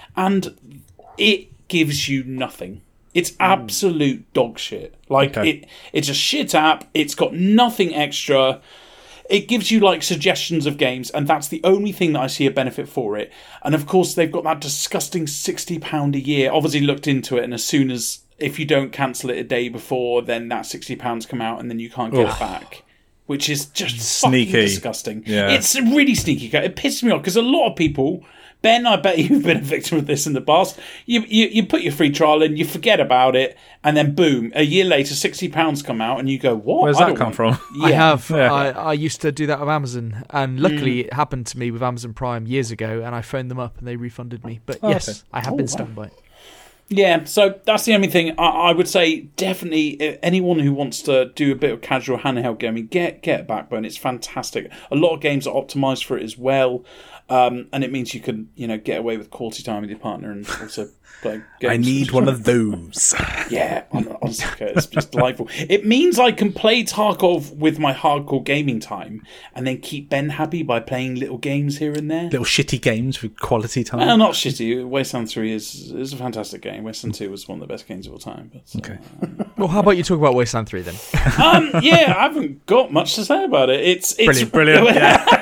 And it gives you nothing. It's absolute dog shit. Like, Okay. it, it's a shit app. It's got nothing extra. It gives you, like, suggestions of games, and that's the only thing that I see a benefit for it. And, of course, they've got that disgusting sixty pounds a year. Obviously looked into it, and as soon as, if you don't cancel it a day before, then that sixty pounds come out, and then you can't get Oof. it back. Which is just Sneaky. fucking disgusting. Yeah. It's really sneaky. It pisses me off, because a lot of people... Ben, I bet you've been a victim of this in the past. You, you you put your free trial in, you forget about it, and then boom, a year later, sixty pounds come out, and you go, what? Where's I that don't come want- from? I Yeah. have. Yeah. I, I used to do that with Amazon, and luckily Mm. it happened to me with Amazon Prime years ago, and I phoned them up and they refunded me. But Oh, yes, okay. I have Oh, been wow. stung by it. Yeah, so that's the only thing I, I would say. Definitely, uh, anyone who wants to do a bit of casual handheld gaming, get get Backbone. It's fantastic. A lot of games are optimized for it as well, um, and it means you can you know get away with quality time with your partner and also play games. I need one of those. Yeah, hon- honestly, Kurt, it's just delightful. It means I can play Tarkov with my hardcore gaming time, and then keep Ben happy by playing little games here and there. Little shitty games with quality time. Well, not shitty. Wasteland three is is a fantastic game. Wasteland two was one of the best games of all time. But, uh, Okay. Well, how about you talk about Wasteland three then? um, yeah, I haven't got much to say about it. It's it's Brilliant, brilliant.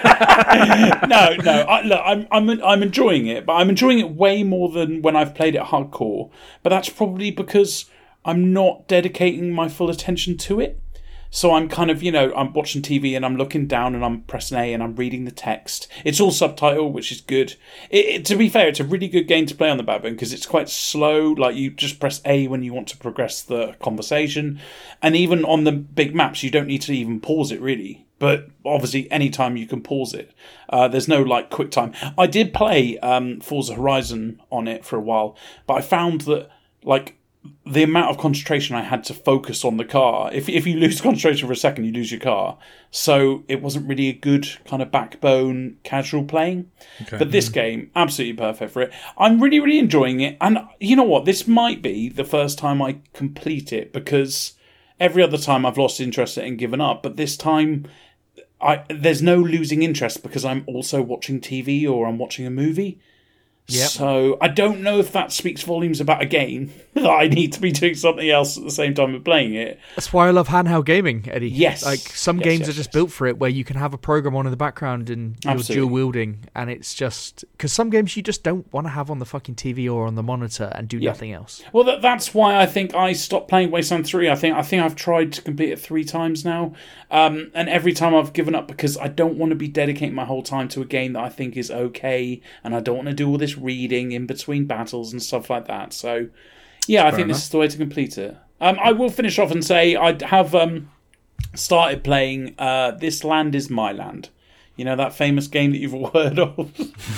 Yeah. no, no. I, look, I'm I'm I'm enjoying it, but I'm enjoying it way more than when I've played it hardcore. But that's probably because I'm not dedicating my full attention to it. So I'm kind of, you know, I'm watching T V and I'm looking down and I'm pressing A and I'm reading the text. It's all subtitle, which is good. It, it, to be fair, it's a really good game to play on the Backbone because it's quite slow. Like, you just press A when you want to progress the conversation. And even on the big maps, you don't need to even pause it, really. But obviously, anytime you can pause it. Uh, there's no, like, quick time. I did play um, Forza Horizon on it for a while, but I found that, like, the amount of concentration I had to focus on the car. If if you lose concentration for a second, you lose your car. So it wasn't really a good kind of Backbone casual playing. Okay. But this game, absolutely perfect for it. I'm really, really enjoying it. And you know what? This might be the first time I complete it, because every other time I've lost interest and given up. But this time, I there's no losing interest because I'm also watching T V or I'm watching a movie. Yep. So I don't know if that speaks volumes about a game that I need to be doing something else at the same time of playing it. That's why I love handheld gaming, Eddie. Yes. Like, some Yes, games yes, are just yes. built for it, where you can have a program on in the background and you're Absolutely. dual wielding, and it's just because some games you just don't want to have on the fucking T V or on the monitor and do Yeah. nothing else. Well, that, that's why I think I stopped playing Wasteland three. I think I think I've tried to complete it three times now, um, and every time I've given up because I don't want to be dedicating my whole time to a game that I think is okay, and I don't want to do all this reading in between battles and stuff like that. So, yeah, I think this is the way to complete it. Um, I will finish off and say I have um, started playing uh, This Land Is My Land. You know, that famous game that you've all heard of?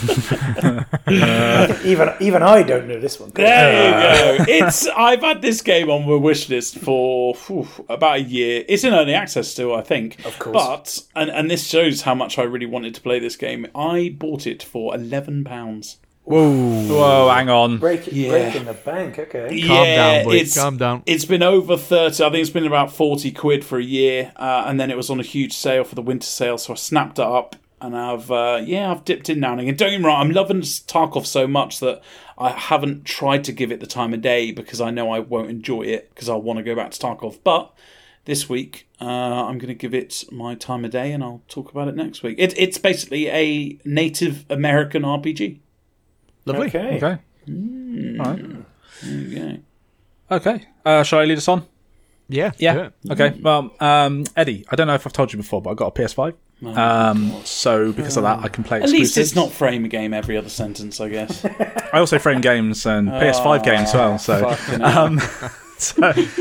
even even I don't know this one. There you go. It's I've had this game on my wish list for whew, about a year. It's in early access still, I think. Of course. But and, and this shows how much I really wanted to play this game. I bought it for eleven pounds. Whoa. Whoa, hang on. Break, Yeah. Breaking the bank, okay. Calm down, boy. it's, Calm down. It's been over thirty. I think it's been about forty quid for a year, uh, and then it was on a huge sale for the winter sale, so I snapped it up, and I've uh, yeah, I've dipped in now and again. Don't get me wrong, I'm loving Tarkov so much that I haven't tried to give it the time of day because I know I won't enjoy it because I want to go back to Tarkov. But this week, uh, I'm going to give it my time of day, and I'll talk about it next week. It, it's basically a Native American R P G. Lovely. Okay. Okay. Mm. All right. There you Okay. Uh, shall I lead us on? Yeah. Yeah. do it. Okay. Well, um, Eddie, I don't know if I've told you before, but I got a P S five. go. Um, so because of that, I can play At exclusives. least it's not frame a game every other sentence, I guess. I also frame games and P S five games as well. So, Fucking hell. um, so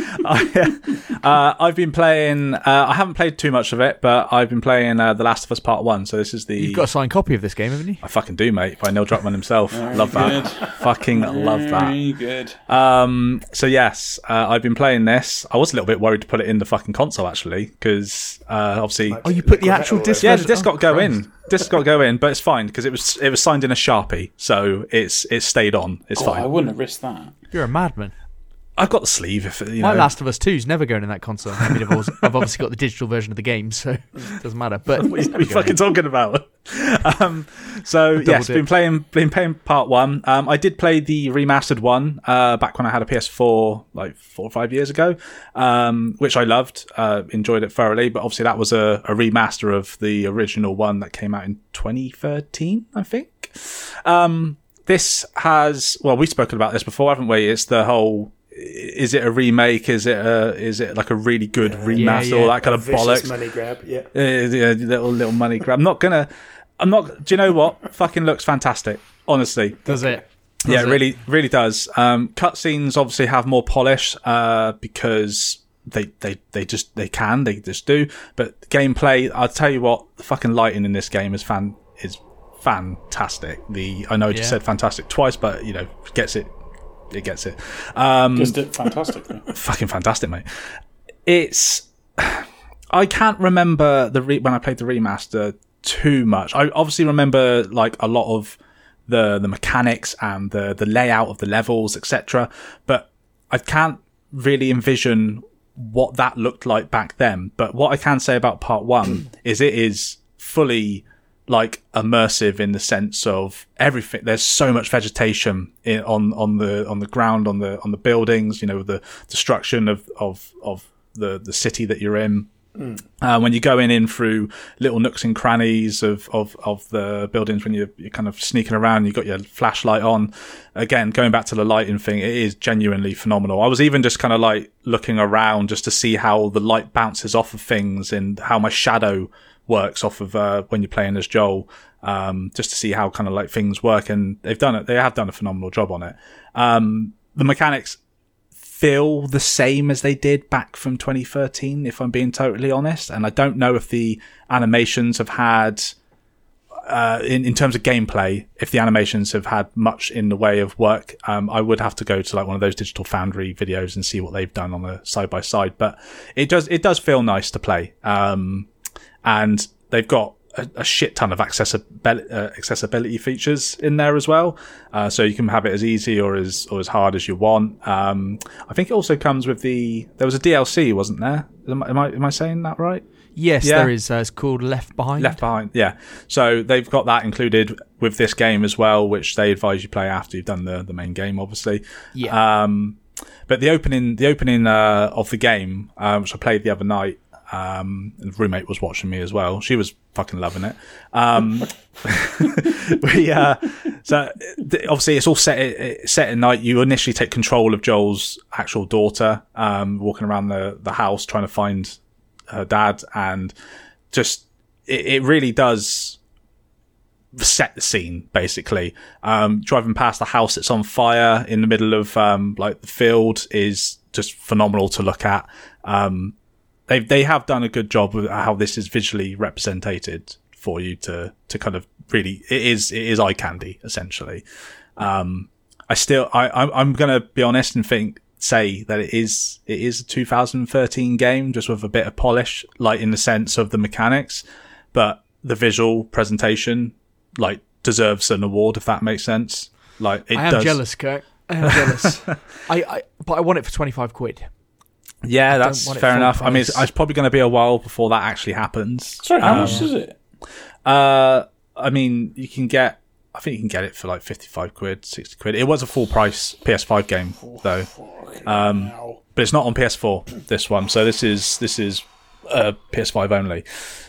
I, uh, I've been playing. Uh, I haven't played too much of it, but I've been playing uh, The Last of Us Part One. So this is the. You've got a signed copy of this game, haven't you? I fucking do, mate. By Neil Druckmann himself. Love that. good. Fucking love that. Very good. Um, so yes, uh, I've been playing this. I was a little bit worried to put it in the fucking console actually, because uh, obviously, Oh, you put the Like actual that disc. yeah, the version- disc oh, got to go Christ. in. Disc got to go in, but it's fine because it was it was signed in a Sharpie, so it's it's stayed on. It's Oh, I fine. wouldn't have risked that. You're a madman. I've got the sleeve. If you My know. Last of Us two is never going in that console. I mean, I've, always, I've obviously got the digital version of the game, so it doesn't matter. But What are you fucking talking about? um, so yes, dip. been playing been playing part one. Um, I did play the remastered one uh, back when I had a P S four, like four or five years ago, um, which I loved, uh, enjoyed it thoroughly. But obviously, that was a, a remaster of the original one that came out in twenty thirteen, I think. Um, this has well, we've spoken about this before, haven't we? It's the whole. Is it a remake? Is it a, is it like a really good remaster? yeah. All that kind A of vicious bollocks. money grab, yeah. Uh, yeah, little little money grab. I'm not gonna. I'm not. Do you know what? Fucking looks fantastic. Honestly, does it? Does yeah, it it? really, really does. Um, cutscenes obviously have more polish uh, because they, they, they just they can they just do. But gameplay, I'll tell you what, the fucking lighting in this game is fan is fantastic. The I know I just Yeah. said fantastic twice, but you know, gets it. It gets it. Um, Just it fantastically. fucking fantastic, mate. It's I can't remember the re- when I played the remaster too much. I obviously remember like a lot of the the mechanics and the the layout of the levels, et cetera. But I can't really envision what that looked like back then. But what I can say about part one is it is fully like immersive in the sense of everything. There's so much vegetation in, on on the on the ground, on the on the buildings. You know, the destruction of of of the the city that you're in. Mm. Uh, when you're going in through little nooks and crannies of of of the buildings, when you're, you're kind of sneaking around, you've got your flashlight on. Again, going back to the lighting thing, it is genuinely phenomenal. I was even just kind of like looking around just to see how the light bounces off of things and how my shadow works off of uh, when you're playing as Joel, um, just to see how kind of like things work. And they've done it. They have done a phenomenal job on it. Um, the mechanics feel the same as they did back from twenty thirteen, if I'm being totally honest. And I don't know if the animations have had, uh, in, in terms of gameplay, if the animations have had much in the way of work. Um, I would have to go to like one of those Digital Foundry videos and see what they've done on a side by side. But it does, it does feel nice to play. Um, and they've got a, a shit ton of accessibility, uh, accessibility features in there as well. Uh, so you can have it as easy or as or as hard as you want. Um, I think it also comes with the. There was a D L C, wasn't there? Am I am I, am I saying that right? Yes, Yeah. there is. Uh, it's called Left Behind. Left Behind, yeah. So they've got that included with this game as well, which they advise you play after you've done the, the main game, obviously. Yeah. Um, but the opening, the opening uh, of the game, uh, which I played the other night. Um, and the roommate was watching me as well. She was fucking loving it. Um, we, uh, so th- obviously it's all set, it, set at night. You initially take control of Joel's actual daughter, um, walking around the, the house trying to find her dad, and just, it, it really does set the scene, basically. Um, driving past the house that's on fire in the middle of, um, like the field is just phenomenal to look at. Um, They they have done a good job with how this is visually represented for you to to kind of really it is it is eye candy essentially. Um, I still I I'm, I'm gonna be honest and think say that it is it is a two thousand thirteen game just with a bit of polish, like in the sense of the mechanics, but the visual presentation like deserves an award if that makes sense. Like it I am does. jealous, Kirk. I am jealous. I, I but I want it for twenty-five quid. Yeah, that's want it fair full enough. I mean, it's, price. it's probably going to be a while before that actually happens. Sorry, how Um, much is it? Uh, I mean, you can get. I think you can get it for like fifty-five quid, sixty quid. It was a full price P S five game though, um, Wow. but it's not on P S four. This one, so this is this is uh, P S five only.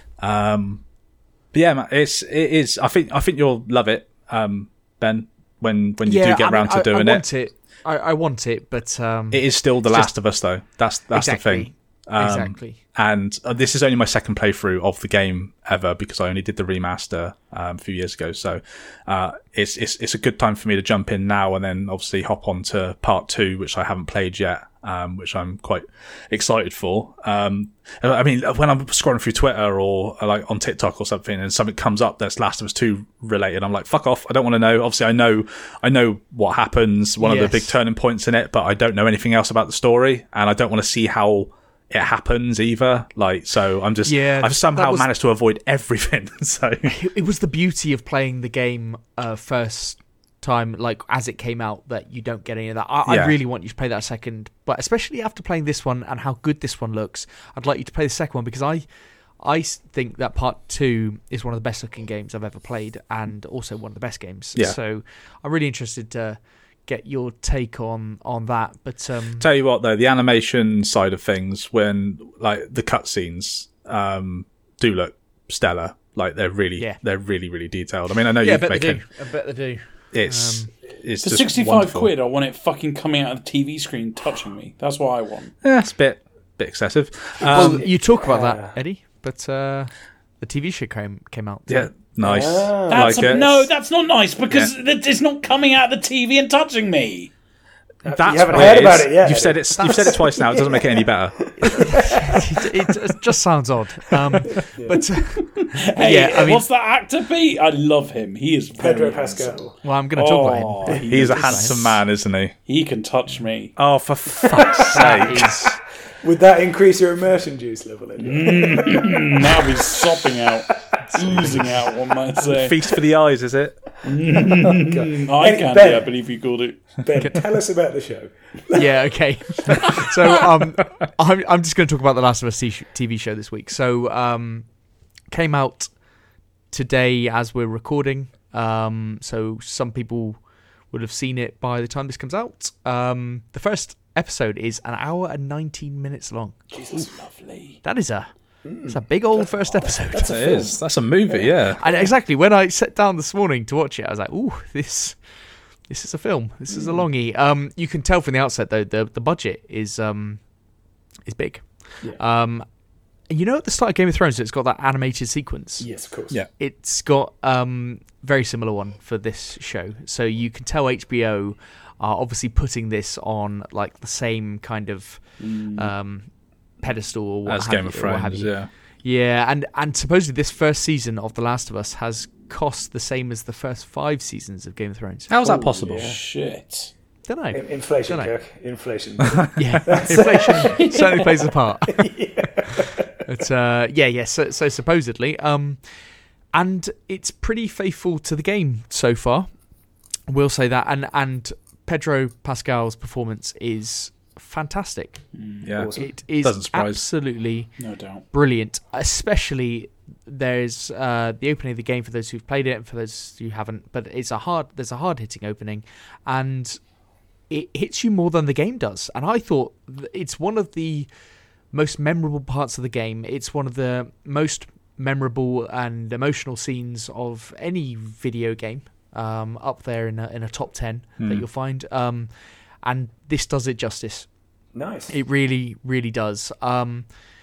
Um, but yeah, man, it's it is. I think I think you'll love it, um, Ben. When when you yeah, do get I round mean, to I, doing I it. want it. I, I want it, but um, It is still The It's Last just- of Us, though. That's that's exactly, the thing. Um, exactly. And uh, this is only my second playthrough of the game ever because I only did the remaster um, a few years ago. So uh, it's it's it's a good time for me to jump in now and then obviously hop on to part two, which I haven't played yet, um, which I'm quite excited for. Um, I mean, when I'm scrolling through Twitter or uh, like on TikTok or something, and something comes up that's Last of Us two related, I'm like, fuck off! I don't want to know. Obviously, I know I know what happens, one of Yes. the big turning points in it, but I don't know anything else about the story, and I don't want to see how it happens either. Like, so I'm just, Yeah, I've somehow that was- managed to avoid everything. So It, it was the beauty of playing the game uh, first time, like as it came out, that you don't get any of that. I, Yeah. I really want you to play that second, but especially after playing this one and how good this one looks, I'd like you to play the second one because I, I s- think that part two is one of the best looking games I've ever played, and also one of the best games. Yeah. So I'm really interested to get your take on on that. But um, tell you what, though, the animation side of things, when like the cutscenes um, do look stellar. Like they're really, Yeah. they're really, really detailed. I mean, I know yeah, I you bet make they it. do. I bet they do. It's Um, it's For just sixty-five wonderful. quid, I want it fucking coming out of the T V screen touching me. That's what I want. Yeah, it's a bit bit excessive. Well, Um, you talk about yeah. that, Eddie, but uh, the T V show came came out. yeah, nice. Ah. That's like a, it. no, that's not nice because it- it's not coming out of the T V and touching me. That's You haven't weird. heard about it yet. You've said it. You've said it twice now. It doesn't make it any better. it, it just sounds odd. Um, But uh, Hey, yeah, I mean, what's that actor be? I love him. He is very Pedro handsome. Pascal. well, I'm going to talk Oh, about him. he He's a is- handsome man, isn't he? He can touch me. Oh, for fuck's sake! Is- Would that increase your immersion juice level? In Now he's sopping out, oozing out. One might say. Feast for the eyes, is it? Eye Hey, candy, Ben. I believe you called it. Ben, tell us about the show. yeah, okay. so um, I'm I'm just going to talk about the Last of Us T V show this week. So um, came out today as we're recording. Um, so some people would have seen it by the time this comes out. Um, the first episode is an hour and nineteen minutes long. Jesus, lovely. That is a it's a big old first episode. That's a It film. is. That's a movie. Yeah. And exactly when I sat down this morning to watch it, I was like, "Ooh, this, this is a film. This is a longie." Um, you can tell from the outset though the the budget is um is big. Yeah. Um, and you know at the start of Game of Thrones, it's got that animated sequence. Yes, of course. Yeah. It's got um very similar one for this show, so you can tell H B O are obviously putting this on like the same kind of um pedestal or what As have Game you, of or what have Thrones. you. Yeah. Yeah, and, and supposedly this first season of The Last of Us has cost the same as the first five seasons of Game of Thrones. How is that possible? Shit. Don't know. In- inflation, Dunno. Kirk. Inflation. Yeah, inflation certainly plays a part. But uh, yeah, yeah. So, so supposedly, um, and it's pretty faithful to the game so far. We'll say that, and and Pedro Pascal's performance is fantastic. Yeah. Awesome. It is Doesn't surprise. absolutely No doubt. brilliant. Especially there's uh, the opening of the game for those who've played it and for those who haven't. But it's a hard. There's a hard hitting opening, and it hits you more than the game does. And I thought th- it's one of the most memorable parts of the game. It's one of the most memorable and emotional scenes of any video game. Um, up there in a, in a top ten that you'll find. Um, and this does it justice. Nice. It really, really does. Um,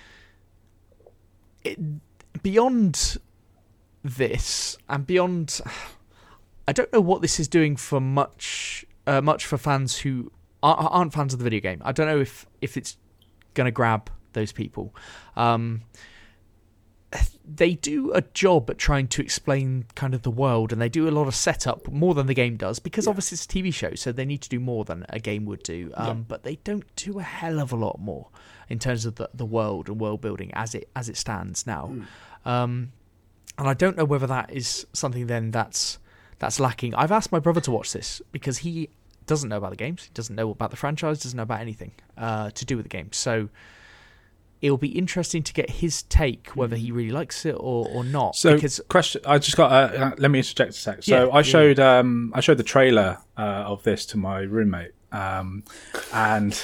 it, beyond this, and beyond, I don't know what this is doing for much, uh, much for fans who aren't, aren't fans of the video game. I don't know if if it's going to grab those people. Um, they do a job at trying to explain kind of the world, and they do a lot of setup more than the game does, because Yeah. obviously it's a T V show, so they need to do more than a game would do. Um, Yeah. But they don't do a hell of a lot more in terms of the, the world and world building as it as it stands now. Um, and I don't know whether that is something then that's that's lacking. I've asked my brother to watch this because he doesn't know about the games, he doesn't know about the franchise, doesn't know about anything uh, to do with the game. So it'll be interesting to get his take, whether he really likes it or, or not. So, because question, I just got. Uh, uh, let me interject a sec. So, Yeah, I yeah, showed, um, I showed the trailer uh, of this to my roommate, um, and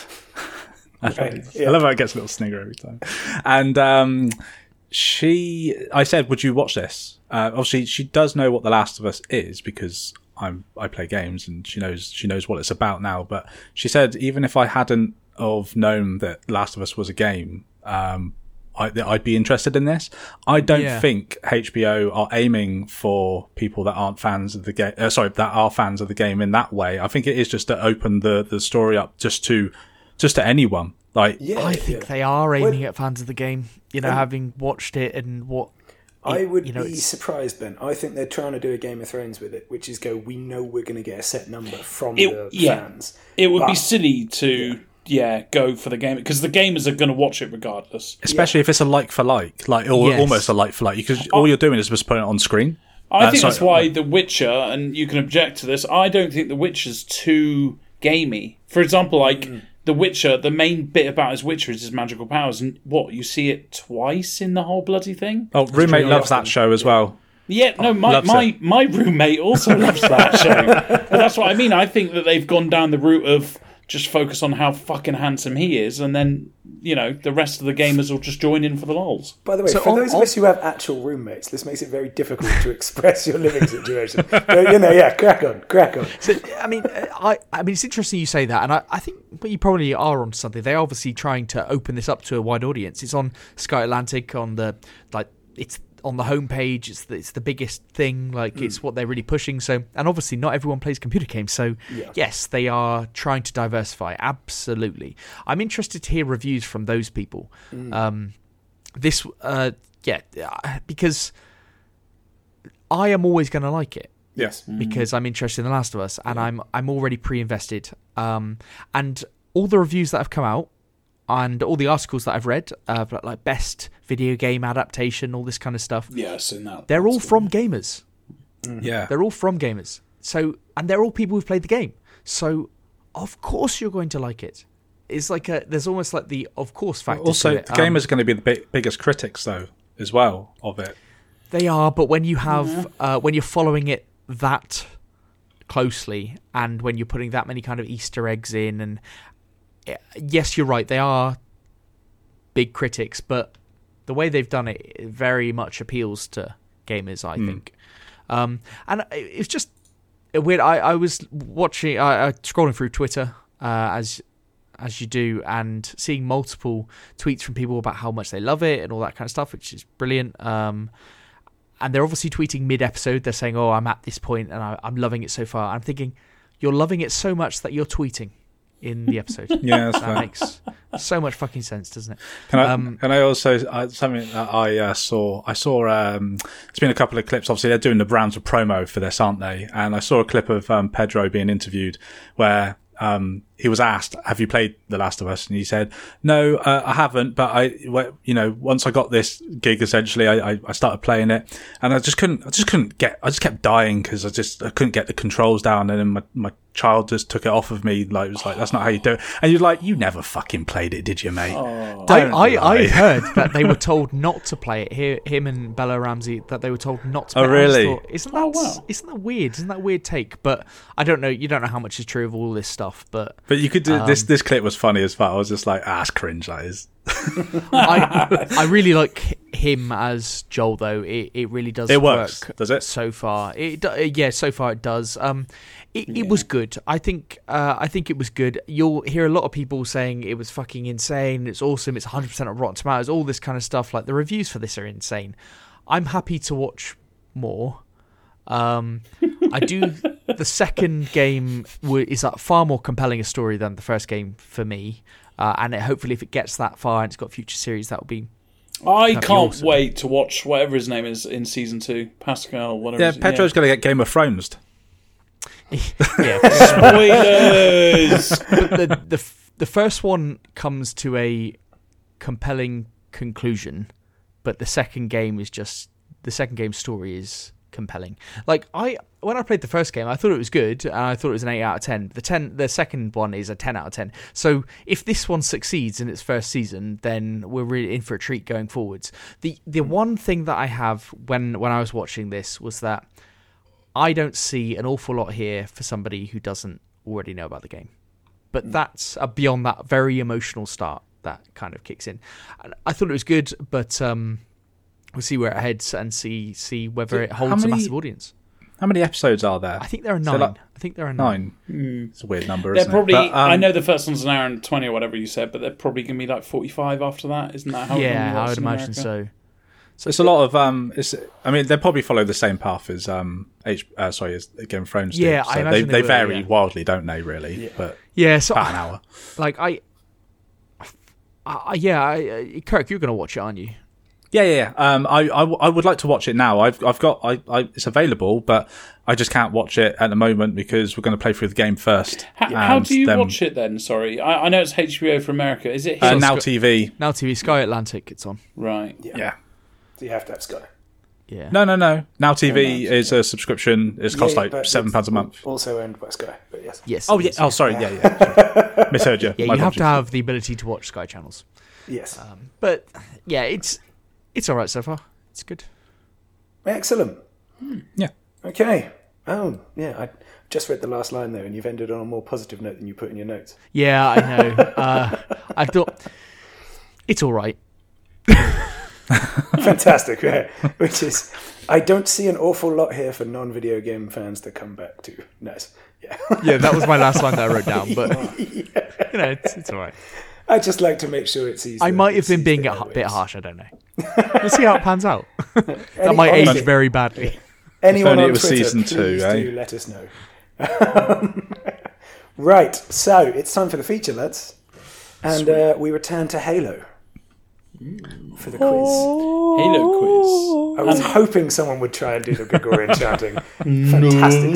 Right, I love how it gets a little snigger every time. And um, she, I said, "Would you watch this?" Uh, obviously, she does know what The Last of Us is because I'm I play games, and she knows she knows what it's about now. But she said, even if I hadn't have known that Last of Us was a game, um, I, I'd be interested in this. I don't Yeah. think H B O are aiming for people that aren't fans of the game. Uh, sorry, that are fans of the game in that way. I think it is just to open the, the story up just to just to anyone. Like, Yeah, I think yeah. they are aiming Well- at fans of the game. You know, Um, having watched it and what. I would you know, be it's- surprised, Ben. I think they're trying to do a Game of Thrones with it, which is go, we know we're going to get a set number from It- the yeah. fans. It would be But- silly to yeah. go for the game because the gamers are going to watch it regardless. especially if it's a like for like, like or Yes. almost a like for like, because all you're doing is just putting it on screen. I Uh, think sorry, that's why The Witcher, and you can object to this, I don't think The Witcher's too gamey. For example, like Mm. The Witcher, the main bit about his Witcher is his magical powers, and what, you see it twice in the whole bloody thing? Oh, roommate really loves often. that show as well. Yeah, no, my loves my, it. my roommate also loves that show. But that's what I mean. I think that they've gone down the route of just focus on how fucking handsome he is, and then, you know, the rest of the gamers will just join in for the lols. By the way, So for on- those of on- us who have actual roommates, this makes it very difficult to express your living situation. But, you know, yeah, crack on, crack on. So, I mean, uh, I, I mean, it's interesting you say that, and I, I think but you probably are onto something. They're obviously trying to open this up to a wide audience. It's on Sky Atlantic, on the like, it's on the homepage. It's the, it's the biggest thing. Like, Mm. it's what they're really pushing. So, and obviously, not everyone plays computer games. So, Yeah. yes, they are trying to diversify. Absolutely, I'm interested to hear reviews from those people. Mm. Um, this, uh, yeah, uh, because I am always going to like it. Yes. Because I'm interested in The Last of Us, and I'm I'm already pre-invested. Um, and all the reviews that have come out, and all the articles that I've read, uh, like best video game adaptation, all this kind of stuff, Yeah, I've seen that. they're all from gamers. Yeah, They're all from gamers. So, and they're all people who've played the game. So, of course you're going to like it. It's like a there's almost like the of course factor. also to it. the Um, gamers are going to be the big, biggest critics though as well of it. They are, but when you have uh, when you're following it that closely, and when you're putting that many kind of Easter eggs in, and uh, yes, you're right, they are big critics, but the way they've done it, it very much appeals to gamers, I think. Um, and it- it's just weird. I, I was watching, I, I scrolling through Twitter uh, as as you do, and seeing multiple tweets from people about how much they love it and all that kind of stuff, which is brilliant. Um, and they're obviously tweeting mid-episode. They're saying, "Oh, I'm at this point and I, I'm loving it so far." I'm thinking, you're loving it so much that you're tweeting in the episode. Yeah, that's That fair. makes so much fucking sense, doesn't it? Can I, Um, can I also uh, something that I uh, saw? I saw. Um, there's been a couple of clips. Obviously, they're doing the Browns of promo for this, aren't they? And I saw a clip of um, Pedro being interviewed where um, he was asked, "Have you played The Last of Us?" And he said, "No, uh, I haven't. But I, well, you know, once I got this gig, essentially, I, I, I started playing it, and I just couldn't. I just couldn't get. I just kept dying because I just I couldn't get the controls down, and then my my child just took it off of me. Like it was like, that's not how you do it. And you're like, you never fucking played it, did you, mate? I, Don't I, I lie. heard that they were told not to play it. Here, him and Bella Ramsey, that they were told not to. Oh, play it. I just really? thought, isn't that Oh, wow. isn't that weird? Isn't that a weird take? But I don't know. You don't know how much is true of all this stuff. But But you could do this. Um, This clip was funny as well. I was just like, ah, it's cringe. That is. I I really like him as Joel, though. It it really does. It works, work does it? So far, it do- yeah. So far, it does. Um, it, it was good. I think. Uh, I think it was good. You'll hear a lot of people saying it was fucking insane. It's awesome. It's one hundred percent on Rotten Tomatoes. All this kind of stuff. Like the reviews for this are insane. I'm happy to watch more. Um, I do. The second game w- is a far more compelling a story than the first game for me, uh, and it, hopefully, if it gets that far and it's got future series, that will be. I That'd be can't awesome. wait to watch whatever his name is in season two. Pascal, whatever. Yeah, his- Pedro's going to get Game of Thrones. Yeah, Spoilers! but the the f- the first one comes to a compelling conclusion, but the second game is just the second game's story is compelling. Like I, when I played the first game, I thought it was good, and I thought it was an eight out of ten. The ten, the second one is a ten out of ten. So if this one succeeds in its first season, then we're really in for a treat going forwards. The the one thing that I have when when I was watching this was that I don't see an awful lot here for somebody who doesn't already know about the game. But that's uh, beyond that very emotional start that kind of kicks in. And I thought it was good, but um, we'll see where it heads and see see whether it holds many- a massive audience. How many episodes are there? I think there are So, nine. like, I think there are nine. Nine. It's a weird number, They're isn't probably. it? But, um, I know the first one's an hour and twenty or whatever you said, but they're probably going to be like forty-five after that. Isn't that how? it normally Yeah, I works would in imagine America? so. It's a lot of um. It's. I mean, they probably follow the same path as um. H. Uh, sorry, as Game of Thrones. do. Yeah, so I they imagine they, they will, vary yeah. wildly, don't they? Really, but Yeah, so about an hour. like I, I yeah, I, uh, Kirk, you're going to watch it, aren't you? Yeah, yeah, yeah. Um, I, I, I would like to watch it now. I've I've got I, I it's available, but I just can't watch it at the moment because we're going to play through the game first. How, how and do you then- watch it then? Sorry, I, I know it's H B O for America. Is it Uh, here? now T V. Now T V, Sky Atlantic, it's on. Right. Yeah. So you have to have Sky. Yeah. No, no, no. Now T V is a subscription. It's cost Yeah, like but seven it's pounds a month. Also owned by Sky, but yes. Yes. Oh it yeah. is. Oh sorry. Yeah, yeah. Sorry. Misheard you. Yeah, My you have to apologies. have the ability to watch Sky channels. Yes. Um, but yeah, it's it's all right so far. It's good. Excellent. Yeah. Okay. Oh, yeah. I just read the last line there, and you've ended on a more positive note than you put in your notes. Yeah, I know. uh, I thought it's all right. Fantastic. Yeah. Which is, I don't see an awful lot here for non-video game fans to come back to. Nice. Yeah. Yeah, that was my last line that I wrote down. But you know, it's, it's all right. I just like to make sure it sees. I the- might it have been sees being the a hu- airwaves. bit harsh. I don't know. We'll see how it pans out. that Any- might honestly, age very badly. Anyone only on it was Twitter, season please two, eh? do let us know. Right, so it's time for the feature, lads, and uh, we return to Halo for the quiz. Halo quiz. I was hoping someone would try and do the Gregorian chanting. Fantastic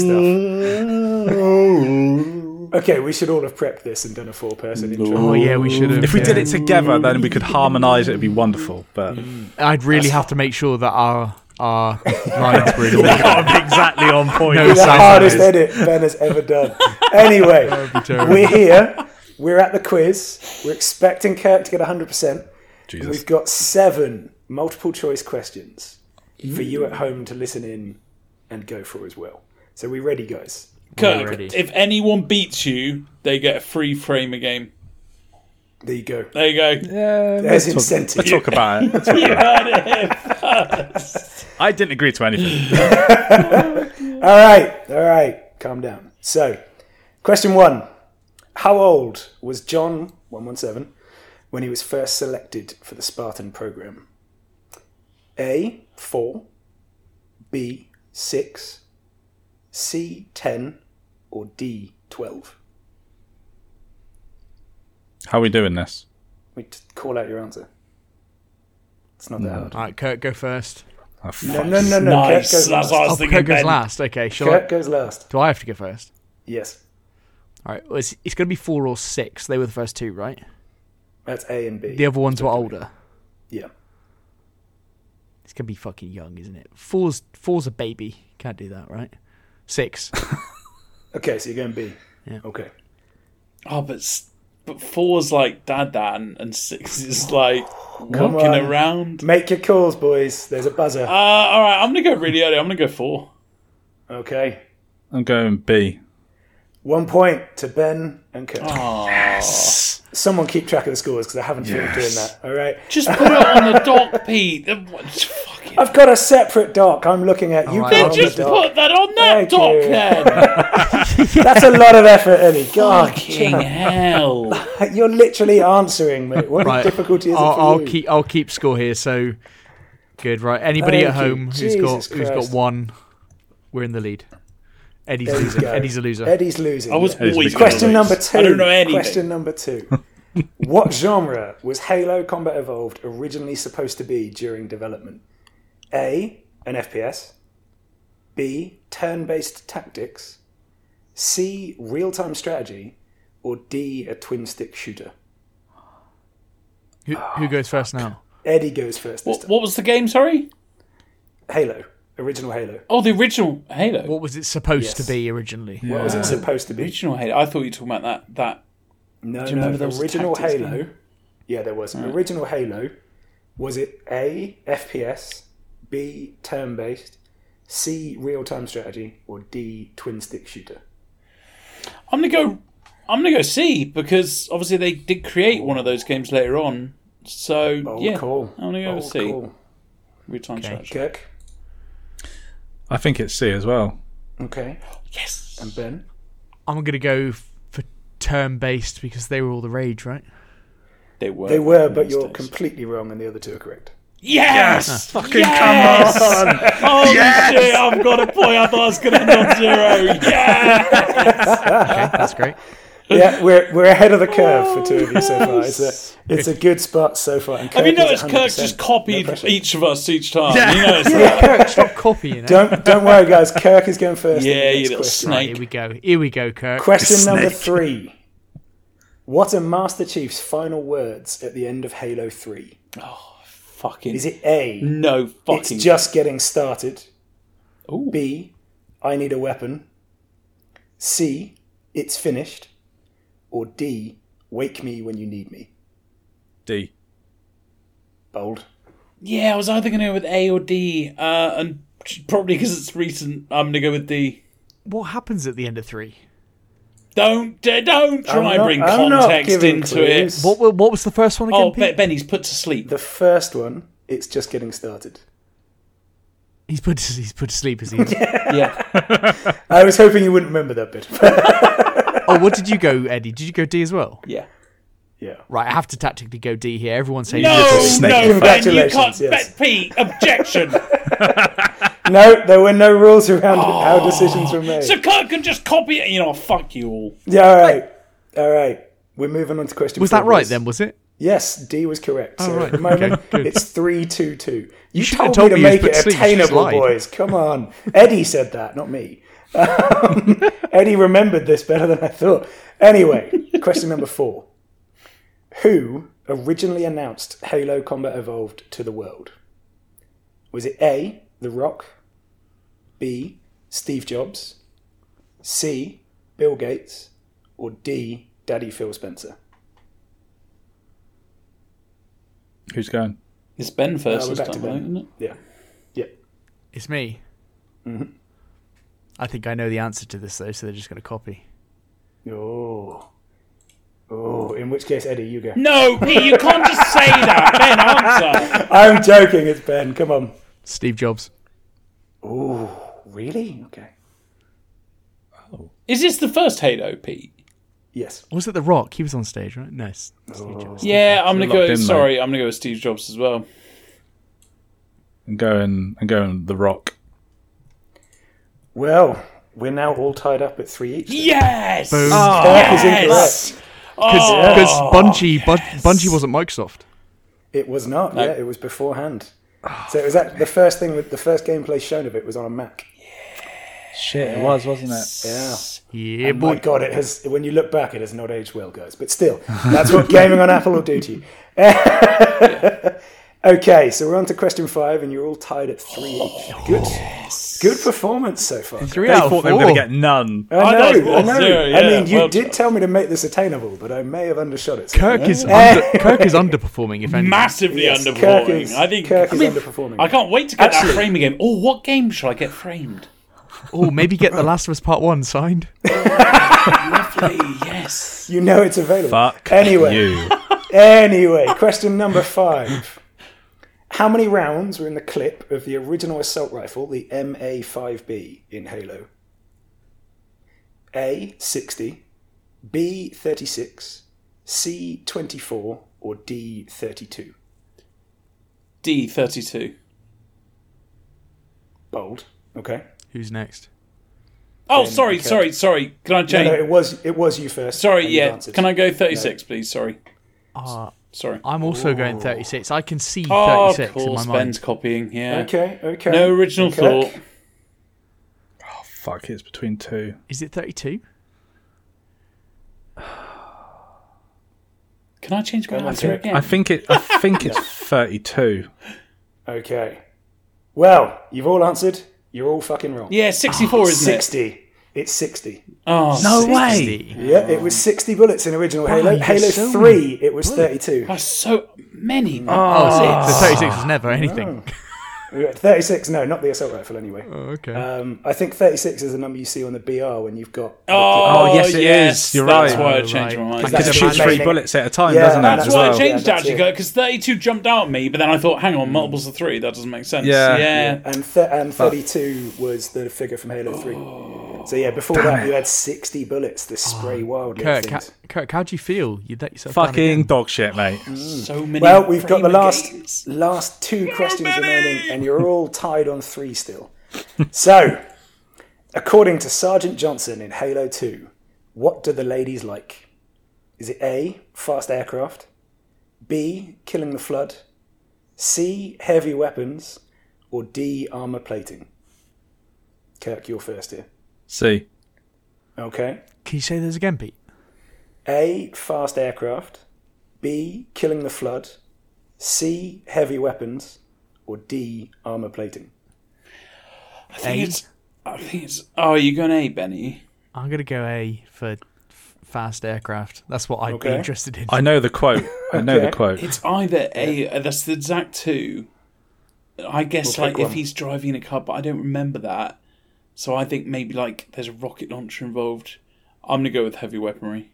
stuff. Okay, we should all have prepped this and done a four-person intro. Oh yeah, we should have. If we yeah. did it together, then we could harmonise it. It'd be wonderful. But I'd really have to make sure that our our lines were in order. exactly on point. No The sound hardest noise. edit Ben has ever done. Anyway, terrible. we're here. We're at the quiz. We're expecting Kirk to get one hundred percent. Jesus. We've got seven multiple choice questions for you at home to listen in and go for as well. So we ready, guys? Kirk, ready. if anyone beats you, they get a free frame a game. There you go. There you go. Yeah, There's let's talk, incentive. let's talk about it. Let's talk You about heard it. it. I didn't agree to anything. All right, all right. Calm down. So, question one. How old was John one one seven when he was first selected for the Spartan program? A, four, B, six, C, ten, or D, twelve? How are we doing this? We just call out your answer. It's not that hard. All right, Kirk, go first. Oh, No, fuck. no, no, no. Nice. Kirk goes That's last. what I was Oh, thinking. Kirk goes Ben. last. Okay, shall Kirk I? goes last. Do I have to go first? Yes. All right, well, it's, it's going to be four or six. They were the first two, right? That's A and B. The other ones were older. Yeah. It's going to be fucking young, isn't it? Four's four's a baby. Can't do that, right? Six. Okay, so you're going B. Yeah. Okay. Oh, but s- but four's like dad dad, and, and six is like Come walking on. around. Make your calls, boys. There's a buzzer. Uh, all right, I'm gonna go really early. I'm gonna go four. Okay. I'm going B. One point to Ben and Kirk. Oh, Someone keep track of the scores because I haven't feel doing that. All right. just put it on the dock, Pete. Uh, what- just fucking- I've got a separate doc. I'm looking at you. right, put I'll on Then the just doc. put that on that Thank dock, you. then. That's a lot of effort, Eddie. God, Fucking hell. you're literally answering me. What Right. difficulty is it I'll, for I'll you? keep I'll keep score here. So good, right? Anybody Thank at you. home who's Jesus got who's got Christ. one, we're in the lead. Eddie's There you losing. go. Eddie's a loser. Eddie's losing. I was yeah. always big gonna Question lose. number two. I don't know anything. Question number two. What genre was Halo Combat Evolved originally supposed to be during development? A, an F P S. B, turn-based tactics. C, real-time strategy. Or D, a twin-stick shooter. Who, who goes first now? Eddie goes first this What, time. what was the game? Sorry. Halo. Original Halo. Oh, the original Halo. What was it supposed Yes. to be originally? What was it supposed to be? Original Halo. I thought you were talking about that. That No, Do you no. remember there was a Original tactics Halo. game? Yeah, there was. Original Halo. Was it A, F P S, B, turn-based, C, real-time strategy, or D, twin-stick shooter? I'm gonna go. I'm gonna go C because obviously they did create one of those games later on. So Bold yeah, call. I'm gonna go with Bold C. call. Real-time strategy. Kirk. I think it's C as well. Okay. Yes. And Ben. I'm going to go for turn-based because they were all the rage, right? They were. They were, in but those you're days. completely wrong, and the other two are correct. Yes. Fucking Yes! come on! Holy shit! I've got a point. I thought I was going to end on zero. Yes. Okay, that's great. Yeah, we're we're ahead of the curve for two of you so far. It's a it's a good spot so far. And Have you Kirk is noticed one Kirk hundred percent. just copied No pressure. each of us each time? Yeah. You noticed Yeah, that? Kirk, stop copying it. Don't don't worry, guys. Kirk is going first. in the Yeah, you next little question. Right, snake. here we go. Here we go, Kirk. Question number Snake. three. What are Master Chief's final words at the end of Halo three? Fucking. Is it A, No it's fucking. just getting started? Ooh. B, I need a weapon? C, it's finished? Or D, wake me when you need me? D. Bold. Yeah, I was either going to go with A or D, uh, and probably because it's recent, I'm going to go with D. What happens at the end of three? Don't uh, don't try I'm and not- bring I'm not context giving into clues. it. What wa- What was the first one again, Oh, Pete? Be- Benny's put to sleep. The first one, it's just getting started. He's put to, he's put to sleep, is he? Yeah, I was hoping you wouldn't remember that bit. Oh, what did you go, Eddie? Did you go D as well? yeah. Yeah. Right, I have to tactically go D here. Everyone's saying No, little no, snake. Ben, you Congratulations, can't. yes. Ben, Pete, objection. No, there were no rules around how decisions were made. So Kirk can just copy it. You know, fuck you all. Yeah, all right. All right. We're moving on to question Was four, that right boys. then, was it? Yes, D was correct. So right. at the moment, Okay, good. it's three two two. You, shouldn't have told me told to me you make was it put to sleep, you should attainable, lied. boys. Come on. Eddie said that, not me. Um, Eddie remembered this better than I thought. Anyway, question number four. Who originally announced Halo Combat Evolved to the world? Was it A, The Rock, B, Steve Jobs, C, Bill Gates, or D, Daddy Phil Spencer? Who's going? It's Ben first Uh, we're this back to time, Ben. isn't it? Yeah. Yeah. It's me. Mm-hmm. I think I know the answer to this, though, so they're just going to copy. Oh. Oh, in which case, Eddie, you go. No, Pete, you can't just say that. Ben, answer. I'm joking, it's Ben. Come on. Steve Jobs. Oh, really? Okay. Is this the first Halo, Pete? Yes. Was it The Rock? He was on stage, right? No, it's Steve Jobs. Yeah, I'm gonna You're locked go. in, mate. Sorry, I'm gonna go with Steve Jobs as well. And going and going The Rock. Well, we're now all tied up at three each. Yes. Boom. Kirk is Yes! incorrect. Because Oh, Bungie, Bun- Bungie wasn't Microsoft. It was not. Yeah, it was beforehand. So it was that the first thing with the first gameplay shown of it was on a Mac. Shit, it was, wasn't it? Yeah. Yeah, And boy. my God, it has. When you look back, it has not aged well, guys. But still, that's what gaming on Apple will do to you. Okay, so we're on to question five, and you're all tied at three each. Good, good performance so far. Three They out of thought they four. were going to get none. I I know, thought it I was know. zero, I yeah, mean, you well did done. tell me to make this attainable, but I may have undershot it. Kirk is Eh. under, Kirk is underperforming, if anything. massively Yes, Kirk underperforming. is, I think. Kirk I is mean, underperforming. I can't wait to get Actually- that framing game. Oh, what game shall I get framed? Oh, maybe get The Last of Us Part One signed. Lovely, yes. You know it's available. Fuck Anyway. you. Anyway, question number five. How many rounds were in the clip of the original assault rifle, the M A five B, in Halo? A, sixty, B, thirty-six, C, twenty-four, or D, thirty-two? D thirty-two. Bold. Okay. Who's next? Oh, Ben sorry, and Kirk. sorry, sorry. Can I No, change? no, it was it was you first. Sorry, and you yeah. answered. Can I go thirty-six, please? Sorry, Uh, sorry. I'm also going thirty-six. I can see Oh, of thirty-six in my course, mind. Ben's copying. Yeah. Okay, okay. No original Okay. thought. Oh, fuck, it's between two. Is it thirty-two? Can I change my Come on, answer Kirk. again? I think it. I think it's thirty-two. Okay. Well, you've all answered. You're all fucking wrong. Yeah, sixty-four, isn't it? sixty. It's sixty. Oh, No way. sixty. Yeah, it was sixty bullets in original Halo. you get Halo so three, it was thirty-two. that's so many. man. Oh, so the thirty-six was never anything. thirty-six, no, not the assault rifle anyway. Oh, okay. Um, I think thirty-six is the number you see on the B R when you've got... Oh, Oh, yes, it yes, is. You're that's right. why I Oh, changed right. my I mind. could That's It shoots imagine- three bullets at a time, Yeah, doesn't it? That's that's why I well. changed Yeah, it, actually, that's it. because thirty-two jumped out at me, but then I thought, hang on, multiples of three, that doesn't make sense. Yeah. yeah. And, th- and thirty-two was the figure from Halo three. So yeah, before that you had sixty bullets, the spray wildly Kirk, how, things. Kirk, how do you feel? You let yourself down Fucking again? dog shit, mate. So many. Well, we've got the Framer last games. last two questions remaining, and you're all tied on three still. So, according to Sergeant Johnson in Halo two, what do the ladies like? Is it A, fast aircraft, B, killing the flood, C, heavy weapons, or D, armor plating? Kirk, you're first here. See. Okay. Can you say those again, Pete? A, fast aircraft, B, killing the flood, C, heavy weapons, or D, armor plating? I think A? it's. I think it's. Oh, you're going A, Benny. I'm going to go A for f- fast aircraft. That's what I'd be Okay. interested in. I know the quote. I know the Okay. quote. It's either A. Uh, that's the exact two. I guess, We'll like, pick if one. he's driving a car, but I don't remember that. So I think maybe, like, there's a rocket launcher involved. I'm going to go with heavy weaponry.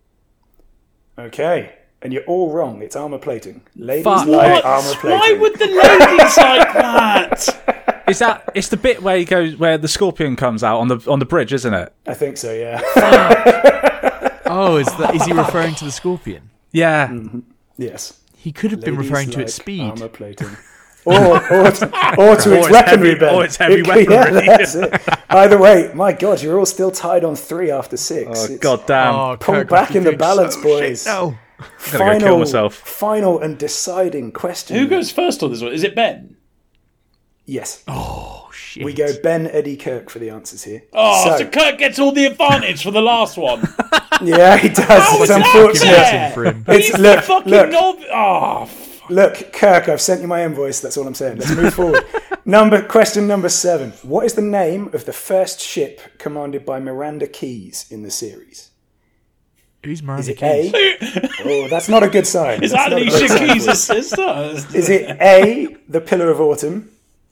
Okay. And you're all wrong. It's armor plating. Ladies Fuck. like What? armor plating. Why would the ladies like that? Is that? It's the bit where he goes, where the scorpion comes out on the on the bridge, isn't it? I think so, yeah. Oh, is, that, is he referring to the Scorpion? Yeah. Yes. He could have been Ladies referring to like its speed. Armor plating. Or, or, to, or to its its weaponry, heavy- Ben. or its heavy It- weaponry. Yeah, that's it. Either way, my God, you're all still tied on three after six. Oh, It's- God damn. Oh, Pull Kirk, back I'm in the feeling balance, so boys. shit. No. I'm gonna go kill myself. Final and deciding question. Who goes first on this one? Is it Ben? Yes. Oh, shit. We go Ben, Eddie, Kirk for the answers here. Oh, so, So- Kirk gets all the advantage for the last one. Yeah, he does. How It's is that unfortunate. fair? for him. It's, He's the look, fucking look, nob- Oh, f- look, Kirk, I've sent you my invoice. That's all I'm saying. Let's move forward. Number Question number seven. What is the name of the first ship commanded by Miranda Keyes in the series? Who's Is Miranda it Keys? A? Oh, that's not a good sign. is That's that not a Alicia good sign. Keys' sister? Is it A, the Pillar of Autumn,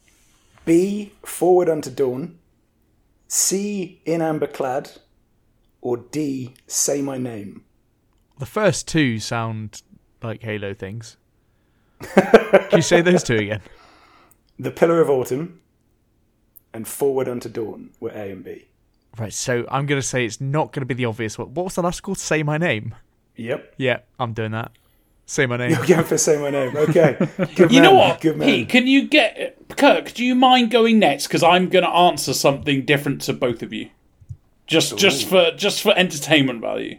B, Forward Unto Dawn, C, In Amber Clad, or D, Say My Name? The first two sound like Halo things. Can you say those two again? The Pillar of Autumn and Forward Unto Dawn were A and B. Right, so I'm going to say it's not going to be the obvious one. What was the last called? Say My Name? Yep. Yeah, I'm doing that. Say My Name. You're going for Say My Name. Okay. Good You man. know what, Good man. Pete? Can you get Kirk? Do you mind going next? Because I'm going to answer something different to both of you, just just for just for entertainment value.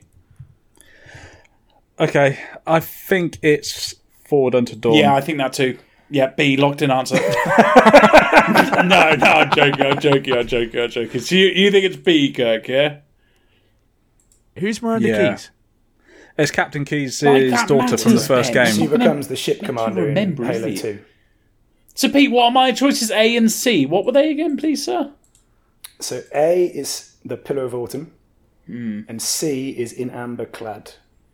Okay. I think it's Forward Unto Dawn. Yeah, I think that too. Yeah, B, locked in answer. no, no, I'm joking, I'm joking, I'm joking, I'm joking. So you, you think it's B, Kirk, yeah? Who's Miranda Yeah. Keys? It's Captain Keys' Like that daughter from the matters, first Ben. She game. becomes the ship commander in remember, is Halo he? two. So, Pete, what are my choices A and C? What were they again, please, sir? So A is the Pillar of Autumn, Hmm. and C is In Amber Clad.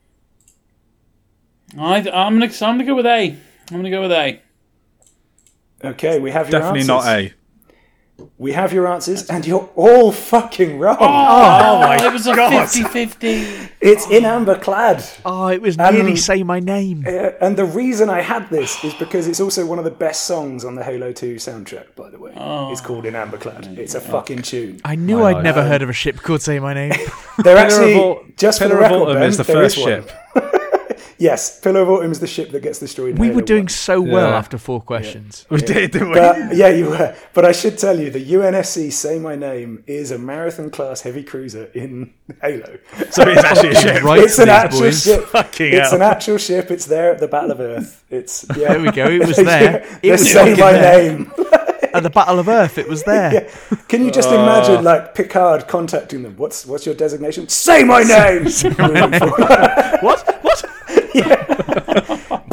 I, I'm going to I'm gonna go with A. I'm going to go with A. Okay, we have your Definitely answers. not A. We have your answers, and you're all fucking wrong. Oh, my it was a fifty-fifty. It's In Amber Clad. Oh, it was Um, nearly Say My Name. Uh, and the reason I had this is because it's also one of the best songs on the Halo two soundtrack, by the way. It's called In Amber Clad. It's a fucking tune. I knew My I'd life. never heard of a ship called Say My Name. They're Pillar actually, of Au- just for the Pillar of record, Autumn Ben, is the there first one. ship. Yes, Pillar of Autumn is the ship that gets destroyed in we Halo were doing one. so well Yeah. after four questions. We did, didn't we? But, yeah, you were. But I should tell you, the U N S C Say My Name is a marathon class heavy cruiser in Halo. So it's actually a ship. Right, It's an these actual boys. ship. Fucking It's hell. an actual ship. It's there at the Battle of Earth. It's yeah. There we go. It was there. It They was Say fucking My there. Name. At the Battle of Earth, it was there. Can you just imagine, like Picard contacting them? What's what's your designation? Say my name. What? What? But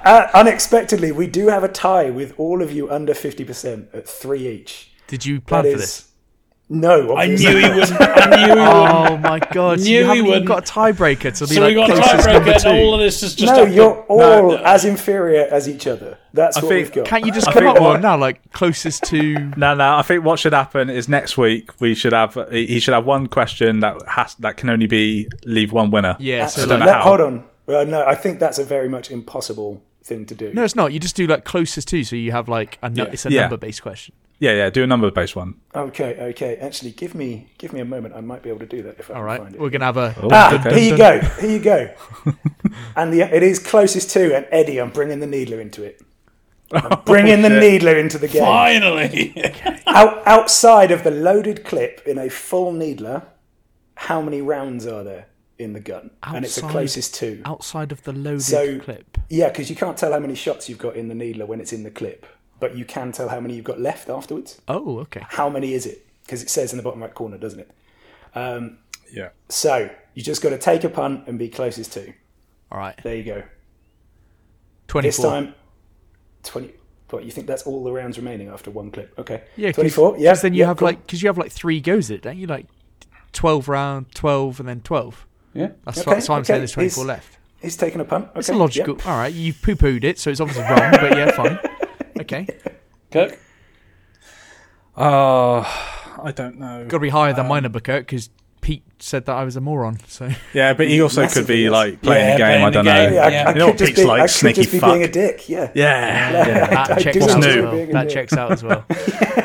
uh, unexpectedly, we do have a tie with all of you under fifty percent at three each. Did you plan That for is- this? No, I obviously. knew he wouldn't. I knew he wouldn't. Oh my god! So Knew you he haven't even wouldn't. got a tiebreaker to be So like we got a closest number tiebreaker, and all of two. this is just. No, up to- you're all No, no. as inferior as each other. That's I what think- we've got. Can't you just I come think up with what- one now, like closest to? No, no. I think what should happen is next week we should have he should have one question that has that can only be leave one winner. Yeah. So I don't like, know Let- how. hold on. Well, no, I think that's a very much impossible thing to do. no, it's not. You just do like closest to, so you have like a nu- Yeah. it's a Yeah. number based question. Yeah, yeah. Do a number based one. Okay, okay. Actually, give me give me a moment. I might be able to do that if I All can right, find it. we're gonna have a. Oh, Ah, okay. here you go. Here you go. And the, it is closest to, and Eddie, I'm bringing the Needler into it. I'm bringing the shit. Needler into the game. Finally. Out, outside of the loaded clip in a full Needler, how many rounds are there in the gun? And it's the Outside- closest to. Outside of the loaded So- clip. Yeah, because you can't tell how many shots you've got in the Needler when it's in the clip, but you can tell how many you've got left afterwards. Oh, okay. How many is it? Because it says in the bottom right corner, doesn't it? Um, Yeah. so you just got to take a punt and be closest to. All right. There you go. This Twenty-four. time, twenty. What, you think that's all the rounds remaining after one clip? Okay. Yeah, cause, twenty-four. Yeah. 'cause then you yeah, have cool. like because you have like three goes at it, don't you? Like twelve round, twelve, and then twelve. Yeah. That's Okay, what that's why I'm saying okay. there's twenty-four He's- left. He's taking a punt. Okay. It's a logical. yep. All right, you poo pooed it, so it's obviously wrong. But yeah, fine. Okay, Kirk. Oh, I don't know. got to be higher Um, than my number, Kurt, because Pete said that I was a moron. So Yeah, but he also could Massively, be yes. like playing Yeah, a game. playing I the don't game. know. Yeah, I, Yeah. I You know could what just Pete's be, like, I could sneaky just be fuck. being a dick. Yeah. Yeah. Yeah. that I checks do out also as being well. a That dick. checks out as well.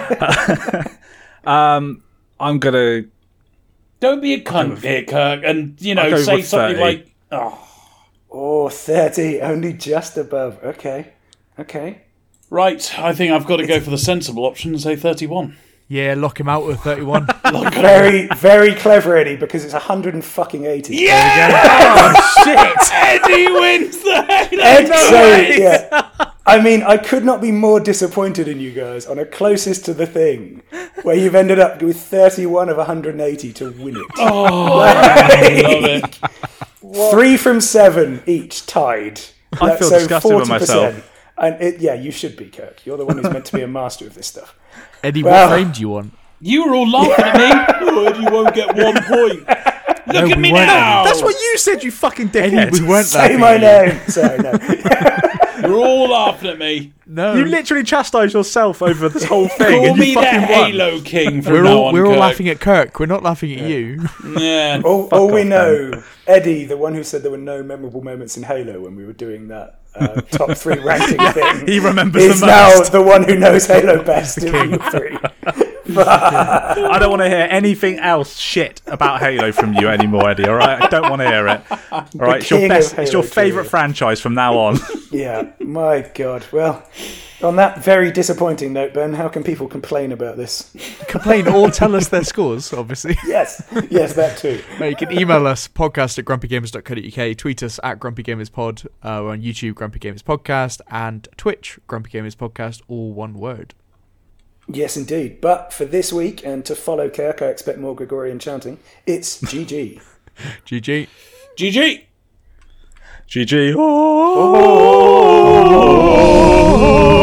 Um, I'm gonna. Don't be a cunt here, Kirk, and you know I'll go say with something thirty. like, "Oh, Oh, thirty, only just above. Okay. Okay. right." I think I've got to go for the sensible option and say thirty-one. Yeah, lock him out with thirty-one. Very, very clever, Eddie, because it's one hundred fucking eighty. Yeah! Oh, shit! Eddie wins the Halo. Ed, No so, way. yeah. I mean, I could not be more disappointed in you guys on a closest to the thing, where you've ended up with thirty-one of one hundred eighty to win it. Oh, I love it. Three from seven each tied. I feel disgusted with myself. And it, yeah, you should be, Kirk. You're the one who's meant to be a master of this stuff. Eddie, Well- what frame do you want? You were all laughing at me. Oh, Eddie won't get one point. Look No, at we me weren't, now. That's what you said, you fucking Eddie, dickhead. we weren't Say laughing my at you. name. Sorry, no. You're all laughing at me. No, You literally chastised yourself over this whole thing, Call and you me the fucking won. Halo King from we're now all on, we're all Kirk. laughing at Kirk. We're not laughing at you. Yeah. All, all we off, know, Eddie, the one who said there were no memorable moments in Halo when we were doing that uh, top three ranking thing, He remembers is the now most. the one who knows Halo best in you three. I don't want to hear anything else shit about Halo from you anymore, Eddie. All right, I don't want to hear it. All right, it's your king of best. It's your Halo favourite trivia. franchise from now on. Yeah, my God. Well, on that very disappointing note, Ben, how can people complain about this? Complain or tell us their scores, obviously. Yes, yes, that too. Uh, you can email us, podcast at grumpy gamers dot co dot uk, tweet us at grumpy gamers pod, uh, we're on YouTube, Grumpy Gamers Podcast, and Twitch, Grumpy Gamers Podcast, all one word. Yes, indeed. But for this week, and to follow Kirk, I expect more Gregorian chanting, it's G G. G G. G G. G G. Oh.